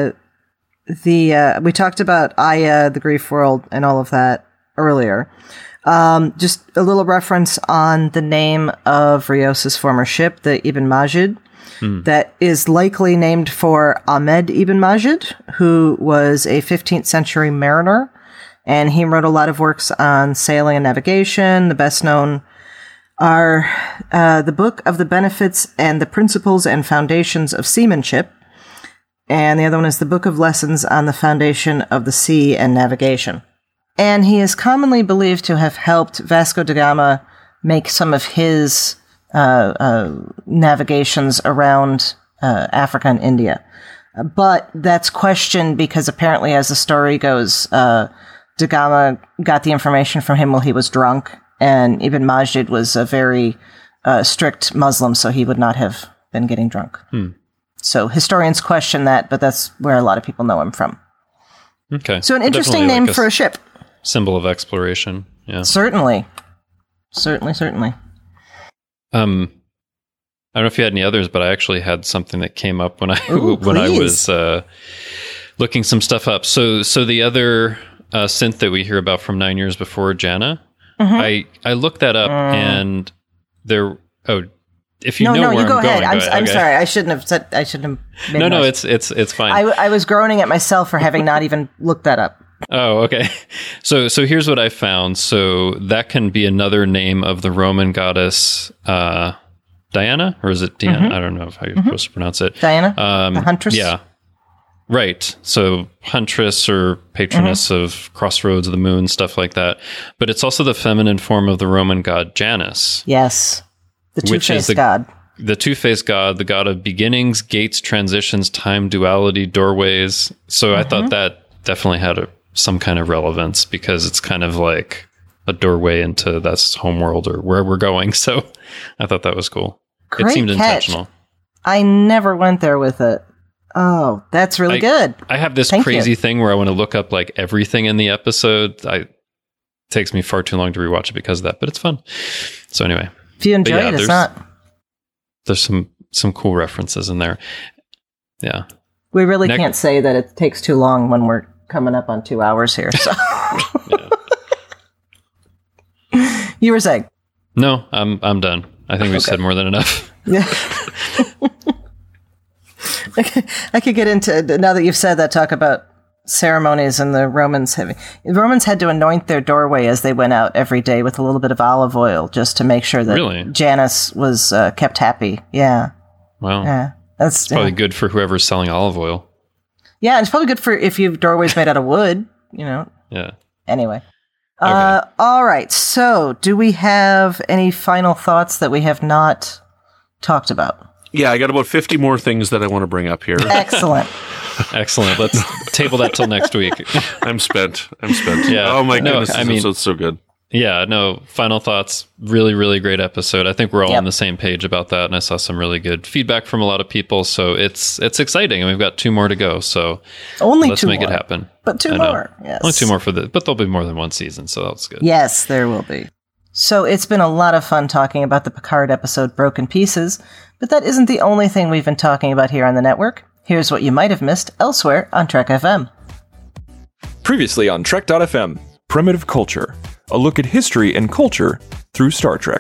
We talked about Aya, the Grief World, and all of that earlier. Just a little reference on the name of Rios's former ship, the Ibn Majid, that is likely named for Ahmed Ibn Majid, who was a 15th century mariner, and he wrote a lot of works on sailing and navigation. The best known are the Book of the Benefits and the Principles and Foundations of Seamanship, and the other one is the Book of Lessons on the Foundation of the Sea and Navigation. And he is commonly believed to have helped Vasco da Gama make some of his navigations around Africa and India. But that's questioned because apparently, as the story goes, da Gama got the information from him while he was drunk, and Ibn Majid was a very strict Muslim, so he would not have been getting drunk. So historians question that, but that's where a lot of people know him from. Okay. So an interesting name for a ship. Symbol of exploration. Yeah. Certainly. I don't know if you had any others, but I actually had something that came up when I was looking some stuff up. So the other synth that we hear about from 9 Years Before Jannah, I looked that up and there. Oh, if you know where I'm go going, ahead. I'm okay. sorry. I shouldn't have said. I shouldn't have. Made No, noise. it's fine. I was groaning at myself for having not even looked that up. Oh, okay. So here's what I found. So that can be another name of the Roman goddess Diana, or is it Diana? I don't know how you're supposed to pronounce it. Diana, the huntress. Yeah, right. So huntress or patroness of crossroads of the moon, stuff like that. But it's also the feminine form of the Roman god Janus. Yes, the two-faced god. The two-faced god, the god of beginnings, gates, transitions, time, duality, doorways. So I thought that definitely had some kind of relevance because it's kind of like a doorway into that's homeworld or where we're going. So I thought that was cool. Great it seemed catch. intentional. I never went there with it. Oh, that's really good. I have this crazy thing where I want to look up like everything in the episode. It takes me far too long to rewatch it because of that, but it's fun. So anyway. If you enjoy it, it's not. There's some cool references in there. Yeah. We really can't say that it takes too long when we're coming up on 2 hours here. So. You were saying? No, I'm done. I think we said more than enough. Yeah. I could get into, now that you've said that, talk about ceremonies and the Romans had to anoint their doorway as they went out every day with a little bit of olive oil just to make sure that Janus was kept happy. Yeah. Wow. Yeah. That's probably good for whoever's selling olive oil. Yeah, it's probably good for if you have doorways made out of wood, you know. Yeah. Anyway. Okay. All right. So, do we have any final thoughts that we have not talked about? Yeah, I got about 50 more things that I want to bring up here. Excellent. Excellent. Let's table that till next week. I'm spent. Yeah. Oh my goodness, this episode's so good. Yeah, no, final thoughts. Really, really great episode. I think we're all on the same page about that, and I saw some really good feedback from a lot of people, so it's exciting, and we've got 2 more to go, so let's make it happen. But 2 more, yes. Only 2 more but there'll be more than one season, so that's good. Yes, there will be. So it's been a lot of fun talking about the Picard episode Broken Pieces, but that isn't the only thing we've been talking about here on the network. Here's what you might have missed elsewhere on Trek FM. Previously on Trek.fm, Primitive Culture, a look at history and culture through Star Trek.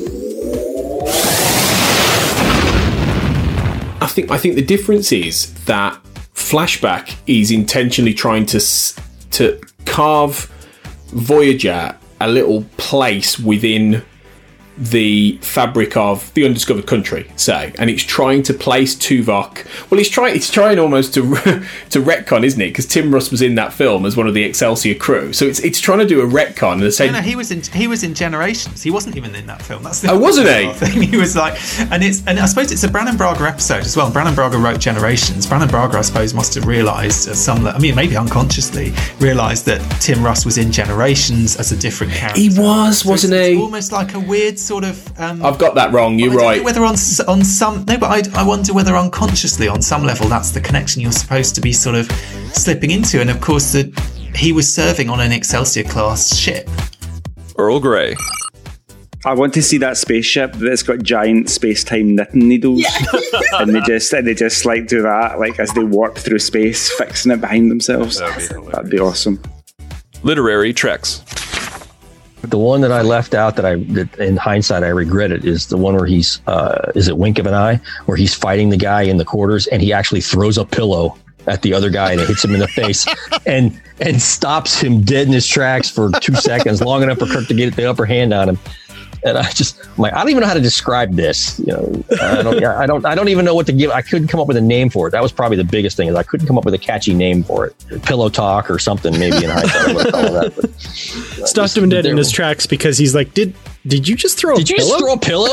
I think the difference is that Flashback is intentionally trying to carve Voyager a little place within the fabric of the undiscovered country, say, and it's trying to place Tuvok. Well, it's trying almost to retcon, isn't it? Because Tim Russ was in that film as one of the Excelsior crew, so it's trying to do a retcon and say, no, he was in Generations. He wasn't even in that film. That's the wasn't he? Thing. He was like, and I suppose it's a Brannon Braga episode as well. Brannon Braga wrote Generations. Brannon Braga, I suppose, must have realised maybe unconsciously realised that Tim Russ was in Generations as a different character. He was, wasn't he? It's almost like a weird sort of. I've got that wrong. You're right. Whether on some I wonder whether unconsciously on some level that's the connection you're supposed to be sort of slipping into, and of course he was serving on an Excelsior class ship. Earl Grey. I want to see that spaceship that's got giant space-time knitting needles, and they just like do that, like as they warp through space, fixing it behind themselves. That'd be awesome. Literary Treks. The one that I left out that in hindsight I regret it is the one where he's is it Wink of an Eye, where he's fighting the guy in the quarters and he actually throws a pillow at the other guy and it hits him in the face and stops him dead in his tracks for 2 seconds, long enough for Kirk to get the upper hand on him. And I'm like, I don't even know how to describe this. You know, I don't even know what to give. I couldn't come up with a name for it. That was probably the biggest thing, is I couldn't come up with a catchy name for it. Pillow Talk or something, maybe in hindsight I would call that. But stopped him dead in his tracks because he's like, did you just throw a pillow? Did you just throw a pillow?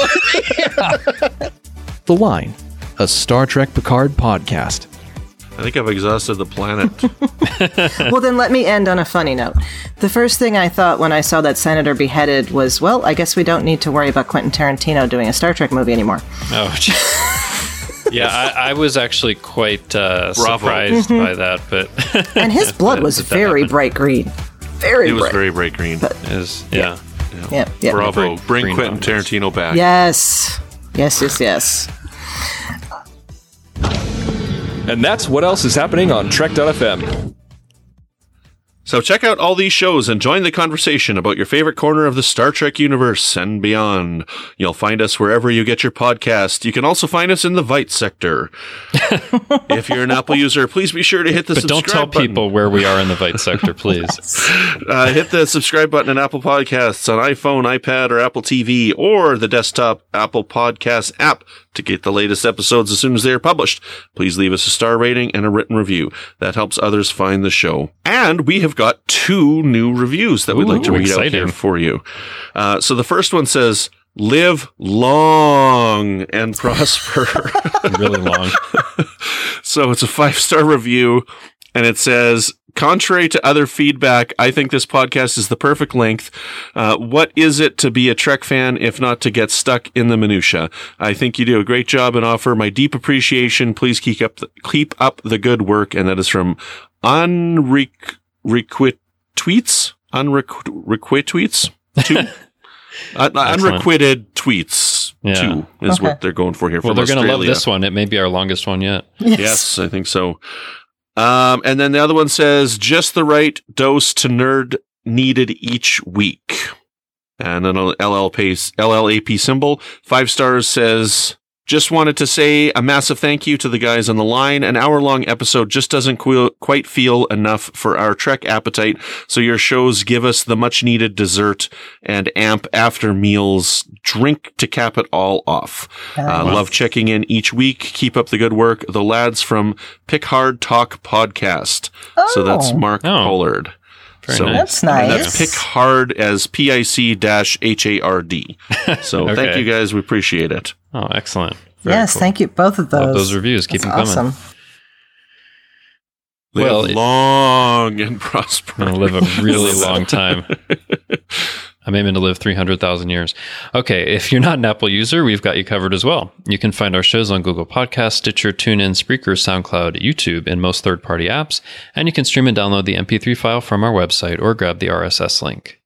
The Line, a Star Trek Picard podcast. I think I've exhausted the planet. Well, then let me end on a funny note. The first thing I thought when I saw that senator beheaded was, well, I guess we don't need to worry about Quentin Tarantino doing a Star Trek movie anymore. Oh, yeah, I was actually quite surprised by that. But and his blood was very bright green. It was very bright green. Yeah. Bravo. Bring Quentin Tarantino back. Yes. And that's what else is happening on Trek.fm. So check out all these shows and join the conversation about your favorite corner of the Star Trek universe and beyond. You'll find us wherever you get your podcast. You can also find us in the Vite sector. If you're an Apple user, please be sure to hit the subscribe button. But don't tell people where we are in the Vite sector, please. Hit the subscribe button on Apple Podcasts on iPhone, iPad, or Apple TV, or the desktop Apple Podcasts app to get the latest episodes as soon as they are published. Please leave us a star rating and a written review. That helps others find the show. And we have got 2 new reviews that we'd like to read out here for you. So the first one says, "Live long and prosper." Really long. So it's a 5-star review, and it says, "Contrary to other feedback, I think this podcast is the perfect length. What is it to be a Trek fan if not to get stuck in the minutia? I think you do a great job and offer my deep appreciation. Please keep up the good work." And that is from Unrequit Tweets. Unrequited Tweets 2 is what they're going for here. Well, they're going to love this one. It may be our longest one yet. Yes, I think so. And then the other one says, "Just the right dose to nerd needed each week." And then an LLAP symbol. 5 stars says, "Just wanted to say a massive thank you to the guys on the line. An hour-long episode just doesn't quite feel enough for our Trek appetite, so your shows give us the much-needed dessert and amp after meals drink to cap it all off. Love checking in each week. Keep up the good work. The lads from Picard Talk Podcast." So that's Mark Pollard. Nice. That's nice. That's Picard as PIC-HARD. So thank you guys. We appreciate it. Oh, excellent. Very cool. Thank you. Both of those. Love those reviews. Keep them coming. Live long and prosper. I'm going to live a really long time. I'm aiming to live 300,000 years. Okay, if you're not an Apple user, we've got you covered as well. You can find our shows on Google Podcasts, Stitcher, TuneIn, Spreaker, SoundCloud, YouTube, and most third-party apps. And you can stream and download the MP3 file from our website or grab the RSS link.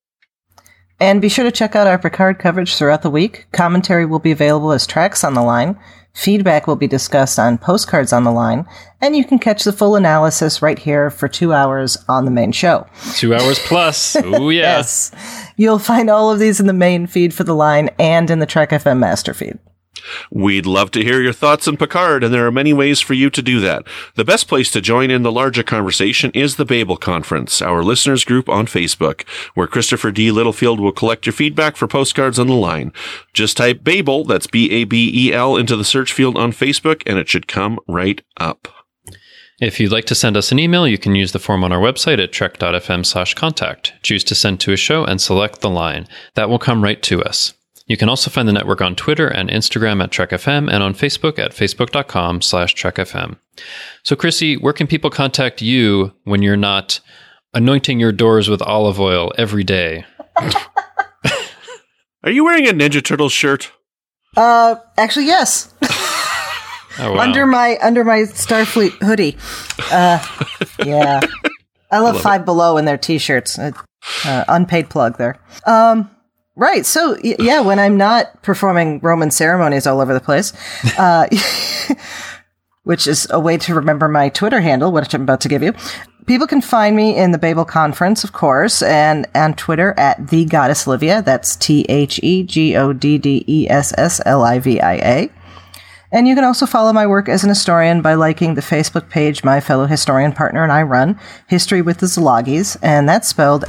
And be sure to check out our Picard coverage throughout the week. Commentary will be available as Tracks on the Line, Feedback will be discussed on Postcards on the Line, and you can catch the full analysis right here for 2 hours on the main show. 2 hours plus. Oh, yeah. Yes. You'll find all of these in the main feed for the line and in the Trek FM master feed. We'd love to hear your thoughts on Picard, and there are many ways for you to do that. The best place to join in the larger conversation is the Babel Conference, our listeners group on Facebook, where Christopher D. Littlefield will collect your feedback for Postcards on the Line. Just type Babel, that's B-A-B-E-L, into the search field on Facebook, and it should come right up. If you'd like to send us an email, you can use the form on our website at trek.fm/contact. Choose to send to a show and select the line. That will come right to us. You can also find the network on Twitter and Instagram at TrekFM and on Facebook at facebook.com/TrekFM. So, Chrissy, where can people contact you when you're not anointing your doors with olive oil every day? Are you wearing a Ninja Turtles shirt? Actually, yes. Oh, wow. Under my Starfleet hoodie. Yeah. I love Five Below in their t-shirts. Unpaid plug there. Right. So, yeah, when I'm not performing Roman ceremonies all over the place, which is a way to remember my Twitter handle, which I'm about to give you, people can find me in the Babel Conference, of course, and on Twitter at The Goddess Livia. That's TheGoddessLivia. And you can also follow my work as an historian by liking the Facebook page my fellow historian partner and I run, History with the Zilagis, and that's spelled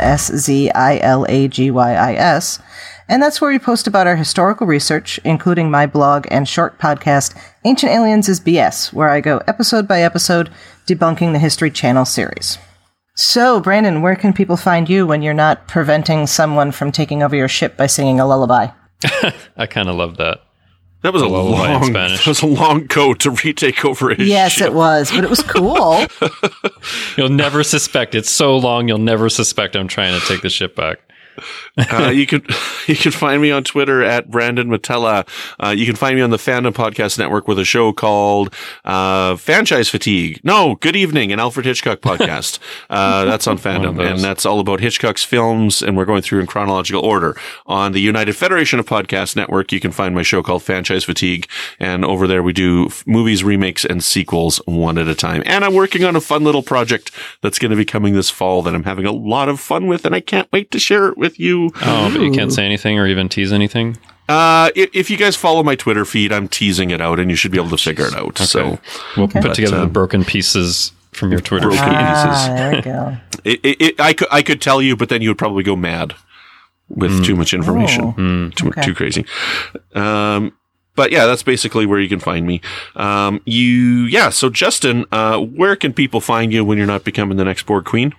SZILAGYIS. And that's where we post about our historical research, including my blog and short podcast, Ancient Aliens is BS, where I go episode by episode debunking the History Channel series. So, Brandon, where can people find you when you're not preventing someone from taking over your ship by singing a lullaby? I kind of love that. That was a long code to retake over his Yes, ship. it was, but it was cool. You'll never suspect. It's so long, you'll never suspect I'm trying to take the ship back. You can find me on Twitter at Brandon Matella. You can find me on the Fandom Podcast Network with a show called Franchise Fatigue. No, Good Evening, an Alfred Hitchcock podcast. That's on Fandom, and that's all about Hitchcock's films, and we're going through in chronological order. On the United Federation of Podcast Network, you can find my show called Franchise Fatigue, and over there we do movies, remakes, and sequels one at a time. And I'm working on a fun little project that's going to be coming this fall that I'm having a lot of fun with, and I can't wait to share it with you. Oh, but you can't say anything or even tease anything? If you guys follow my Twitter feed, I'm teasing it out, and you should be able to figure it out. Okay. So we'll put together the broken pieces from your Twitter feed. There we go. I could tell you, but then you would probably go mad with too much information. Too crazy. But yeah, that's basically where you can find me. So Justin, where can people find you when you're not becoming the next Borg Queen?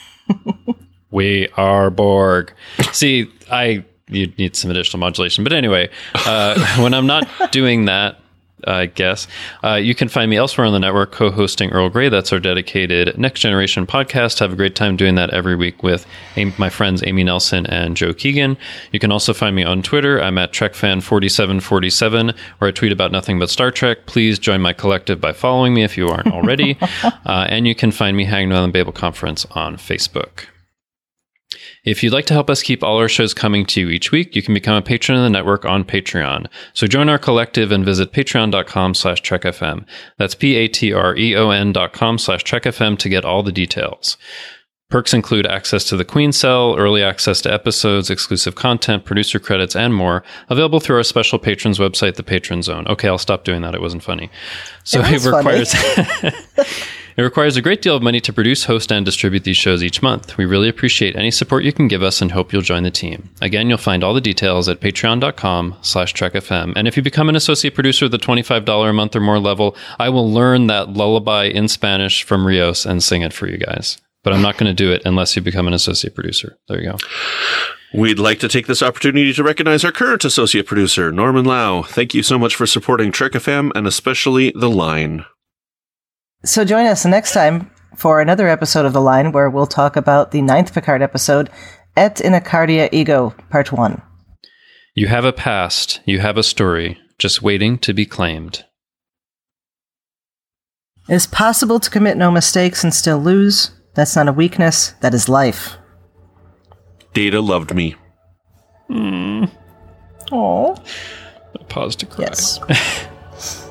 We are Borg. See, you need some additional modulation. But anyway, when I'm not doing that, I guess, you can find me elsewhere on the network co-hosting Earl Grey. That's our dedicated Next Generation podcast. Have a great time doing that every week with my friends Amy Nelson and Joe Keegan. You can also find me on Twitter. I'm at TrekFan4747, where I tweet about nothing but Star Trek. Please join my collective by following me if you aren't already. And you can find me hanging around the Babel Conference on Facebook. If you'd like to help us keep all our shows coming to you each week, you can become a patron of the network on Patreon. So join our collective and visit patreon.com/TrekFM. That's patreon.com/TrekFM to get all the details. Perks include access to the Queen Cell, early access to episodes, exclusive content, producer credits, and more, available through our special patrons website, the Patron Zone. Okay, I'll stop doing that. It wasn't funny. So it requires... It requires a great deal of money to produce, host, and distribute these shows each month. We really appreciate any support you can give us and hope you'll join the team. Again, you'll find all the details at patreon.com/TrekFM. And if you become an associate producer at the $25 a month or more level, I will learn that lullaby in Spanish from Rios and sing it for you guys. But I'm not going to do it unless you become an associate producer. There you go. We'd like to take this opportunity to recognize our current associate producer, Norman Lau. Thank you so much for supporting Trek FM and especially The Line. So join us next time for another episode of The Line, where we'll talk about the 9th Picard episode, Et Inocardia Ego, Part 1. You have a past, you have a story, just waiting to be claimed. It is possible to commit no mistakes and still lose. That's not a weakness, that is life. Data loved me. Aww. I paused to cry. Yes.